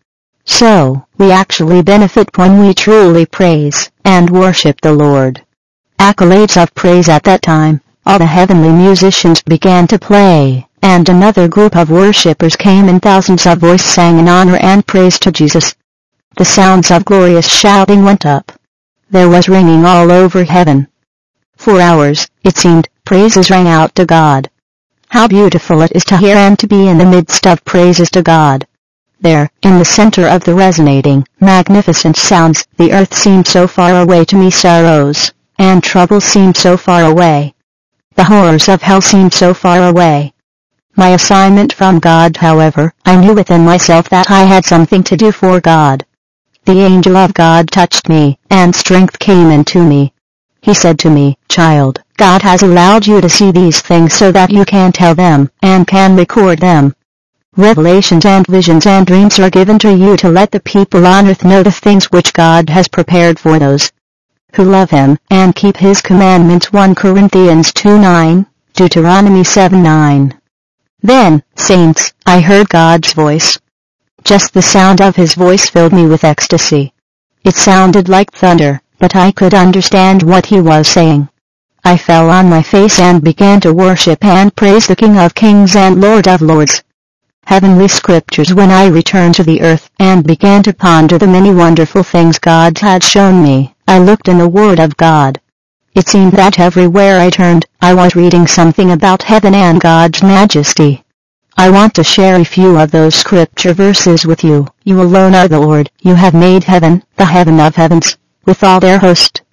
So, we actually benefit when we truly praise and worship the Lord. Accolades of praise at that time, all the heavenly musicians began to play, and another group of worshippers came and thousands of voices sang in honor and praise to Jesus. The sounds of glorious shouting went up. There was ringing all over heaven. For hours, it seemed, praises rang out to God. How beautiful it is to hear and to be in the midst of praises to God. There, in the center of the resonating, magnificent sounds, the earth seemed so far away to me, sorrows and troubles seemed so far away. The horrors of hell seemed so far away. My assignment from God, however, I knew within myself that I had something to do for God. The angel of God touched me, and strength came into me. He said to me, "Child, God has allowed you to see these things so that you can tell them, and can record them. Revelations and visions and dreams are given to you to let the people on earth know the things which God has prepared for those who love him, and keep his commandments." First Corinthians two nine, Deuteronomy seven nine. Then, saints, I heard God's voice. Just the sound of his voice filled me with ecstasy. It sounded like thunder, but I could understand what he was saying. I fell on my face and began to worship and praise the King of Kings and Lord of Lords. Heavenly scriptures. When I returned to the earth and began to ponder the many wonderful things God had shown me, I looked in the Word of God. It seemed that everywhere I turned, I was reading something about heaven and God's majesty. I want to share a few of those scripture verses with you. You alone are the Lord. You have made heaven, the heaven of heavens, with all their host,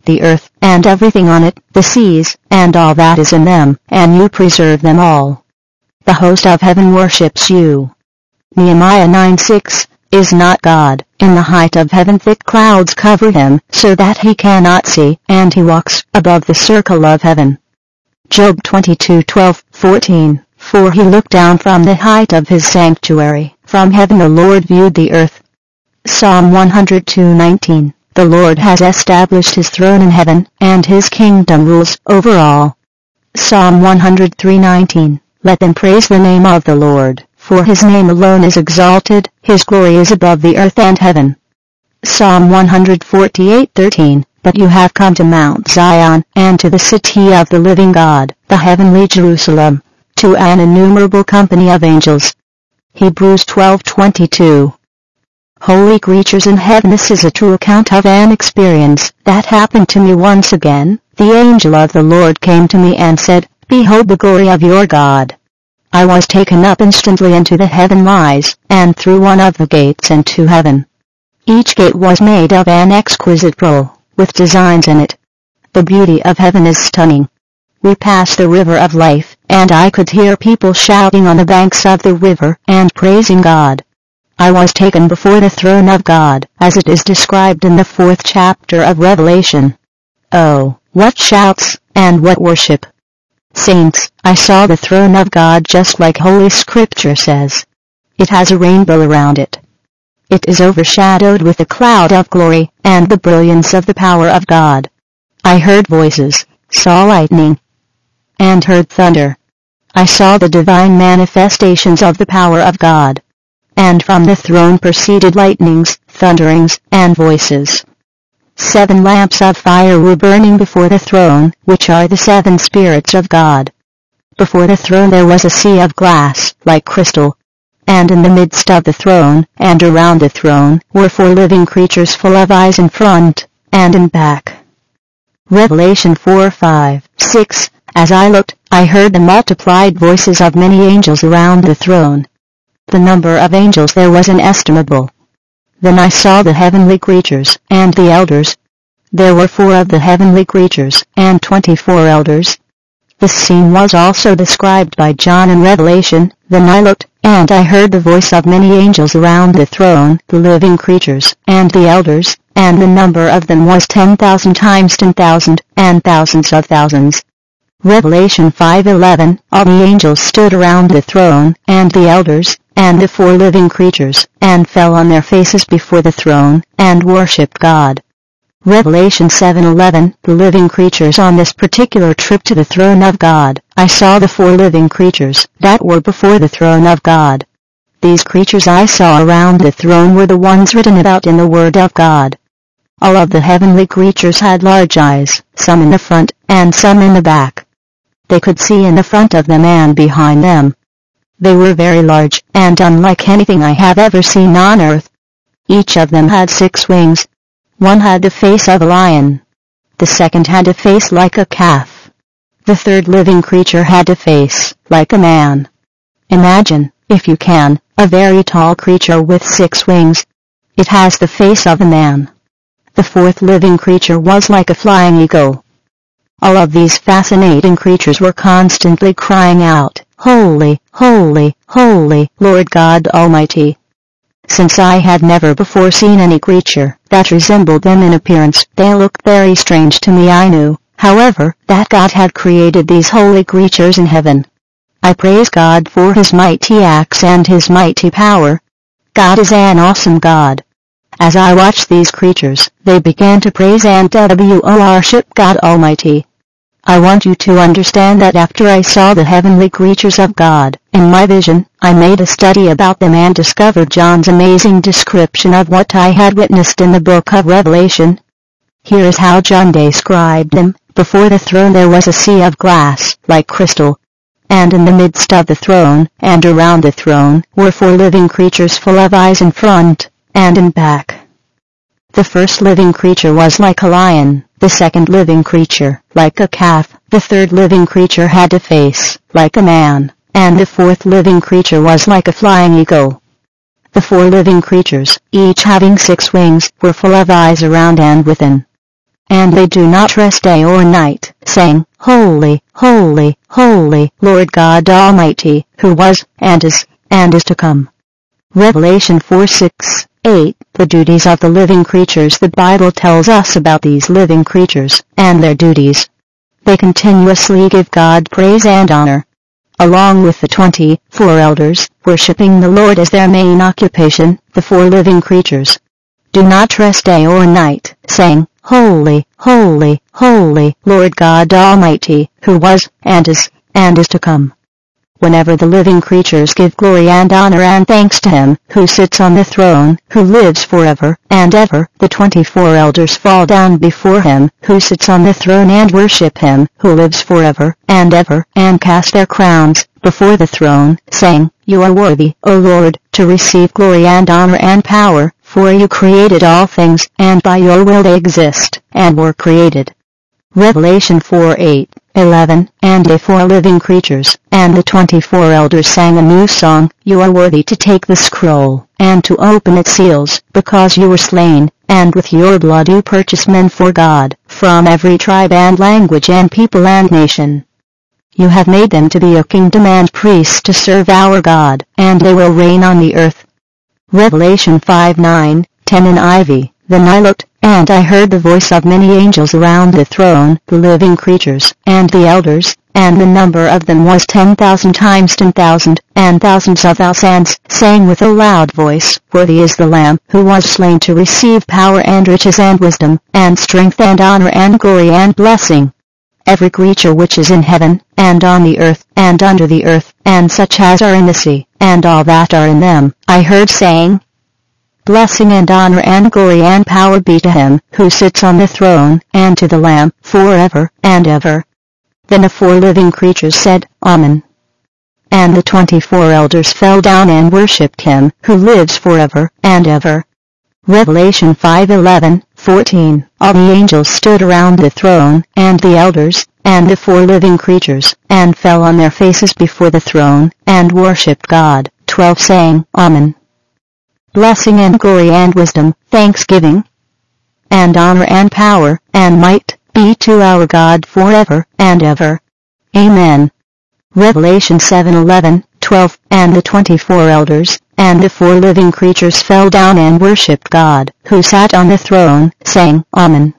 the earth, and everything on it, the seas, and all that is in them, and you preserve them all. The host of heaven worships you. Nehemiah nine six. Is not God in the height of heaven? Thick clouds cover him, so that he cannot see, and he walks above the circle of heaven. Job twenty-two twelve fourteen. For he looked down from the height of his sanctuary, from heaven the Lord viewed the earth. Psalm one oh two nineteen. The Lord has established his throne in heaven, and his kingdom rules over all. Psalm one oh three nineteen. Let them praise the name of the Lord, for his name alone is exalted, his glory is above the earth and heaven. Psalm one forty-eight thirteen. But you have come to Mount Zion, and to the city of the living God, the heavenly Jerusalem, to an innumerable company of angels. Hebrews twelve twenty-two. Holy creatures in heaven. This is a true account of an experience that happened to me once again. The angel of the Lord came to me and said, Behold the glory of your God. I was taken up instantly into the heavenlies, and through one of the gates into heaven. Each gate was made of an exquisite pearl, with designs in it. The beauty of heaven is stunning. We passed the river of life, and I could hear people shouting on the banks of the river and praising God. I was taken before the throne of God, as it is described in the fourth chapter of Revelation. Oh, what shouts, and what worship! Saints, I saw the throne of God just like Holy Scripture says. It has a rainbow around it. It is overshadowed with a cloud of glory, and the brilliance of the power of God. I heard voices, saw lightning, and heard thunder. I saw the divine manifestations of the power of God. And from the throne proceeded lightnings, thunderings, and voices. Seven lamps of fire were burning before the throne, which are the seven spirits of God. Before the throne there was a sea of glass, like crystal. And in the midst of the throne, and around the throne, were four living creatures full of eyes in front, and in back. Revelation four five six. As I looked, I heard the multiplied voices of many angels around the throne. The number of angels there was inestimable. Then I saw the heavenly creatures, and the elders. There were four of the heavenly creatures, and twenty-four elders. This scene was also described by John in Revelation. Then I looked, and I heard the voice of many angels around the throne, the living creatures, and the elders, and the number of them was ten thousand times ten thousand, and thousands of thousands. Revelation five eleven. All the angels stood around the throne, and the elders, and the four living creatures, and fell on their faces before the throne, and worshipped God. Revelation seven eleven. The living creatures on this particular trip to the throne of God. I saw the four living creatures that were before the throne of God. These creatures I saw around the throne were the ones written about in the Word of God. All of the heavenly creatures had large eyes, some in the front, and some in the back. They could see in the front of them and behind them. They were very large, and unlike anything I have ever seen on earth. Each of them had six wings. One had the face of a lion. The second had a face like a calf. The third living creature had a face like a man. Imagine, if you can, a very tall creature with six wings. It has the face of a man. The fourth living creature was like a flying eagle. All of these fascinating creatures were constantly crying out, Holy, holy, holy, Lord God Almighty. Since I had never before seen any creature that resembled them in appearance, they looked very strange to me. I knew, however, that God had created these holy creatures in heaven. I praise God for his mighty acts and his mighty power. God is an awesome God. As I watched these creatures, they began to praise and worship God Almighty. I want you to understand that after I saw the heavenly creatures of God, in my vision, I made a study about them and discovered John's amazing description of what I had witnessed in the book of Revelation. Here is how John described them. Before the throne there was a sea of glass, like crystal. And in the midst of the throne, and around the throne, were four living creatures full of eyes in front, and in back. The first living creature was like a lion, the second living creature, like a calf, the third living creature had a face, like a man, and the fourth living creature was like a flying eagle. The four living creatures, each having six wings, were full of eyes around and within. and they do not rest day or night, saying, Holy, holy, holy, Lord God Almighty, who was, and is, and is to come. Revelation four six, eight. The duties of the living creatures. The Bible tells us about these living creatures, and their duties. They continuously give God praise and honor, along with the twenty-four elders, worshiping the Lord as their main occupation. The four living creatures do not rest day or night, saying, Holy, holy, holy, Lord God Almighty, who was, and is, and is to come. Whenever the living creatures give glory and honor and thanks to Him who sits on the throne, who lives forever and ever, the twenty-four elders fall down before Him who sits on the throne and worship Him who lives forever and ever, and cast their crowns before the throne, saying, You are worthy, O Lord, to receive glory and honor and power, for you created all things, and by your will they exist, and were created. Revelation four eight, eleven. And the four living creatures, and the twenty-four elders sang a new song, You are worthy to take the scroll, and to open its seals, because you were slain, and with your blood you purchased men for God, from every tribe and language and people and nation. You have made them to be a kingdom and priests to serve our God, and they will reign on the earth. Revelation five nine, ten. In Ivy, then I looked, and I heard the voice of many angels around the throne, the living creatures, and the elders, and the number of them was ten thousand times ten thousand, and thousands of thousands, saying with a loud voice, Worthy is the Lamb, who was slain to receive power and riches and wisdom, and strength and honor and glory and blessing. Every creature which is in heaven, and on the earth, and under the earth, and such as are in the sea, and all that are in them, I heard saying, Blessing and honor and glory and power be to Him who sits on the throne, and to the Lamb, forever and ever. Then the four living creatures said, Amen. And the twenty-four elders fell down and worshipped Him who lives forever and ever. Revelation five eleven, fourteen. All the angels stood around the throne, and the elders, and the four living creatures, and fell on their faces before the throne, and worshipped God, twelve saying, Amen. Blessing and glory and wisdom, thanksgiving, and honor and power, and might, be to our God forever and ever. Amen. Revelation seven eleven, twelve. And the twenty-four elders, and the four living creatures fell down and worshipped God, who sat on the throne, saying, Amen.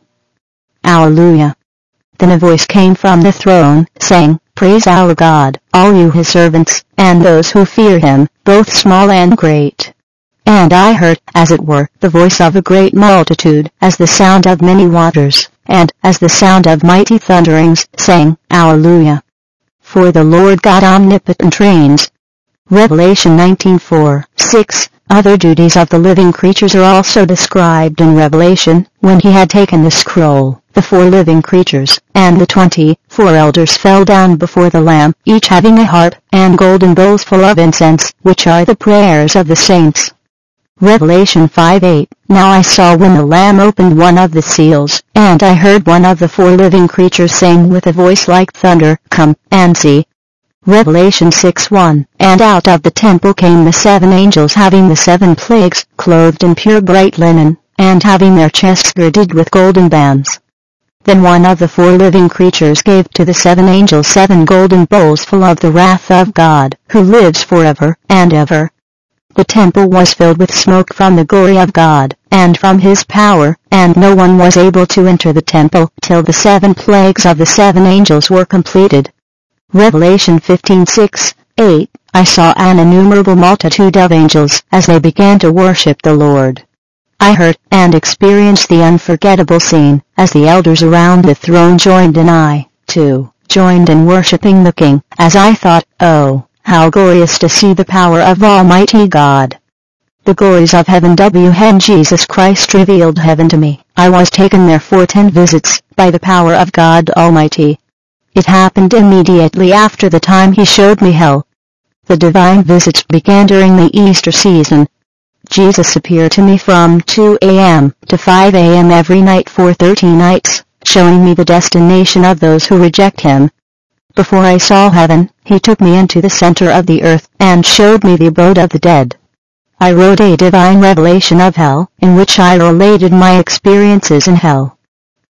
Alleluia. Then a voice came from the throne, saying, Praise our God, all you His servants, and those who fear Him, both small and great. And I heard, as it were, the voice of a great multitude, as the sound of many waters, and as the sound of mighty thunderings, saying, Alleluia. For the Lord God omnipotent reigns. Revelation nineteen four, six. Other duties of the living creatures are also described in Revelation. When he had taken the scroll, the four living creatures, and the twenty-four elders fell down before the Lamb, each having a harp, and golden bowls full of incense, which are the prayers of the saints. Revelation five eight. Now I saw when the Lamb opened one of the seals, and I heard one of the four living creatures saying with a voice like thunder, Come, and see. Revelation six one. And out of the temple came the seven angels having the seven plagues, clothed in pure bright linen, and having their chests girded with golden bands. Then one of the four living creatures gave to the seven angels seven golden bowls full of the wrath of God, who lives forever and ever. The temple was filled with smoke from the glory of God, and from His power, and no one was able to enter the temple till the seven plagues of the seven angels were completed. Revelation fifteen six, eight. I saw an innumerable multitude of angels as they began to worship the Lord. I heard and experienced the unforgettable scene, as the elders around the throne joined and I, too, joined in worshiping the King, as I thought, oh, how glorious to see the power of Almighty God. The glories of heaven. When Jesus Christ revealed heaven to me, I was taken there for ten visits, by the power of God Almighty. It happened immediately after the time He showed me hell. The divine visits began during the Easter season. Jesus appeared to me from two a m to five a m every night for thirty nights, showing me the destination of those who reject Him. Before I saw heaven, He took me into the center of the earth, and showed me the abode of the dead. I wrote a divine revelation of hell, in which I related my experiences in hell.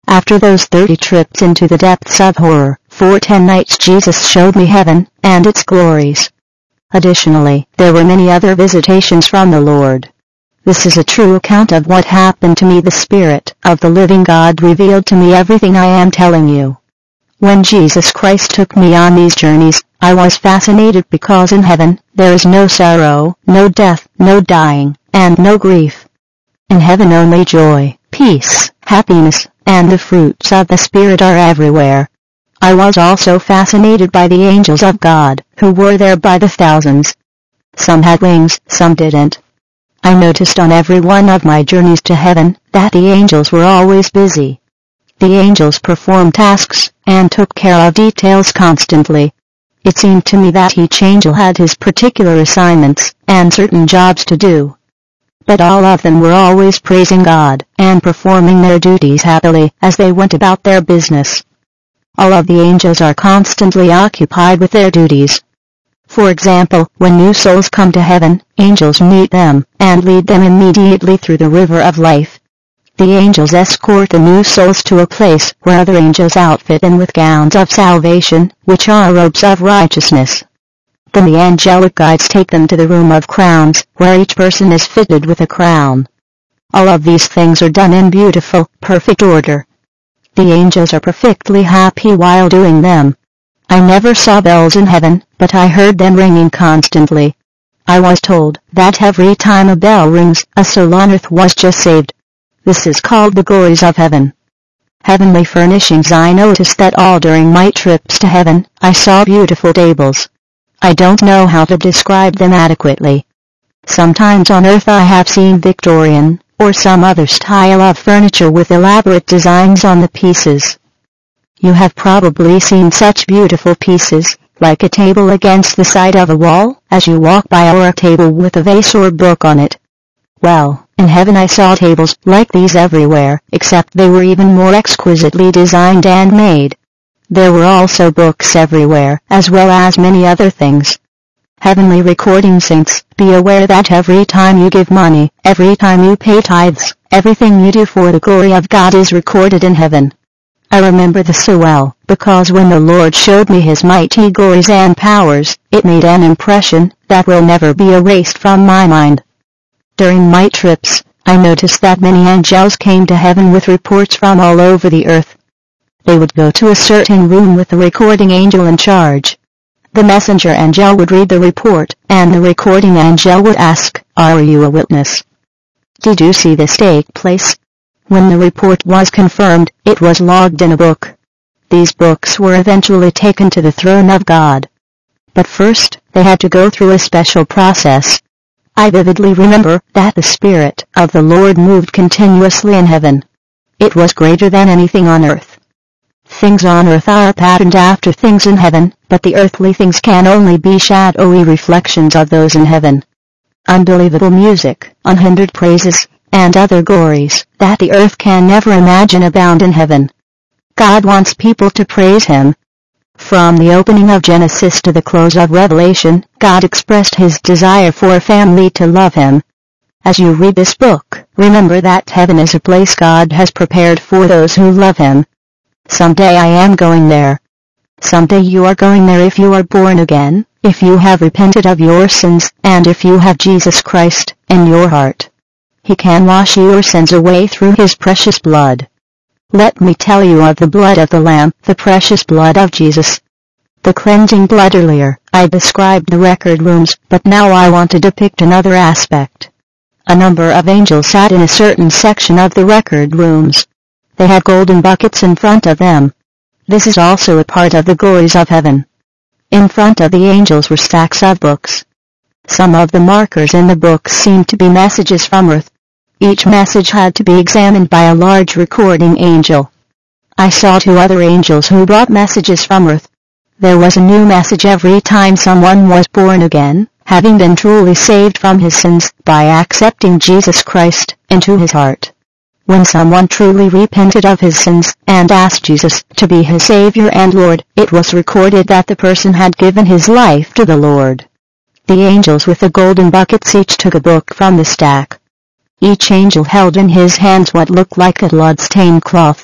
After those thirty trips into the depths of horror, for ten nights Jesus showed me heaven and its glories. Additionally, there were many other visitations from the Lord. This is a true account of what happened to me. The Spirit of the living God revealed to me everything I am telling you. When Jesus Christ took me on these journeys, I was fascinated because in heaven, there is no sorrow, no death, no dying, and no grief. In heaven only joy, peace, happiness, and the fruits of the Spirit are everywhere. I was also fascinated by the angels of God, who were there by the thousands. Some had wings, some didn't. I noticed on every one of my journeys to heaven, that the angels were always busy. The angels performed tasks, and took care of details constantly. It seemed to me that each angel had his particular assignments, and certain jobs to do. But all of them were always praising God, and performing their duties happily, as they went about their business. All of the angels are constantly occupied with their duties. For example, when new souls come to heaven, angels meet them, and lead them immediately through the river of life. The angels escort the new souls to a place where other angels outfit them with gowns of salvation, which are robes of righteousness. Then the angelic guides take them to the room of crowns, where each person is fitted with a crown. All of these things are done in beautiful, perfect order. The angels are perfectly happy while doing them. I never saw bells in heaven, but I heard them ringing constantly. I was told that every time a bell rings, a soul on earth was just saved. This is called the glories of heaven. Heavenly furnishings. I noticed that all during my trips to heaven, I saw beautiful tables. I don't know how to describe them adequately. Sometimes on earth I have seen Victorian, or some other style of furniture with elaborate designs on the pieces. You have probably seen such beautiful pieces, like a table against the side of a wall, as you walk by, or a table with a vase or book on it. Well, in heaven I saw tables like these everywhere, except they were even more exquisitely designed and made. There were also books everywhere, as well as many other things. Heavenly recording saints, be aware that every time you give money, every time you pay tithes, everything you do for the glory of God is recorded in heaven. I remember this so well, because when the Lord showed me His mighty glories and powers, it made an impression that will never be erased from my mind. During my trips, I noticed that many angels came to heaven with reports from all over the earth. They would go to a certain room with the recording angel in charge. The messenger angel would read the report, and the recording angel would ask, "Are you a witness? Did you see this take place?" When the report was confirmed, it was logged in a book. These books were eventually taken to the throne of God. But first, they had to go through a special process. I vividly remember that the Spirit of the Lord moved continuously in heaven. It was greater than anything on earth. Things on earth are patterned after things in heaven, but the earthly things can only be shadowy reflections of those in heaven. Unbelievable music, unhindered praises, and other glories that the earth can never imagine abound in heaven. God wants people to praise Him. From the opening of Genesis to the close of Revelation, God expressed His desire for a family to love Him. As you read this book, remember that heaven is a place God has prepared for those who love Him. Someday I am going there. Someday you are going there if you are born again, if you have repented of your sins, and if you have Jesus Christ in your heart. He can wash your sins away through His precious blood. Let me tell you of the blood of the Lamb, the precious blood of Jesus. The cleansing blood. Earlier, I described the record rooms, but now I want to depict another aspect. A number of angels sat in a certain section of the record rooms. They had golden buckets in front of them. This is also a part of the glories of heaven. In front of the angels were stacks of books. Some of the markers in the books seemed to be messages from earth. Each message had to be examined by a large recording angel. I saw two other angels who brought messages from earth. There was a new message every time someone was born again, having been truly saved from his sins by accepting Jesus Christ into his heart. When someone truly repented of his sins and asked Jesus to be his Savior and Lord, it was recorded that the person had given his life to the Lord. The angels with the golden buckets each took a book from the stack. Each angel held in his hands what looked like a blood-stained cloth.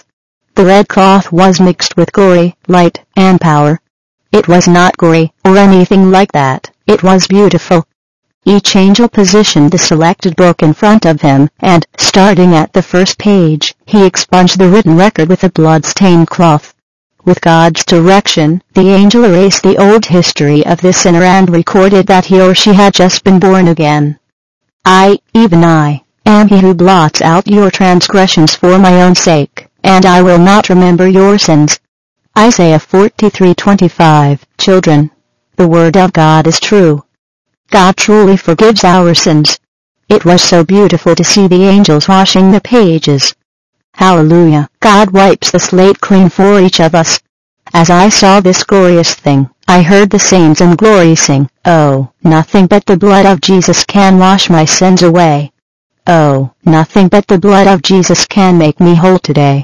The red cloth was mixed with glory, light, and power. It was not gory, or anything like that. It was beautiful. Each angel positioned the selected book in front of him, and, starting at the first page, he expunged the written record with a blood-stained cloth. With God's direction, the angel erased the old history of the sinner and recorded that he or she had just been born again. I, even I, am he who blots out your transgressions for my own sake, and I will not remember your sins. Isaiah forty-three twenty-five. Children, the word of God is true. God truly forgives our sins. It was so beautiful to see the angels washing the pages. Hallelujah! God wipes the slate clean for each of us. As I saw this glorious thing, I heard the saints in glory sing, "Oh, nothing but the blood of Jesus can wash my sins away. Oh, nothing but the blood of Jesus can make me whole today.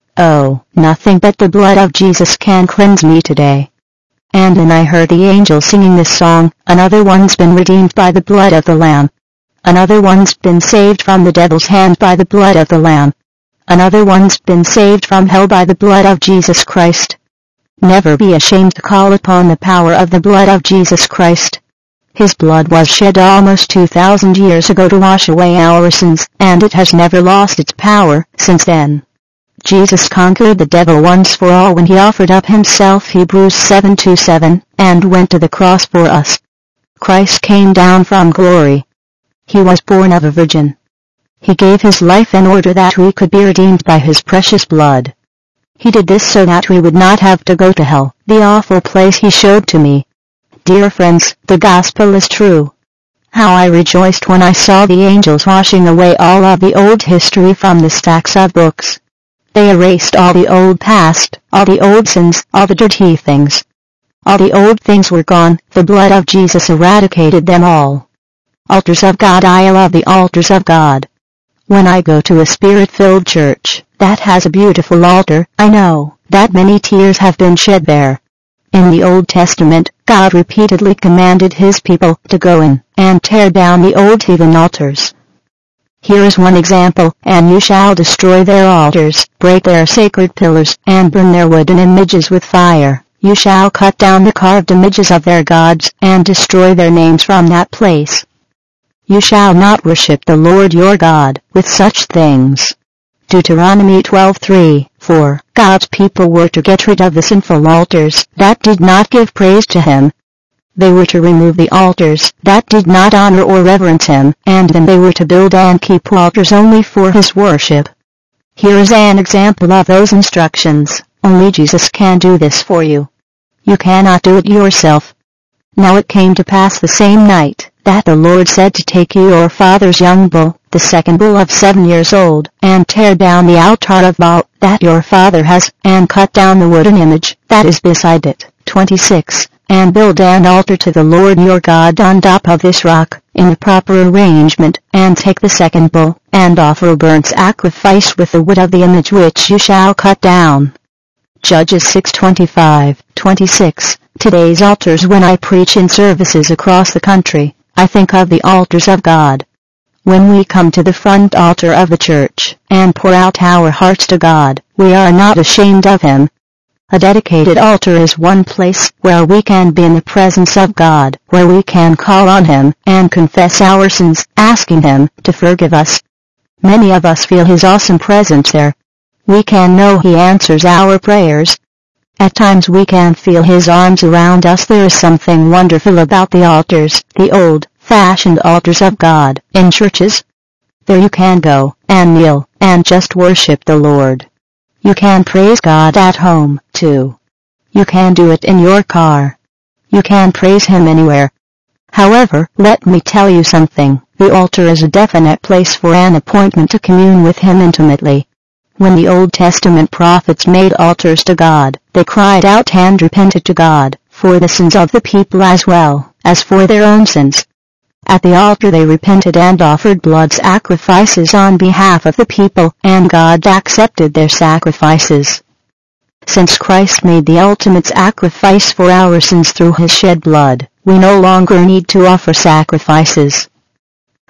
Oh, nothing but the blood of Jesus can cleanse me today." And then I heard the angels singing this song, "Another one's been redeemed by the blood of the Lamb. Another one's been saved from the devil's hand by the blood of the Lamb. Another one's been saved from hell by the blood of Jesus Christ." Never be ashamed to call upon the power of the blood of Jesus Christ. His blood was shed almost two thousand years ago to wash away our sins, and it has never lost its power since then. Jesus conquered the devil once for all when he offered up himself, Hebrews seven twenty-seven, and went to the cross for us. Christ came down from glory. He was born of a virgin. He gave his life in order that we could be redeemed by his precious blood. He did this so that we would not have to go to hell, the awful place he showed to me. Dear friends, the gospel is true. How I rejoiced when I saw the angels washing away all of the old history from the stacks of books. They erased all the old past, all the old sins, all the dirty things. All the old things were gone, the blood of Jesus eradicated them all. Altars of God, I love the altars of God. When I go to a spirit-filled church that has a beautiful altar, I know that many tears have been shed there. In the Old Testament, God repeatedly commanded his people to go in and tear down the old heathen altars. Here is one example, "And you shall destroy their altars, break their sacred pillars, and burn their wooden images with fire. You shall cut down the carved images of their gods, and destroy their names from that place. You shall not worship the Lord your God with such things." Deuteronomy twelve three, four. God's people were to get rid of the sinful altars that did not give praise to him. They were to remove the altars that did not honor or reverence him, and then they were to build and keep altars only for his worship. Here is an example of those instructions. Only Jesus can do this for you. You cannot do it yourself. Now it came to pass the same night that the Lord said to take your father's young bull, the second bull of seven years old, and tear down the altar of Baal that your father has, and cut down the wooden image that is beside it. twenty-six. And build an altar to the Lord your God on top of this rock, in the proper arrangement, and take the second bull, and offer a burnt sacrifice with the wood of the image which you shall cut down. Judges six twenty-five, twenty-six. Today's altars. When I preach in services across the country, I think of the altars of God. When we come to the front altar of the church, and pour out our hearts to God, we are not ashamed of him. A dedicated altar is one place where we can be in the presence of God, where we can call on him and confess our sins, asking him to forgive us. Many of us feel his awesome presence there. We can know he answers our prayers. At times we can feel his arms around us. There is something wonderful about the altars, the old-fashioned altars of God, in churches. There you can go and kneel and just worship the Lord. You can praise God at home, too. You can do it in your car. You can praise him anywhere. However, let me tell you something. The altar is a definite place for an appointment to commune with him intimately. When the Old Testament prophets made altars to God, they cried out and repented to God for the sins of the people as well as for their own sins. At the altar they repented and offered blood sacrifices on behalf of the people, and God accepted their sacrifices. Since Christ made the ultimate sacrifice for our sins through his shed blood, we no longer need to offer sacrifices.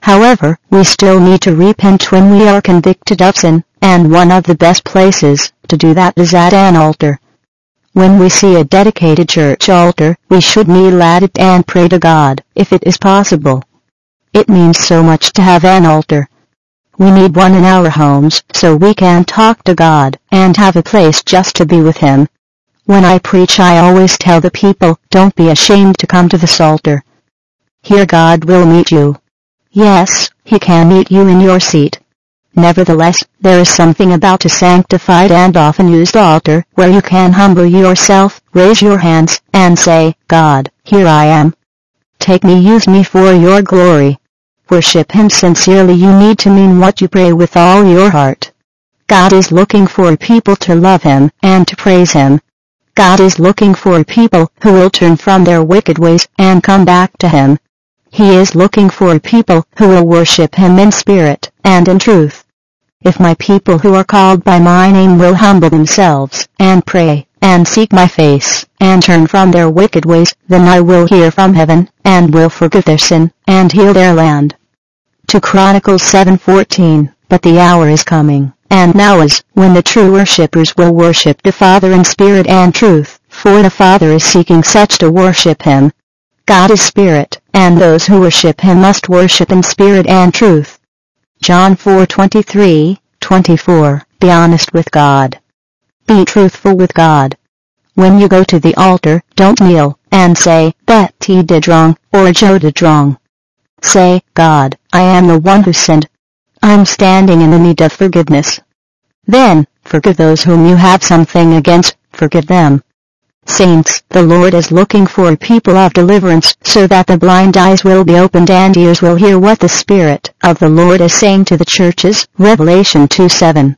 However, we still need to repent when we are convicted of sin, and one of the best places to do that is at an altar. When we see a dedicated church altar, we should kneel at it and pray to God, if it is possible. It means so much to have an altar. We need one in our homes so we can talk to God and have a place just to be with Him. When I preach, I always tell the people, don't be ashamed to come to this altar. Here God will meet you. Yes, He can meet you in your seat. Nevertheless, there is something about a sanctified and often used altar where you can humble yourself, raise your hands, and say, God, here I am. Take me, use me for your glory. Worship Him sincerely. You need to mean what you pray with all your heart. God is looking for people to love Him and to praise Him. God is looking for people who will turn from their wicked ways and come back to Him. He is looking for people who will worship Him in spirit and in truth. If my people who are called by my name will humble themselves and pray and seek my face and turn from their wicked ways, then I will hear from heaven and will forgive their sin and heal their land. Second Chronicles seven fourteen. But the hour is coming, and now is, when the true worshippers will worship the Father in spirit and truth, for the Father is seeking such to worship Him. God is spirit, and those who worship Him must worship in spirit and truth. John four twenty-three, twenty-four. Be honest with God. Be truthful with God. When you go to the altar, don't kneel and say, Betty did wrong, or Joe did wrong. Say, God, I am the one who sinned. I'm standing in the need of forgiveness. Then, forgive those whom you have something against, forgive them. Saints, the Lord is looking for people of deliverance so that the blind eyes will be opened and ears will hear what the Spirit of the Lord is saying to the churches. Revelation two seven.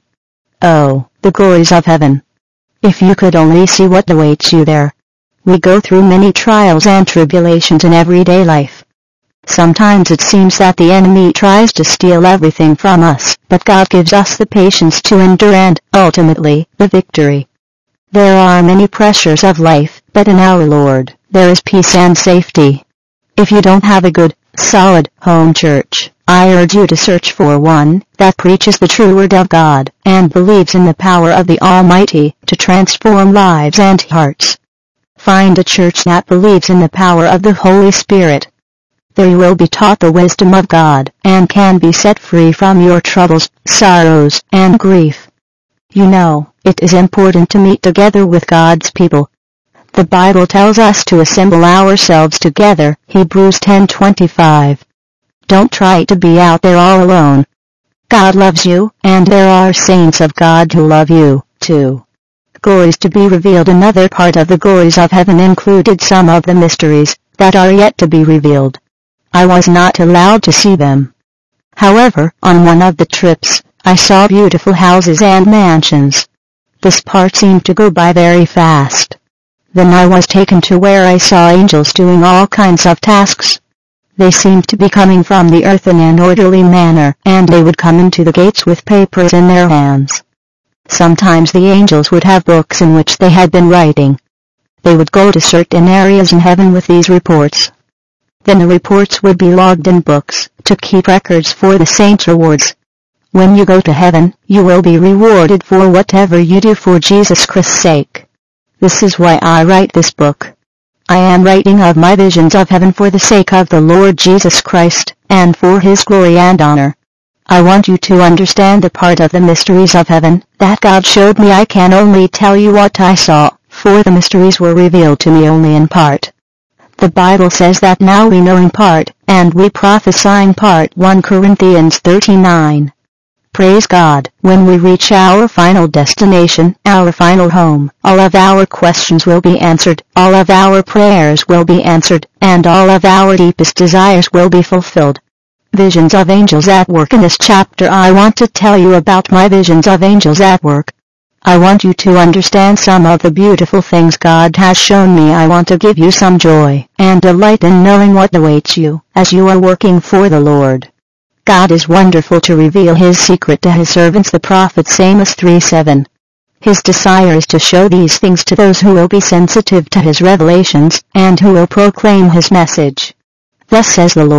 Oh, the glories of heaven! If you could only see what awaits you there. We go through many trials and tribulations in everyday life. Sometimes it seems that the enemy tries to steal everything from us, but God gives us the patience to endure and, ultimately, the victory. There are many pressures of life, but in our Lord, there is peace and safety. If you don't have a good, solid, home church, I urge you to search for one that preaches the true Word of God and believes in the power of the Almighty to transform lives and hearts. Find a church that believes in the power of the Holy Spirit. There you will be taught the wisdom of God and can be set free from your troubles, sorrows, and grief. You know, it is important to meet together with God's people. The Bible tells us to assemble ourselves together, Hebrews ten twenty-five. Don't try to be out there all alone. God loves you, and there are saints of God who love you, too. Glories to be revealed. Another part of the glories of heaven included some of the mysteries that are yet to be revealed. I was not allowed to see them. However, on one of the trips, I saw beautiful houses and mansions. This part seemed to go by very fast. Then I was taken to where I saw angels doing all kinds of tasks. They seemed to be coming from the earth in an orderly manner, and they would come into the gates with papers in their hands. Sometimes the angels would have books in which they had been writing. They would go to certain areas in heaven with these reports. Then the reports would be logged in books, to keep records for the saints' rewards. When you go to heaven, you will be rewarded for whatever you do for Jesus Christ's sake. This is why I write this book. I am writing of my visions of heaven for the sake of the Lord Jesus Christ, and for His glory and honor. I want you to understand the part of the mysteries of heaven that God showed me. I can only tell you what I saw, for the mysteries were revealed to me only in part. The Bible says that now we know in part, and we prophesy in part. First Corinthians thirteen nine. Praise God, when we reach our final destination, our final home, all of our questions will be answered, all of our prayers will be answered, and all of our deepest desires will be fulfilled. Visions of angels at work. In this chapter I want to tell you about my visions of angels at work. I want you to understand some of the beautiful things God has shown me. I want to give you some joy and delight in knowing what awaits you as you are working for the Lord. God is wonderful to reveal His secret to His servants the prophets. Amos three seven. His desire is to show these things to those who will be sensitive to His revelations and who will proclaim His message. Thus says the Lord,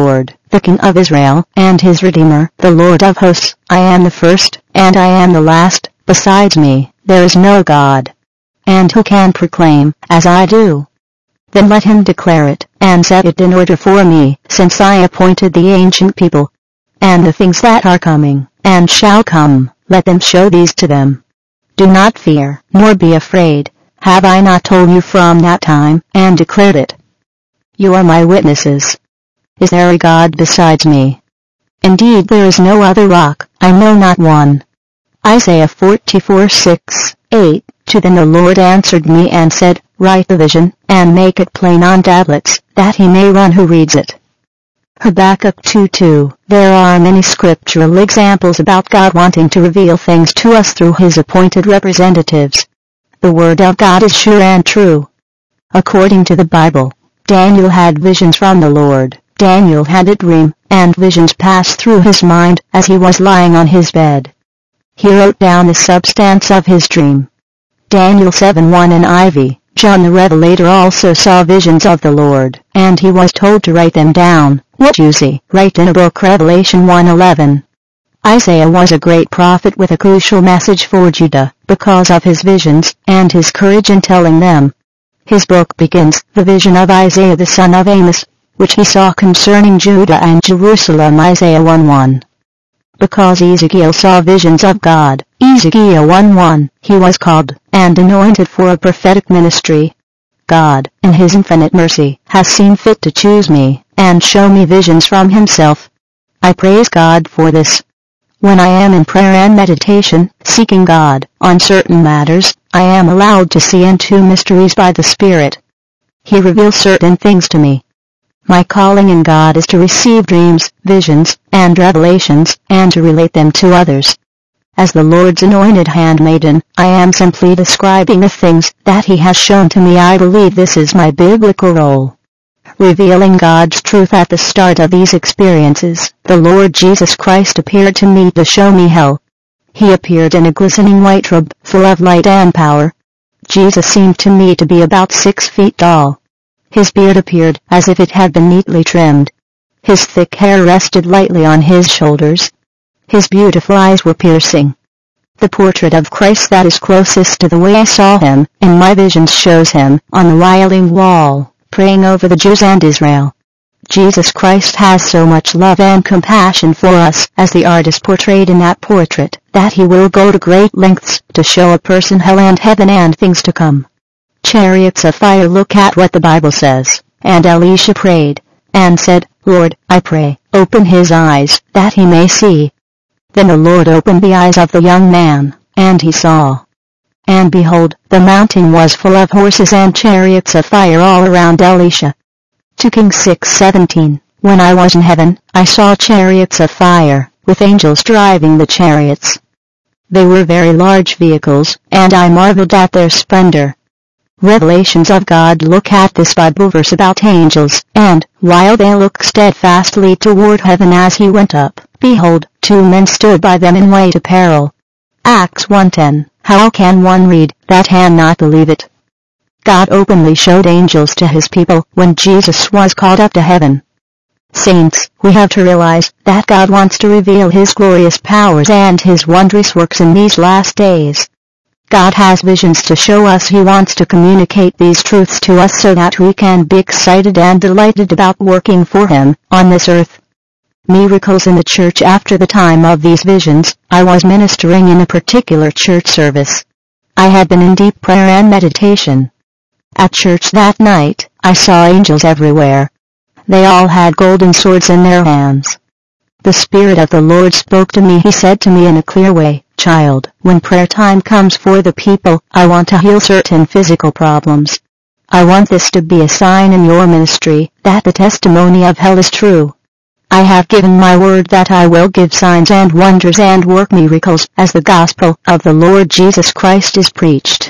the King of Israel, and his Redeemer, the Lord of hosts. I am the first, and I am the last. Besides me, there is no God. And who can proclaim, as I do? Then let him declare it, and set it in order for me, since I appointed the ancient people. And the things that are coming, and shall come, let them show these to them. Do not fear, nor be afraid. Have I not told you from that time, and declared it? You are my witnesses. Is there a God besides me? Indeed there is no other rock, I know not one. Isaiah forty-four six, eight. To then the Lord answered me and said, Write the vision, and make it plain on tablets, that he may run who reads it. Habakkuk two two. There are many scriptural examples about God wanting to reveal things to us through his appointed representatives. The word of God is sure and true. According to the Bible, Daniel had visions from the Lord. Daniel had a dream, and visions passed through his mind as he was lying on his bed. He wrote down the substance of his dream. Daniel seven one N I V. John the Revelator also saw visions of the Lord, and he was told to write them down. What you see, write in a book. Revelation one eleven. Isaiah was a great prophet with a crucial message for Judah, because of his visions, and his courage in telling them. His book begins, the vision of Isaiah the son of Amos, which he saw concerning Judah and Jerusalem. Isaiah one one. Because Ezekiel saw visions of God, Ezekiel one one, he was called, and anointed for a prophetic ministry. God, in his infinite mercy, has seen fit to choose me, and show me visions from himself. I praise God for this. When I am in prayer and meditation, seeking God, on certain matters, I am allowed to see into mysteries by the Spirit. He reveals certain things to me. My calling in God is to receive dreams, visions, and revelations, and to relate them to others. As the Lord's anointed handmaiden, I am simply describing the things that he has shown to me. I believe this is my biblical role. Revealing God's truth at the start of these experiences, the Lord Jesus Christ appeared to me to show me hell. He appeared in a glistening white robe, full of light and power. Jesus seemed to me to be about six feet tall. His beard appeared as if it had been neatly trimmed. His thick hair rested lightly on his shoulders. His beautiful eyes were piercing. The portrait of Christ that is closest to the way I saw him in my visions shows him on the Wailing Wall, praying over the Jews and Israel. Jesus Christ has so much love and compassion for us, as the artist portrayed in that portrait, that he will go to great lengths to show a person hell and heaven and things to come. Chariots of fire. Look at what the Bible says. And Elisha prayed, and said, Lord, I pray, open his eyes, that he may see. Then the Lord opened the eyes of the young man, and he saw. And behold, the mountain was full of horses and chariots of fire all around Elisha. Second Kings six seventeen. When I was in heaven, I saw chariots of fire, with angels driving the chariots. They were very large vehicles, and I marveled at their splendor. Revelations of God. Look at this Bible verse about angels, and, while they looked steadfastly toward heaven as he went up, behold, two men stood by them in white apparel. Acts one ten. How can one read that and not believe it? God openly showed angels to his people when Jesus was called up to heaven. Saints, we have to realize that God wants to reveal his glorious powers and his wondrous works in these last days. God has visions to show us. He wants to communicate these truths to us so that we can be excited and delighted about working for him on this earth. Miracles in the church. After the time of these visions, I was ministering in a particular church service. I had been in deep prayer and meditation. At church that night, I saw angels everywhere. They all had golden swords in their hands. The Spirit of the Lord spoke to me. He said to me in a clear way, Child, when prayer time comes for the people, I want to heal certain physical problems. I want this to be a sign in your ministry, that the testimony of hell is true. I have given my word that I will give signs and wonders and work miracles as the gospel of the Lord Jesus Christ is preached.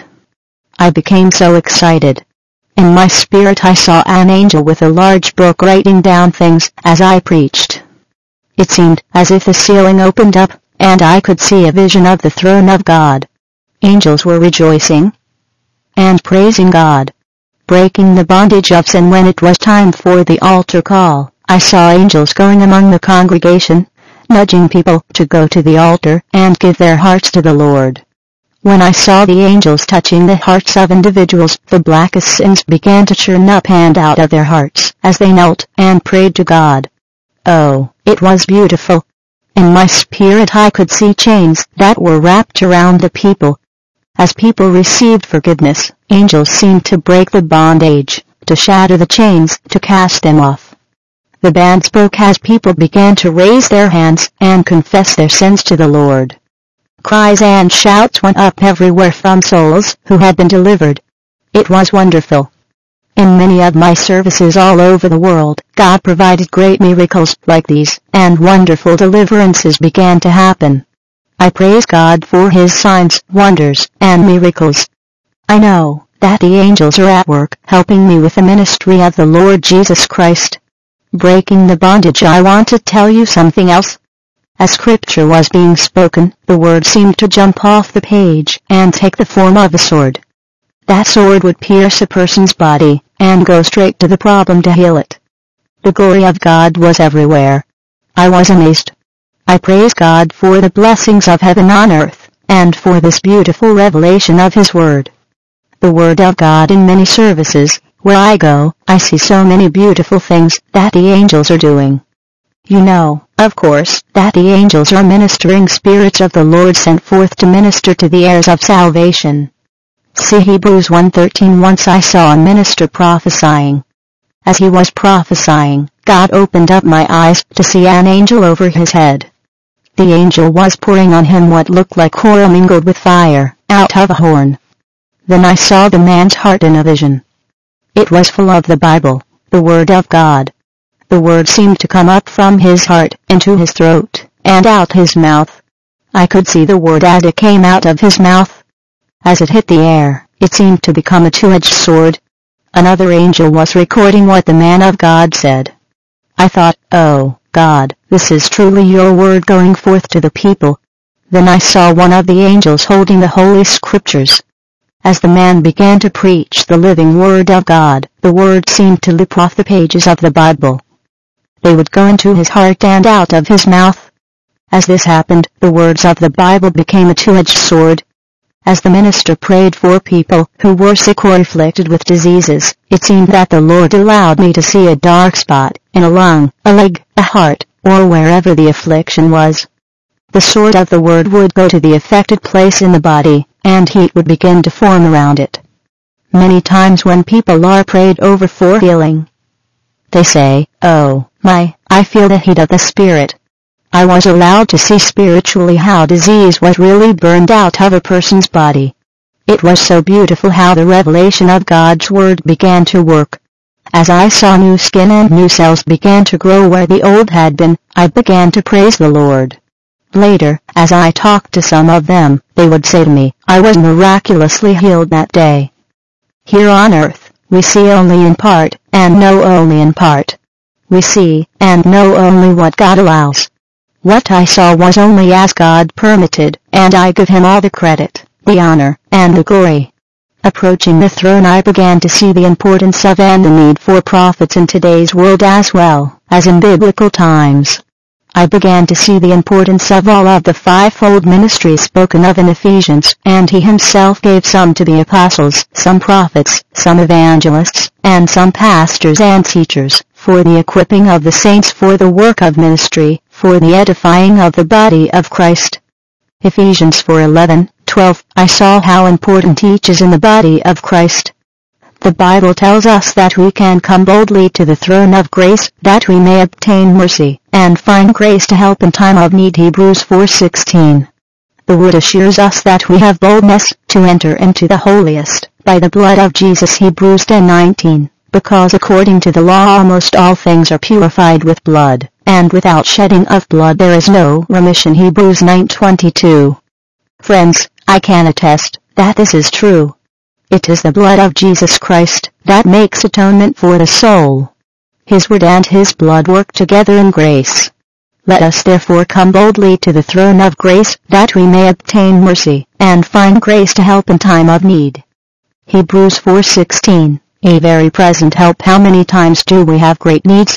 I became so excited. In my spirit I saw an angel with a large book writing down things as I preached. It seemed as if the ceiling opened up, and I could see a vision of the throne of God. Angels were rejoicing and praising God, breaking the bondage of sin. When it was time for the altar call, I saw angels going among the congregation, nudging people to go to the altar and give their hearts to the Lord. When I saw the angels touching the hearts of individuals, the blackest sins began to churn up and out of their hearts as they knelt and prayed to God. Oh, it was beautiful. In my spirit I could see chains that were wrapped around the people. As people received forgiveness, angels seemed to break the bondage, to shatter the chains, to cast them off. The band spoke as people began to raise their hands and confess their sins to the Lord. Cries and shouts went up everywhere from souls who had been delivered. It was wonderful. In many of my services all over the world, God provided great miracles like these, and wonderful deliverances began to happen. I praise God for His signs, wonders, and miracles. I know that the angels are at work, helping me with the ministry of the Lord Jesus Christ. Breaking the bondage, I want to tell you something else. As scripture was being spoken, the word seemed to jump off the page and take the form of a sword. That sword would pierce a person's body and go straight to the problem to heal it. The glory of God was everywhere. I was amazed. I praise God for the blessings of heaven on earth, and for this beautiful revelation of His Word. The Word of God in many services, where I go, I see so many beautiful things that the angels are doing. You know, of course, that the angels are ministering spirits of the Lord sent forth to minister to the heirs of salvation. See Hebrews one thirteen. Once I saw a minister prophesying. As he was prophesying, God opened up my eyes to see an angel over his head. The angel was pouring on him what looked like oil mingled with fire, out of a horn. Then I saw the man's heart in a vision. It was full of the Bible, the Word of God. The word seemed to come up from his heart, into his throat, and out his mouth. I could see the word as it came out of his mouth. As it hit the air, it seemed to become a two-edged sword. Another angel was recording what the man of God said. I thought, oh, God, this is truly your word going forth to the people. Then I saw one of the angels holding the Holy Scriptures. As the man began to preach the living word of God, the word seemed to leap off the pages of the Bible. They would go into his heart and out of his mouth. As this happened, the words of the Bible became a two-edged sword. As the minister prayed for people who were sick or afflicted with diseases, it seemed that the Lord allowed me to see a dark spot in a lung, a leg, a heart, or wherever the affliction was. The sword of the word would go to the affected place in the body, and heat would begin to form around it. Many times when people are prayed over for healing, they say, oh, my, I feel the heat of the Spirit. I was allowed to see spiritually how disease was really burned out of a person's body. It was so beautiful how the revelation of God's Word began to work. As I saw new skin and new cells began to grow where the old had been, I began to praise the Lord. Later, as I talked to some of them, they would say to me, I was miraculously healed that day. Here on earth, we see only in part, and know only in part. We see and know only what God allows. What I saw was only as God permitted, and I give Him all the credit, the honor, and the glory. Approaching the throne, I began to see the importance of and the need for prophets in today's world as well as in biblical times. I began to see the importance of all of the fivefold ministries spoken of in Ephesians, and He Himself gave some to the apostles, some prophets, some evangelists, and some pastors and teachers, for the equipping of the saints for the work of ministry, for the edifying of the body of Christ. Ephesians four eleven, twelve. I saw how important each is in the body of Christ. The Bible tells us that we can come boldly to the throne of grace, that we may obtain mercy, and find grace to help in time of need. Hebrews four sixteen. The Word assures us that we have boldness to enter into the holiest, by the blood of Jesus. Hebrews ten nineteen. Because according to the law almost all things are purified with blood, and without shedding of blood there is no remission. Hebrews nine twenty-two. Friends, I can attest that this is true. It is the blood of Jesus Christ that makes atonement for the soul. His word and His blood work together in grace. Let us therefore come boldly to the throne of grace, that we may obtain mercy, and find grace to help in time of need. Hebrews four sixteen. A very present help. How many times do we have great needs?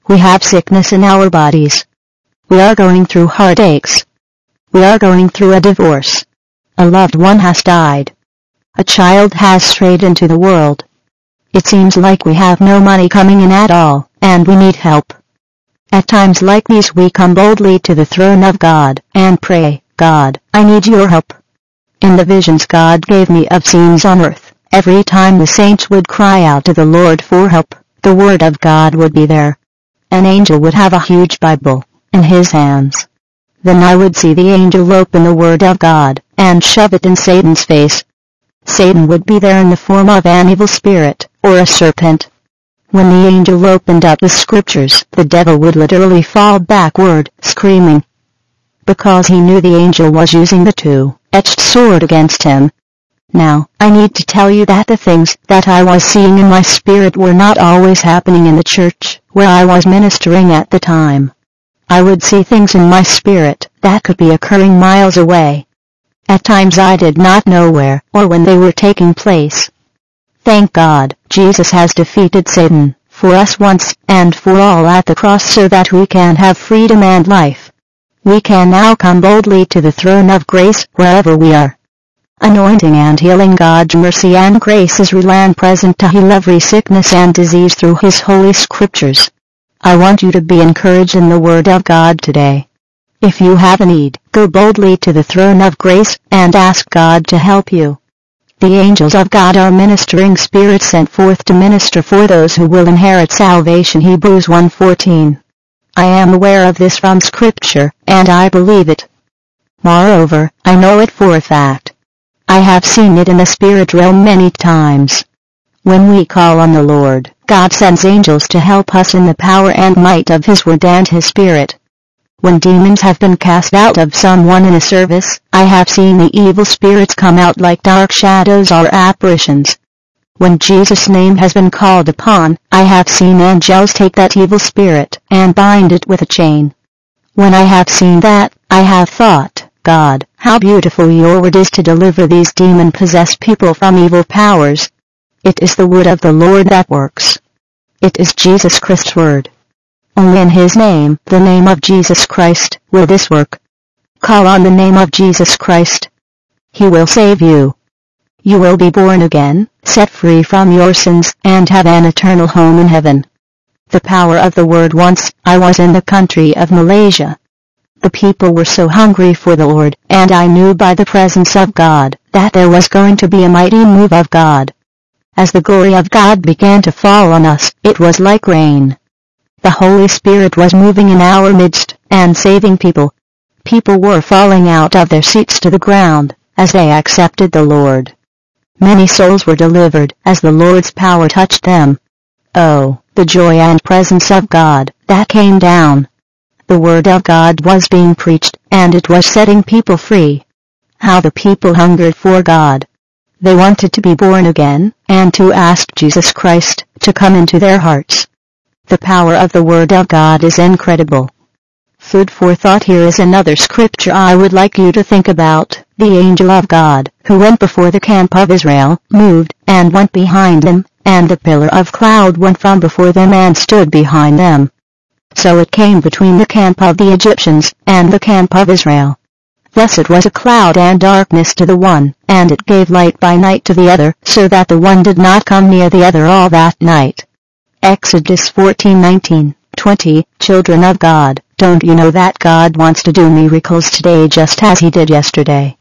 We have sickness in our bodies. We are going through heartaches. We are going through a divorce. A loved one has died. A child has strayed into the world. It seems like we have no money coming in at all, and we need help. At times like these we come boldly to the throne of God, and pray, God, I need your help. In the visions God gave me of scenes on earth, every time the saints would cry out to the Lord for help, the word of God would be there. An angel would have a huge Bible in his hands. Then I would see the angel open the word of God, and shove it in Satan's face. Satan would be there in the form of an evil spirit, or a serpent. When the angel opened up the scriptures, the devil would literally fall backward, screaming, because he knew the angel was using the two-edged sword against him. Now, I need to tell you that the things that I was seeing in my spirit were not always happening in the church where I was ministering at the time. I would see things in my spirit that could be occurring miles away. At times I did not know where or when they were taking place. Thank God, Jesus has defeated Satan for us once and for all at the cross so that we can have freedom and life. We can now come boldly to the throne of grace wherever we are. Anointing and healing God's mercy and grace is real and present to heal every sickness and disease through His holy scriptures. I want you to be encouraged in the Word of God today. If you have a need, go boldly to the throne of grace and ask God to help you. The angels of God are ministering spirits sent forth to minister for those who will inherit salvation. Hebrews one fourteen. I am aware of this from Scripture, and I believe it. Moreover, I know it for a fact. I have seen it in the spirit realm many times. When we call on the Lord, God sends angels to help us in the power and might of His Word and His Spirit. When demons have been cast out of someone in a service, I have seen the evil spirits come out like dark shadows or apparitions. When Jesus' name has been called upon, I have seen angels take that evil spirit and bind it with a chain. When I have seen that, I have thought, God, how beautiful your word is to deliver these demon-possessed people from evil powers. It is the word of the Lord that works. It is Jesus Christ's word. Only in His name, the name of Jesus Christ, will this work. Call on the name of Jesus Christ. He will save you. You will be born again, set free from your sins, and have an eternal home in heaven. The power of the word. Once, I was in the country of Malaysia. The people were so hungry for the Lord, and I knew by the presence of God that there was going to be a mighty move of God. As the glory of God began to fall on us, it was like rain. The Holy Spirit was moving in our midst, and saving people. People were falling out of their seats to the ground, as they accepted the Lord. Many souls were delivered, as the Lord's power touched them. Oh, the joy and presence of God, that came down. The Word of God was being preached, and it was setting people free. How the people hungered for God. They wanted to be born again, and to ask Jesus Christ to come into their hearts. The power of the Word of God is incredible. Food for thought. Here is another scripture I would like you to think about. The angel of God, who went before the camp of Israel, moved, and went behind them, and the pillar of cloud went from before them and stood behind them. So it came between the camp of the Egyptians, and the camp of Israel. Thus it was a cloud and darkness to the one, and it gave light by night to the other, so that the one did not come near the other all that night. Exodus fourteen nineteen, twenty. Children of God, don't you know that God wants to do miracles today just as He did yesterday?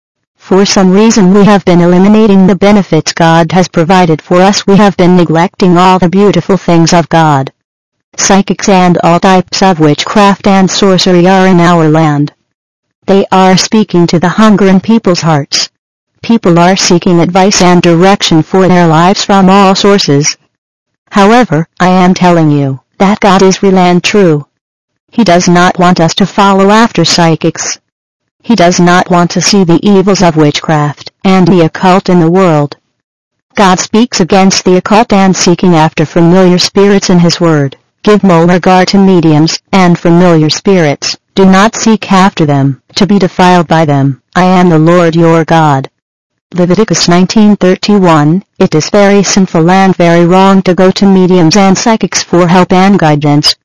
For some reason we have been eliminating the benefits God has provided for us. We have been neglecting all the beautiful things of God. Psychics and all types of witchcraft and sorcery are in our land. They are speaking to the hunger in people's hearts. People are seeking advice and direction for their lives from all sources. However, I am telling you that God is real and true. He does not want us to follow after psychics. He does not want to see the evils of witchcraft and the occult in the world. God speaks against the occult and seeking after familiar spirits in His Word. Give no regard to mediums and familiar spirits. Do not seek after them, to be defiled by them. I am the Lord your God. Leviticus nineteen thirty-one. It is very sinful and very wrong to go to mediums and psychics for help and guidance.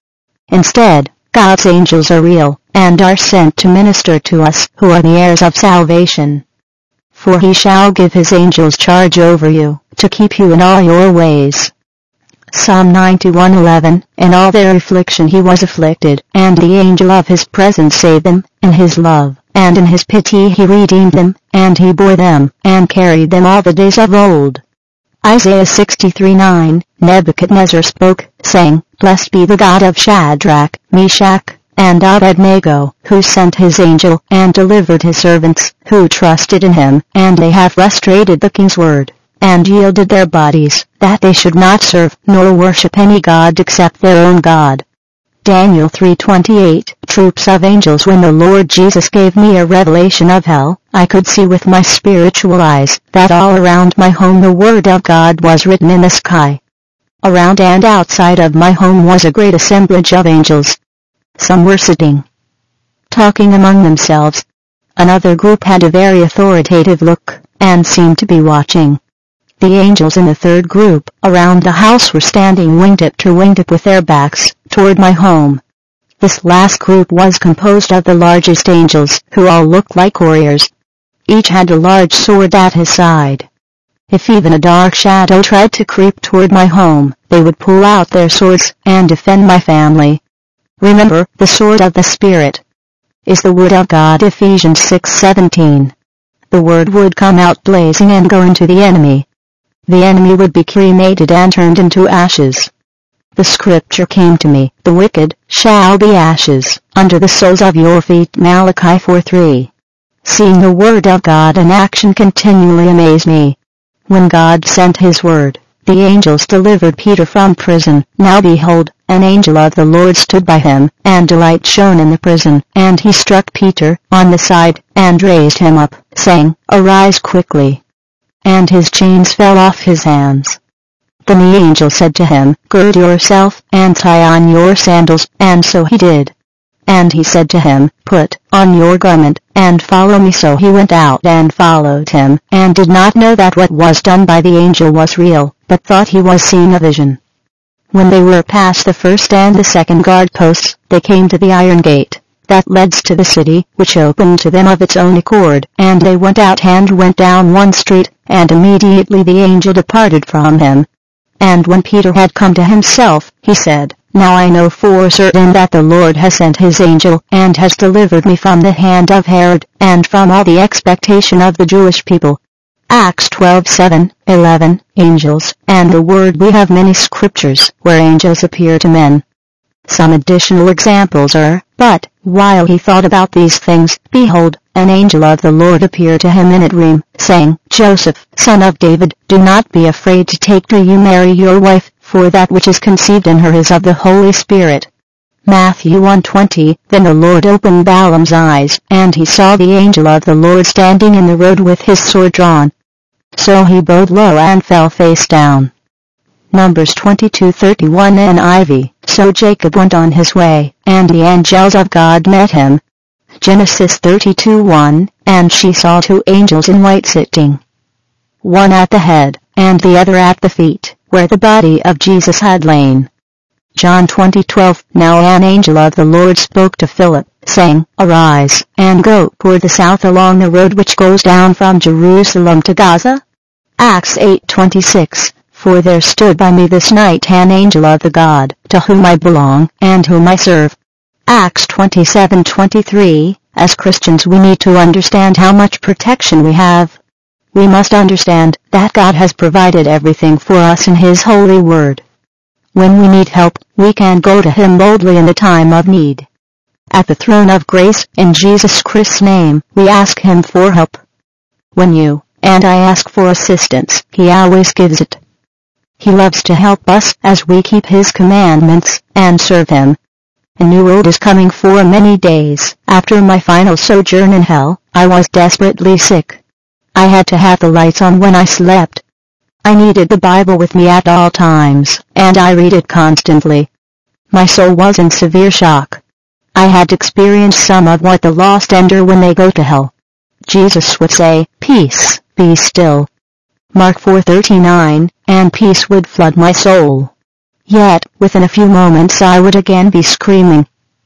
Instead, God's angels are real, and are sent to minister to us who are the heirs of salvation. For he shall give his angels charge over you, to keep you in all your ways. Psalm ninety-one eleven, In all their affliction he was afflicted, and the angel of his presence saved them. In his love, and in his pity he redeemed them, and he bore them, and carried them all the days of old. Isaiah sixty-three nine, Nebuchadnezzar spoke, saying, Blessed be the God of Shadrach, Meshach, and Abednego, who sent his angel, and delivered his servants, who trusted in him, and they have frustrated the king's word, and yielded their bodies, that they should not serve nor worship any god except their own God. Daniel three twenty-eight, Troops of angels. When the Lord Jesus gave me a revelation of hell, I could see with my spiritual eyes that all around my home the Word of God was written in the sky. Around and outside of my home was a great assemblage of angels. Some were sitting, talking among themselves. Another group had a very authoritative look, and seemed to be watching. The angels in the third group around the house were standing wingtip to wingtip with their backs toward my home. This last group was composed of the largest angels, who all looked like warriors. Each had a large sword at his side. If even a dark shadow tried to creep toward my home, they would pull out their swords and defend my family. Remember, the sword of the Spirit is the word of God. Ephesians six seventeen. The word would come out blazing and go into the enemy. The enemy would be cremated and turned into ashes. The scripture came to me, the wicked shall be ashes under the soles of your feet. Malachi four three. Seeing the word of God in action continually amazed me. When God sent his word, the angels delivered Peter from prison. Now behold, an angel of the Lord stood by him, and a light shone in the prison, and he struck Peter on the side, and raised him up, saying, Arise quickly. And his chains fell off his hands. Then the angel said to him, Gird yourself, and tie on your sandals, and so he did. And he said to him, Put on your garment, and follow me. So he went out and followed him, and did not know that what was done by the angel was real, but thought he was seeing a vision. When they were past the first and the second guard posts, they came to the iron gate that leads to the city, which opened to them of its own accord, and they went out and went down one street, and immediately the angel departed from him. And when Peter had come to himself, he said, Now I know for certain that the Lord has sent his angel, and has delivered me from the hand of Herod, and from all the expectation of the Jewish people. Acts twelve seven, eleven, Angels, and the word. We have many scriptures where angels appear to men. Some additional examples are, But, while he thought about these things, behold, an angel of the Lord appeared to him in a dream, saying, Joseph, son of David, do not be afraid to take to you Mary your wife, for that which is conceived in her is of the Holy Spirit. Matthew one twenty. Then the Lord opened Balaam's eyes, and he saw the angel of the Lord standing in the road with his sword drawn. So he bowed low and fell face down. Numbers twenty-two thirty-one N I V. So Jacob went on his way, and the angels of God met him. Genesis thirty-two one, And she saw two angels in white sitting, one at the head, and the other at the feet, where the body of Jesus had lain. John twenty twelve. Now an angel of the Lord spoke to Philip, saying, Arise, and go toward the south along the road which goes down from Jerusalem to Gaza. Acts eight twenty-six. For there stood by me this night an angel of the God, to whom I belong, and whom I serve. Acts twenty-seven twenty-three. As Christians we need to understand how much protection we have. We must understand that God has provided everything for us in His holy word. When we need help, we can go to Him boldly in the time of need. At the throne of grace, in Jesus Christ's name, we ask Him for help. When you and I ask for assistance, He always gives it. He loves to help us as we keep His commandments and serve Him. A new world is coming. For many days after my final sojourn in hell, I was desperately sick. I had to have the lights on when I slept. I needed the Bible with me at all times, and I read it constantly. My soul was in severe shock. I had experienced some of what the lost endure when they go to hell. Jesus would say, Peace, be still. Mark four thirty-nine, and peace would flood my soul. Yet, within a few moments I would again be screaming,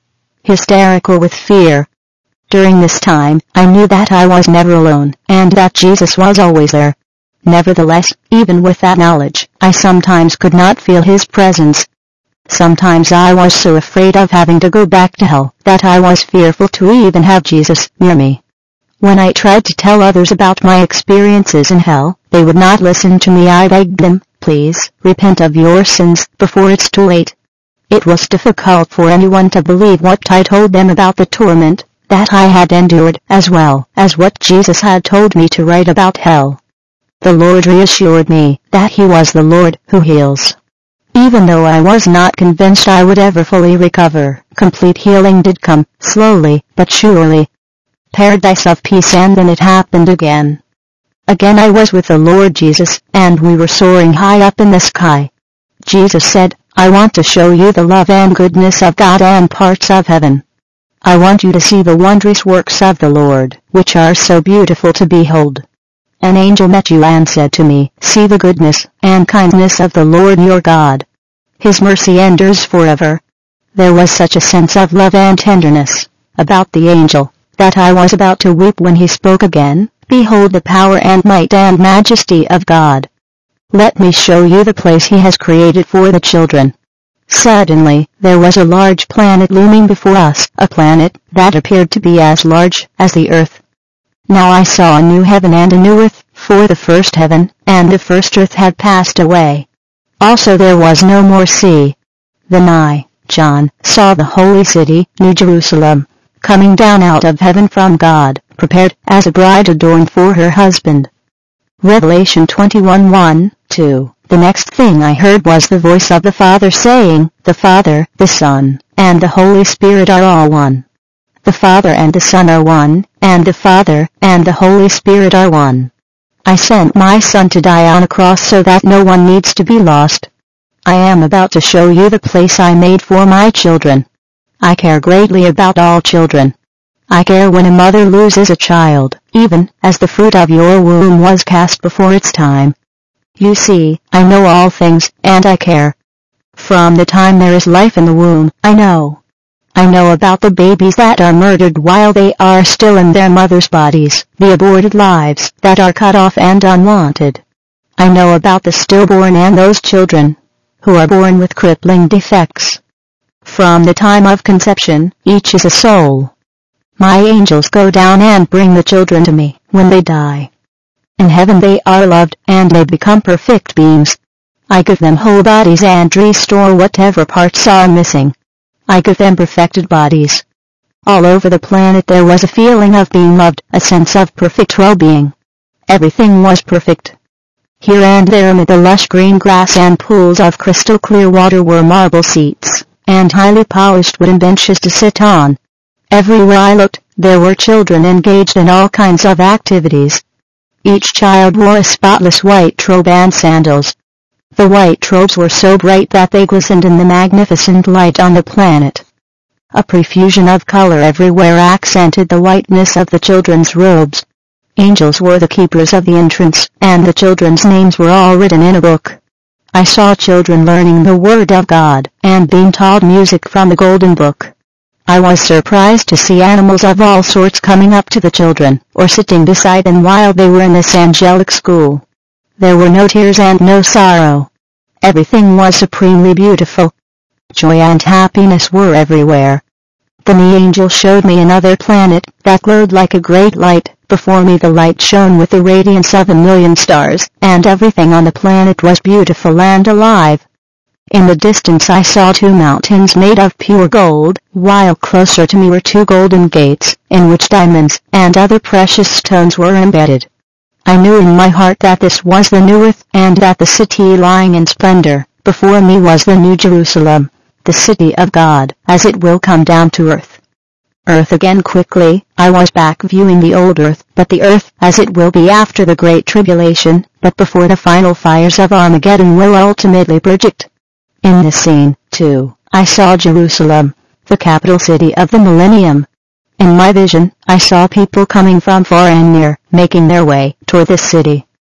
hysterical with fear. During this time, I knew that I was never alone, and that Jesus was always there. Nevertheless, even with that knowledge, I sometimes could not feel his presence. Sometimes I was so afraid of having to go back to hell, that I was fearful to even have Jesus near me. When I tried to tell others about my experiences in hell, they would not listen to me. I begged them, please, repent of your sins, before it's too late. It was difficult for anyone to believe what I told them about the torment that I had endured, as well as what Jesus had told me to write about hell. The Lord reassured me that he was the Lord who heals. Even though I was not convinced I would ever fully recover, complete healing did come, slowly but surely. Paradise of peace, and then it happened again. Again I was with the Lord Jesus, and we were soaring high up in the sky. Jesus said, I want to show you the love and goodness of God and parts of heaven. I want you to see the wondrous works of the Lord, which are so beautiful to behold. An angel met you and said to me, see the goodness and kindness of the Lord your God. His mercy endures forever. There was such a sense of love and tenderness about the angel, that I was about to weep when he spoke again, behold the power and might and majesty of God. Let me show you the place he has created for the children. Suddenly, there was a large planet looming before us, a planet that appeared to be as large as the earth. Now I saw a new heaven and a new earth, for the first heaven and the first earth had passed away. Also there was no more sea. Then I, John, saw the holy city, New Jerusalem, coming down out of heaven from God, prepared as a bride adorned for her husband. Revelation twenty-one, one, two. The next thing I heard was the voice of the Father saying, the Father, the Son, and the Holy Spirit are all one. The Father and the Son are one, and the Father and the Holy Spirit are one. I sent my Son to die on a cross so that no one needs to be lost. I am about to show you the place I made for my children. I care greatly about all children. I care when a mother loses a child, even as the fruit of your womb was cast before its time. You see, I know all things, and I care. From the time there is life in the womb, I know. I know about the babies that are murdered while they are still in their mothers' bodies, the aborted lives that are cut off and unwanted. I know about the stillborn and those children who are born with crippling defects. From the time of conception, each is a soul. My angels go down and bring the children to me when they die. In heaven they are loved, and they become perfect beings. I give them whole bodies and restore whatever parts are missing. I give them perfected bodies. All over the planet there was a feeling of being loved, a sense of perfect well-being. Everything was perfect. Here and there amid the lush green grass and pools of crystal clear water were marble seats, and highly polished wooden benches to sit on. Everywhere I looked, there were children engaged in all kinds of activities. Each child wore a spotless white robe and sandals. The white robes were so bright that they glistened in the magnificent light on the planet. A profusion of color everywhere accented the whiteness of the children's robes. Angels were the keepers of the entrance, and the children's names were all written in a book. I saw children learning the Word of God, and being taught music from the Golden Book. I was surprised to see animals of all sorts coming up to the children, or sitting beside them while they were in this angelic school. There were no tears and no sorrow. Everything was supremely beautiful. Joy and happiness were everywhere. Then the angel showed me another planet that glowed like a great light. Before me the light shone with the radiance of a million stars, and everything on the planet was beautiful and alive. In the distance I saw two mountains made of pure gold, while closer to me were two golden gates, in which diamonds and other precious stones were embedded. I knew in my heart that this was the new earth, and that the city lying in splendor before me was the New Jerusalem, the city of God, as it will come down to earth. Earth again quickly, I was back viewing the old earth, but the earth as it will be after the great tribulation, but before the final fires of Armageddon will ultimately purge it. In this scene, too, I saw Jerusalem, the capital city of the millennium. In my vision, I saw people coming from far and near, making their way toward this city.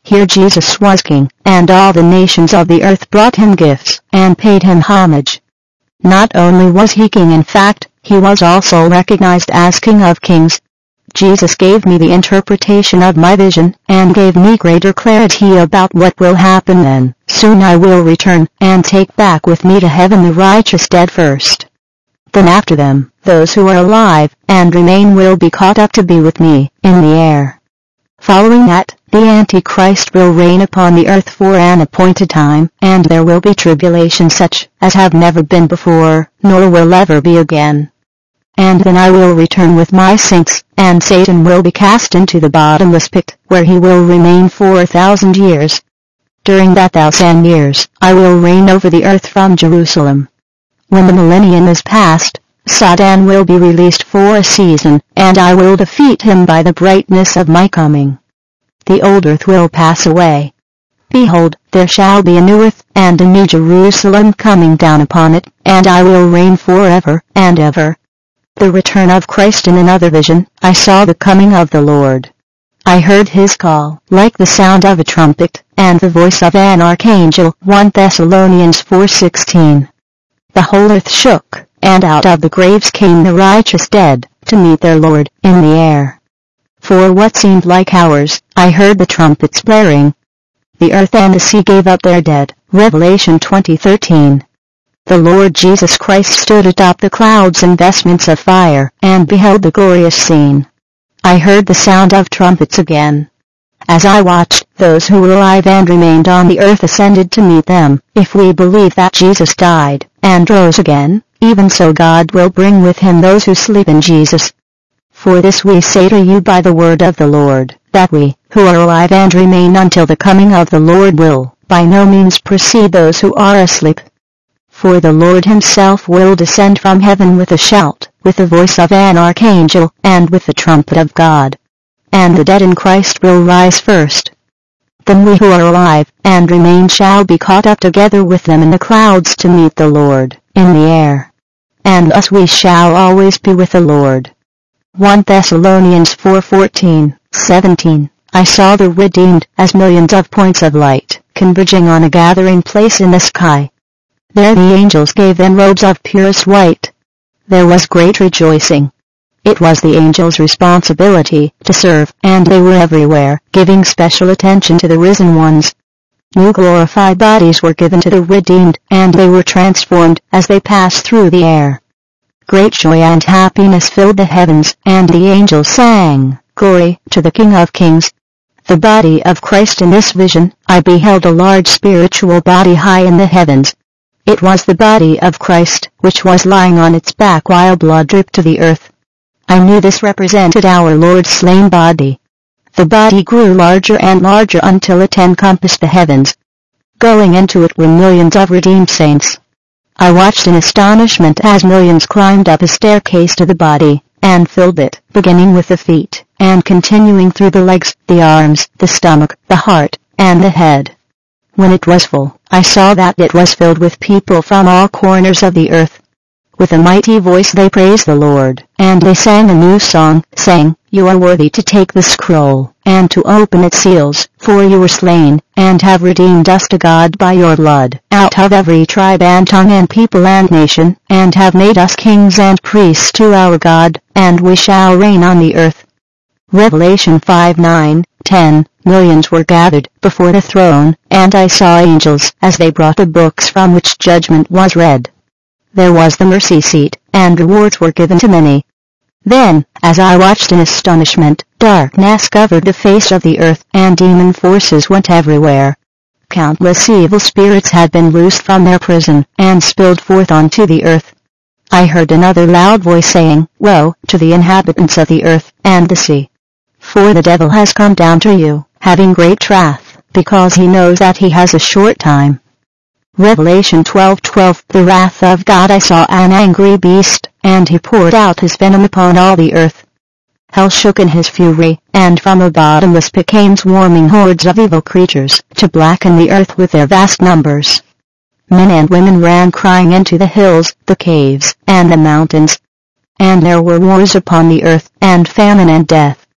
Here Jesus was king, and all the nations of the earth brought him gifts, and paid him homage. Not only was he king, in fact, he was also recognized as King of Kings. Jesus gave me the interpretation of my vision, and gave me greater clarity about what will happen then. Soon I will return, and take back with me to heaven the righteous dead first. Then after them, those who are alive and remain will be caught up to be with me in the air. Following that, the Antichrist will reign upon the earth for an appointed time, and there will be tribulation such as have never been before, nor will ever be again. And then I will return with my saints, and Satan will be cast into the bottomless pit, where he will remain for a thousand years. During that thousand years, I will reign over the earth from Jerusalem. When the millennium is past, Satan will be released for a season, and I will defeat him by the brightness of my coming. The old earth will pass away. Behold, there shall be a new earth and a new Jerusalem coming down upon it, and I will reign forever and ever. The return of Christ. In another vision, I saw the coming of the Lord. I heard his call, like the sound of a trumpet, and the voice of an archangel. First Thessalonians four sixteen. The whole earth shook, and out of the graves came the righteous dead, to meet their Lord, in the air. For what seemed like hours, I heard the trumpets blaring. The earth and the sea gave up their dead. Revelation twenty thirteen. The Lord Jesus Christ stood atop the clouds in vestments of fire, and beheld the glorious scene. I heard the sound of trumpets again. As I watched, those who were alive and remained on the earth ascended to meet them. If we believe that Jesus died, and rose again, even so God will bring with him those who sleep in Jesus. For this we say to you by the word of the Lord, that we, who are alive and remain until the coming of the Lord, will by no means precede those who are asleep. For the Lord himself will descend from heaven with a shout, with the voice of an archangel, and with the trumpet of God. And the dead in Christ will rise first. Then we who are alive and remain shall be caught up together with them in the clouds to meet the Lord in the air. And thus we shall always be with the Lord. First Thessalonians four fourteen, seventeen. I saw the redeemed as millions of points of light, converging on a gathering place in the sky. There the angels gave them robes of purest white. There was great rejoicing. It was the angels' responsibility to serve, and they were everywhere, giving special attention to the risen ones. New glorified bodies were given to the redeemed, and they were transformed as they passed through the air. Great joy and happiness filled the heavens, and the angels sang, "Glory to the King of Kings." The body of Christ. In this vision, I beheld a large spiritual body high in the heavens. It was the body of Christ, which was lying on its back while blood dripped to the earth. I knew this represented our Lord's slain body. The body grew larger and larger until it encompassed the heavens. Going into it were millions of redeemed saints. I watched in astonishment as millions climbed up a staircase to the body, and filled it, beginning with the feet, and continuing through the legs, the arms, the stomach, the heart, and the head. When it was full, I saw that it was filled with people from all corners of the earth. With a mighty voice they praised the Lord, and they sang a new song, saying, "You are worthy to take the scroll, and to open its seals, for you were slain, and have redeemed us to God by your blood, out of every tribe and tongue and people and nation, and have made us kings and priests to our God, and we shall reign on the earth." Revelation five nine, ten. Millions were gathered before the throne, and I saw angels as they brought the books from which judgment was read. There was the mercy seat, and rewards were given to many. Then, as I watched in astonishment, darkness covered the face of the earth, and demon forces went everywhere. Countless evil spirits had been loosed from their prison, and spilled forth onto the earth. I heard another loud voice saying, "Woe to the inhabitants of the earth and the sea! For the devil has come down to you, having great wrath, because he knows that he has a short time." Revelation twelve twelve. The wrath of God. I saw an angry beast, and he poured out his venom upon all the earth. Hell shook in his fury, and from a bottomless pit came swarming hordes of evil creatures, to blacken the earth with their vast numbers. Men and women ran crying into the hills, the caves, and the mountains. And there were wars upon the earth, and famine and death.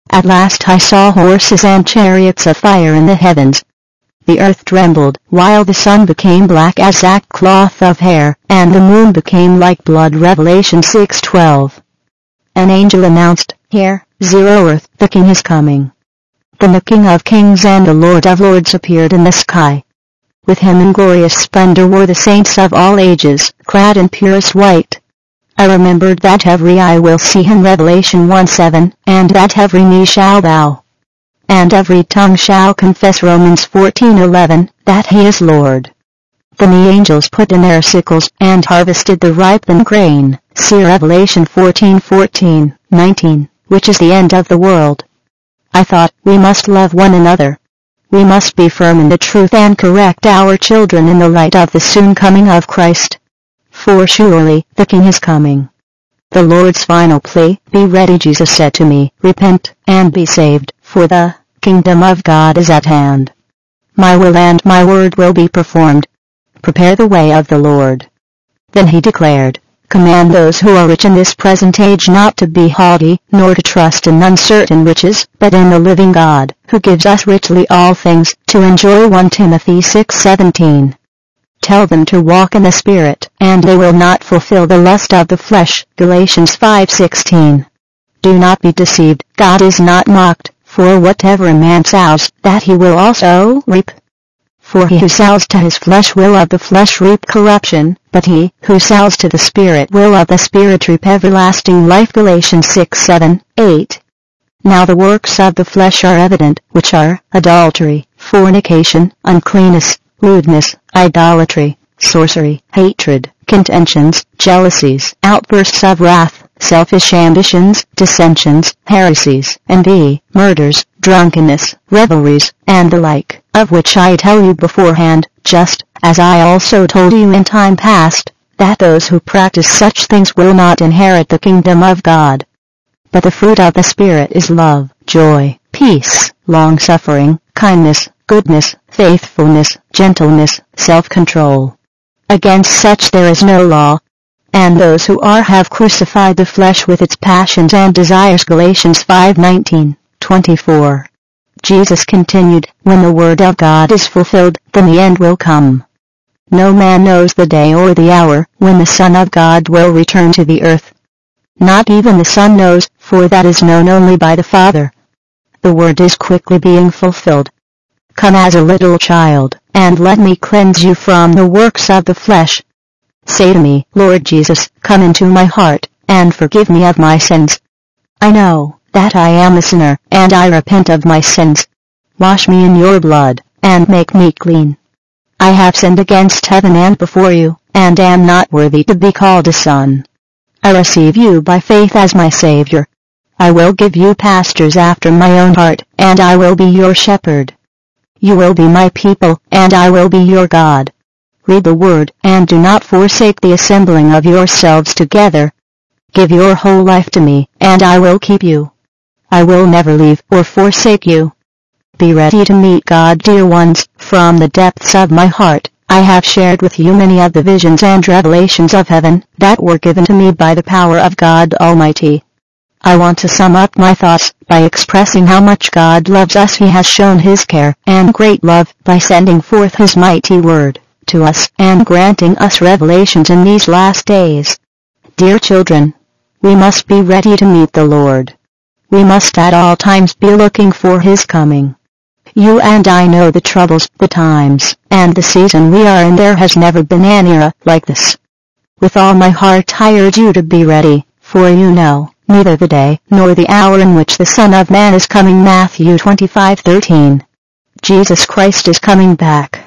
At last I saw horses and chariots of fire in the heavens. The earth trembled, while the sun became black as sackcloth of hair, and the moon became like blood. Revelation six twelve. An angel announced, "Hear, zero earth, the King is coming." Then the King of Kings and the Lord of Lords appeared in the sky. With him in glorious splendor were the saints of all ages, clad in purest white. I remembered that every eye will see him. Revelation one seven, and that every knee shall bow, and every tongue shall confess. Romans fourteen eleven, that he is Lord. Then the angels put in their sickles, and harvested the ripened grain. See Revelation fourteen fourteen, nineteen, which is the end of the world. I thought, we must love one another. We must be firm in the truth and correct our children in the light of the soon coming of Christ. For surely, the King is coming. The Lord's final plea, "Be ready," Jesus said to me, "Repent, and be saved, for the kingdom of God is at hand. My will and my word will be performed. Prepare the way of the Lord." Then he declared, "Command those who are rich in this present age not to be haughty, nor to trust in uncertain riches, but in the living God, who gives us richly all things, to enjoy." First Timothy six seventeen. Tell them to walk in the Spirit, and they will not fulfill the lust of the flesh. Galatians five sixteen. Do not be deceived, God is not mocked, for whatever a man sows, that he will also reap. For he who sows to his flesh will of the flesh reap corruption, but he who sows to the Spirit will of the Spirit reap everlasting life. Galatians six seven, eight. Now the works of the flesh are evident, which are adultery, fornication, uncleanness, lewdness, idolatry, sorcery, hatred, contentions, jealousies, outbursts of wrath, selfish ambitions, dissensions, heresies, envy, murders, drunkenness, revelries, and the like, of which I tell you beforehand, just as I also told you in time past, that those who practice such things will not inherit the kingdom of God. But the fruit of the Spirit is love, joy, peace, long-suffering, kindness, goodness, faithfulness, gentleness, self-control. Against such there is no law. And those who are have crucified the flesh with its passions and desires. Galatians five nineteen, twenty-four. Jesus continued, "When the word of God is fulfilled, then the end will come. No man knows the day or the hour when the Son of God will return to the earth. Not even the Son knows, for that is known only by the Father. The word is quickly being fulfilled. Come as a little child, and let me cleanse you from the works of the flesh. Say to me, Lord Jesus, come into my heart, and forgive me of my sins. I know that I am a sinner, and I repent of my sins. Wash me in your blood, and make me clean. I have sinned against heaven and before you, and am not worthy to be called a son. I receive you by faith as my Savior. I will give you pastors after my own heart, and I will be your shepherd. You will be my people, and I will be your God. Read the word, and do not forsake the assembling of yourselves together. Give your whole life to me, and I will keep you. I will never leave or forsake you. Be ready to meet God, dear ones. From the depths of my heart, I have shared with you many of the visions and revelations of heaven that were given to me by the power of God Almighty. I want to sum up my thoughts by expressing how much God loves us. He has shown His care and great love by sending forth His mighty word to us and granting us revelations in these last days. Dear children, we must be ready to meet the Lord. We must at all times be looking for His coming. You and I know the troubles, the times, and the season we are in. There has never been an era like this. With all my heart I urge you to be ready, for you know neither the day nor the hour in which the Son of Man is coming. Matthew twenty-five thirteen. Jesus Christ is coming back.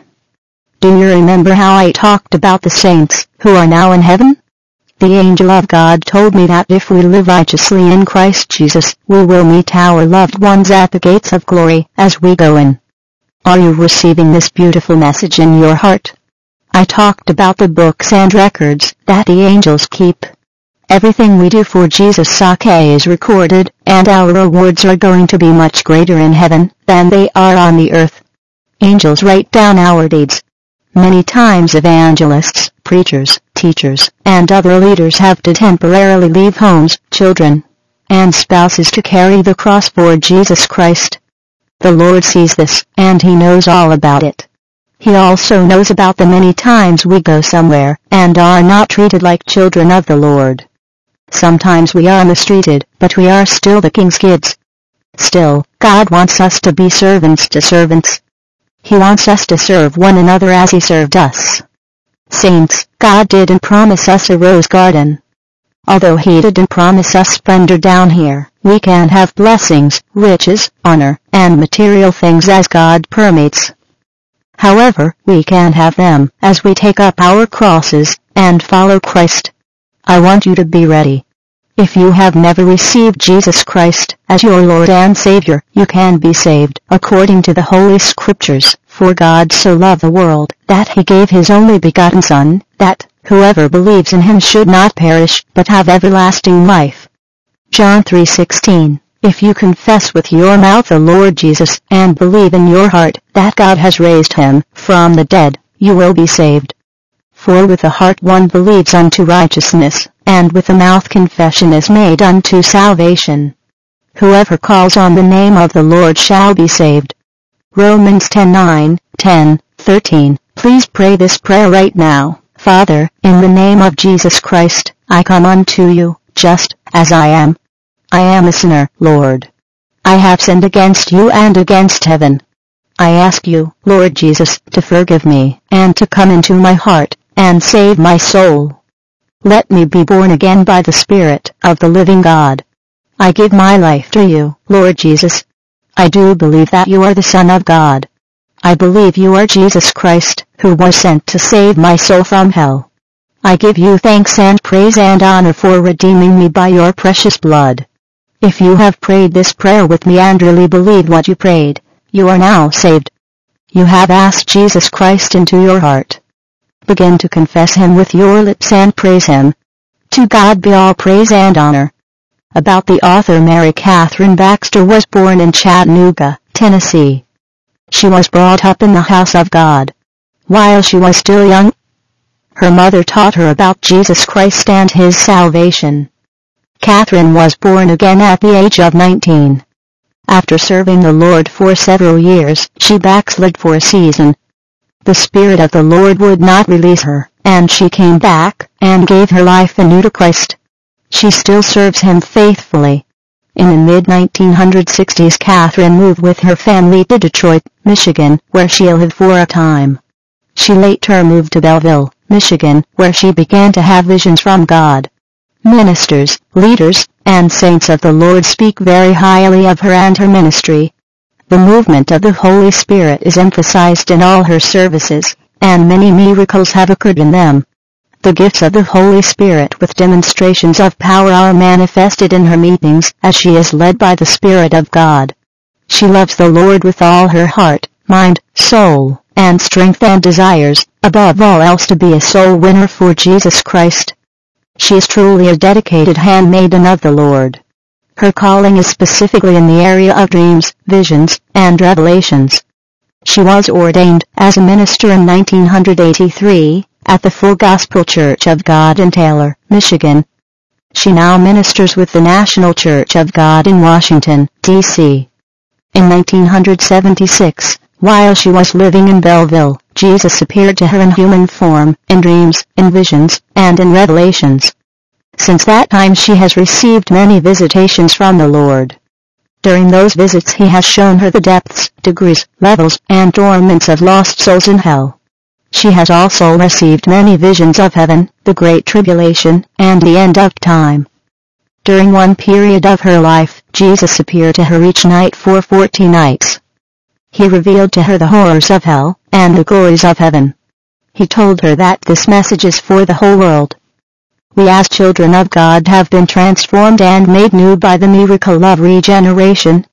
Do you remember how I talked about the saints who are now in heaven? The angel of God told me that if we live righteously in Christ Jesus, we will meet our loved ones at the gates of glory as we go in. Are you receiving this beautiful message in your heart? I talked about the books and records that the angels keep. Everything we do for Jesus' sake is recorded, and our rewards are going to be much greater in heaven than they are on the earth. Angels write down our deeds. Many times evangelists, preachers, teachers, and other leaders have to temporarily leave homes, children, and spouses to carry the cross for Jesus Christ. The Lord sees this, and He knows all about it. He also knows about the many times we go somewhere, and are not treated like children of the Lord. Sometimes we are mistreated, but we are still the King's kids. Still, God wants us to be servants to servants. He wants us to serve one another as He served us. Saints, God didn't promise us a rose garden. Although He didn't promise us splendor down here, we can have blessings, riches, honor, and material things as God permits. However, we can have them as we take up our crosses and follow Christ. I want you to be ready. If you have never received Jesus Christ as your Lord and Savior, you can be saved according to the Holy Scriptures. For God so loved the world that He gave His only begotten Son, that whoever believes in Him should not perish, but have everlasting life. John three sixteen. If you confess with your mouth the Lord Jesus and believe in your heart that God has raised Him from the dead, you will be saved. For with the heart one believes unto righteousness, and with the mouth confession is made unto salvation. Whoever calls on the name of the Lord shall be saved. Romans ten nine, ten, thirteen. Please pray this prayer right now. Father, in the name of Jesus Christ, I come unto you, just as I am. I am a sinner, Lord. I have sinned against you and against heaven. I ask you, Lord Jesus, to forgive me, and to come into my heart, and save my soul. Let me be born again by the Spirit of the living God. I give my life to you, Lord Jesus. I do believe that you are the Son of God. I believe you are Jesus Christ, who was sent to save my soul from hell. I give you thanks and praise and honor for redeeming me by your precious blood. If you have prayed this prayer with me and really believed what you prayed, you are now saved. You have asked Jesus Christ into your heart. Begin to confess Him with your lips and praise Him. To God be all praise and honor. About the author Mary Catherine Baxter was born in Chattanooga, Tennessee. She was brought up in the house of God. While she was still young, her mother taught her about Jesus Christ and His salvation. Catherine was born again at the age of nineteen. After serving the Lord for several years, she backslid for a season. The Spirit of the Lord would not release her, and she came back and gave her life anew to Christ. She still serves Him faithfully. In the mid nineteen sixties, Catherine moved with her family to Detroit, Michigan, where she lived for a time. She later moved to Belleville, Michigan, where she began to have visions from God. Ministers, leaders, and saints of the Lord speak very highly of her and her ministry. The movement of the Holy Spirit is emphasized in all her services, and many miracles have occurred in them. The gifts of the Holy Spirit with demonstrations of power are manifested in her meetings as she is led by the Spirit of God. She loves the Lord with all her heart, mind, soul, and strength, and desires, above all else, to be a soul winner for Jesus Christ. She is truly a dedicated handmaiden of the Lord. Her calling is specifically in the area of dreams, visions, and revelations. She was ordained as a minister in nineteen eighty-three at the Full Gospel Church of God in Taylor, Michigan. She now ministers with the National Church of God in Washington, D C In nineteen seventy-six, while she was living in Belleville, Jesus appeared to her in human form, in dreams, in visions, and in revelations. Since that time she has received many visitations from the Lord. During those visits He has shown her the depths, degrees, levels, and torments of lost souls in hell. She has also received many visions of heaven, the Great Tribulation, and the end of time. During one period of her life, Jesus appeared to her each night for forty nights. He revealed to her the horrors of hell, and the glories of heaven. He told her that this message is for the whole world. We as children of God have been transformed and made new by the miracle of regeneration,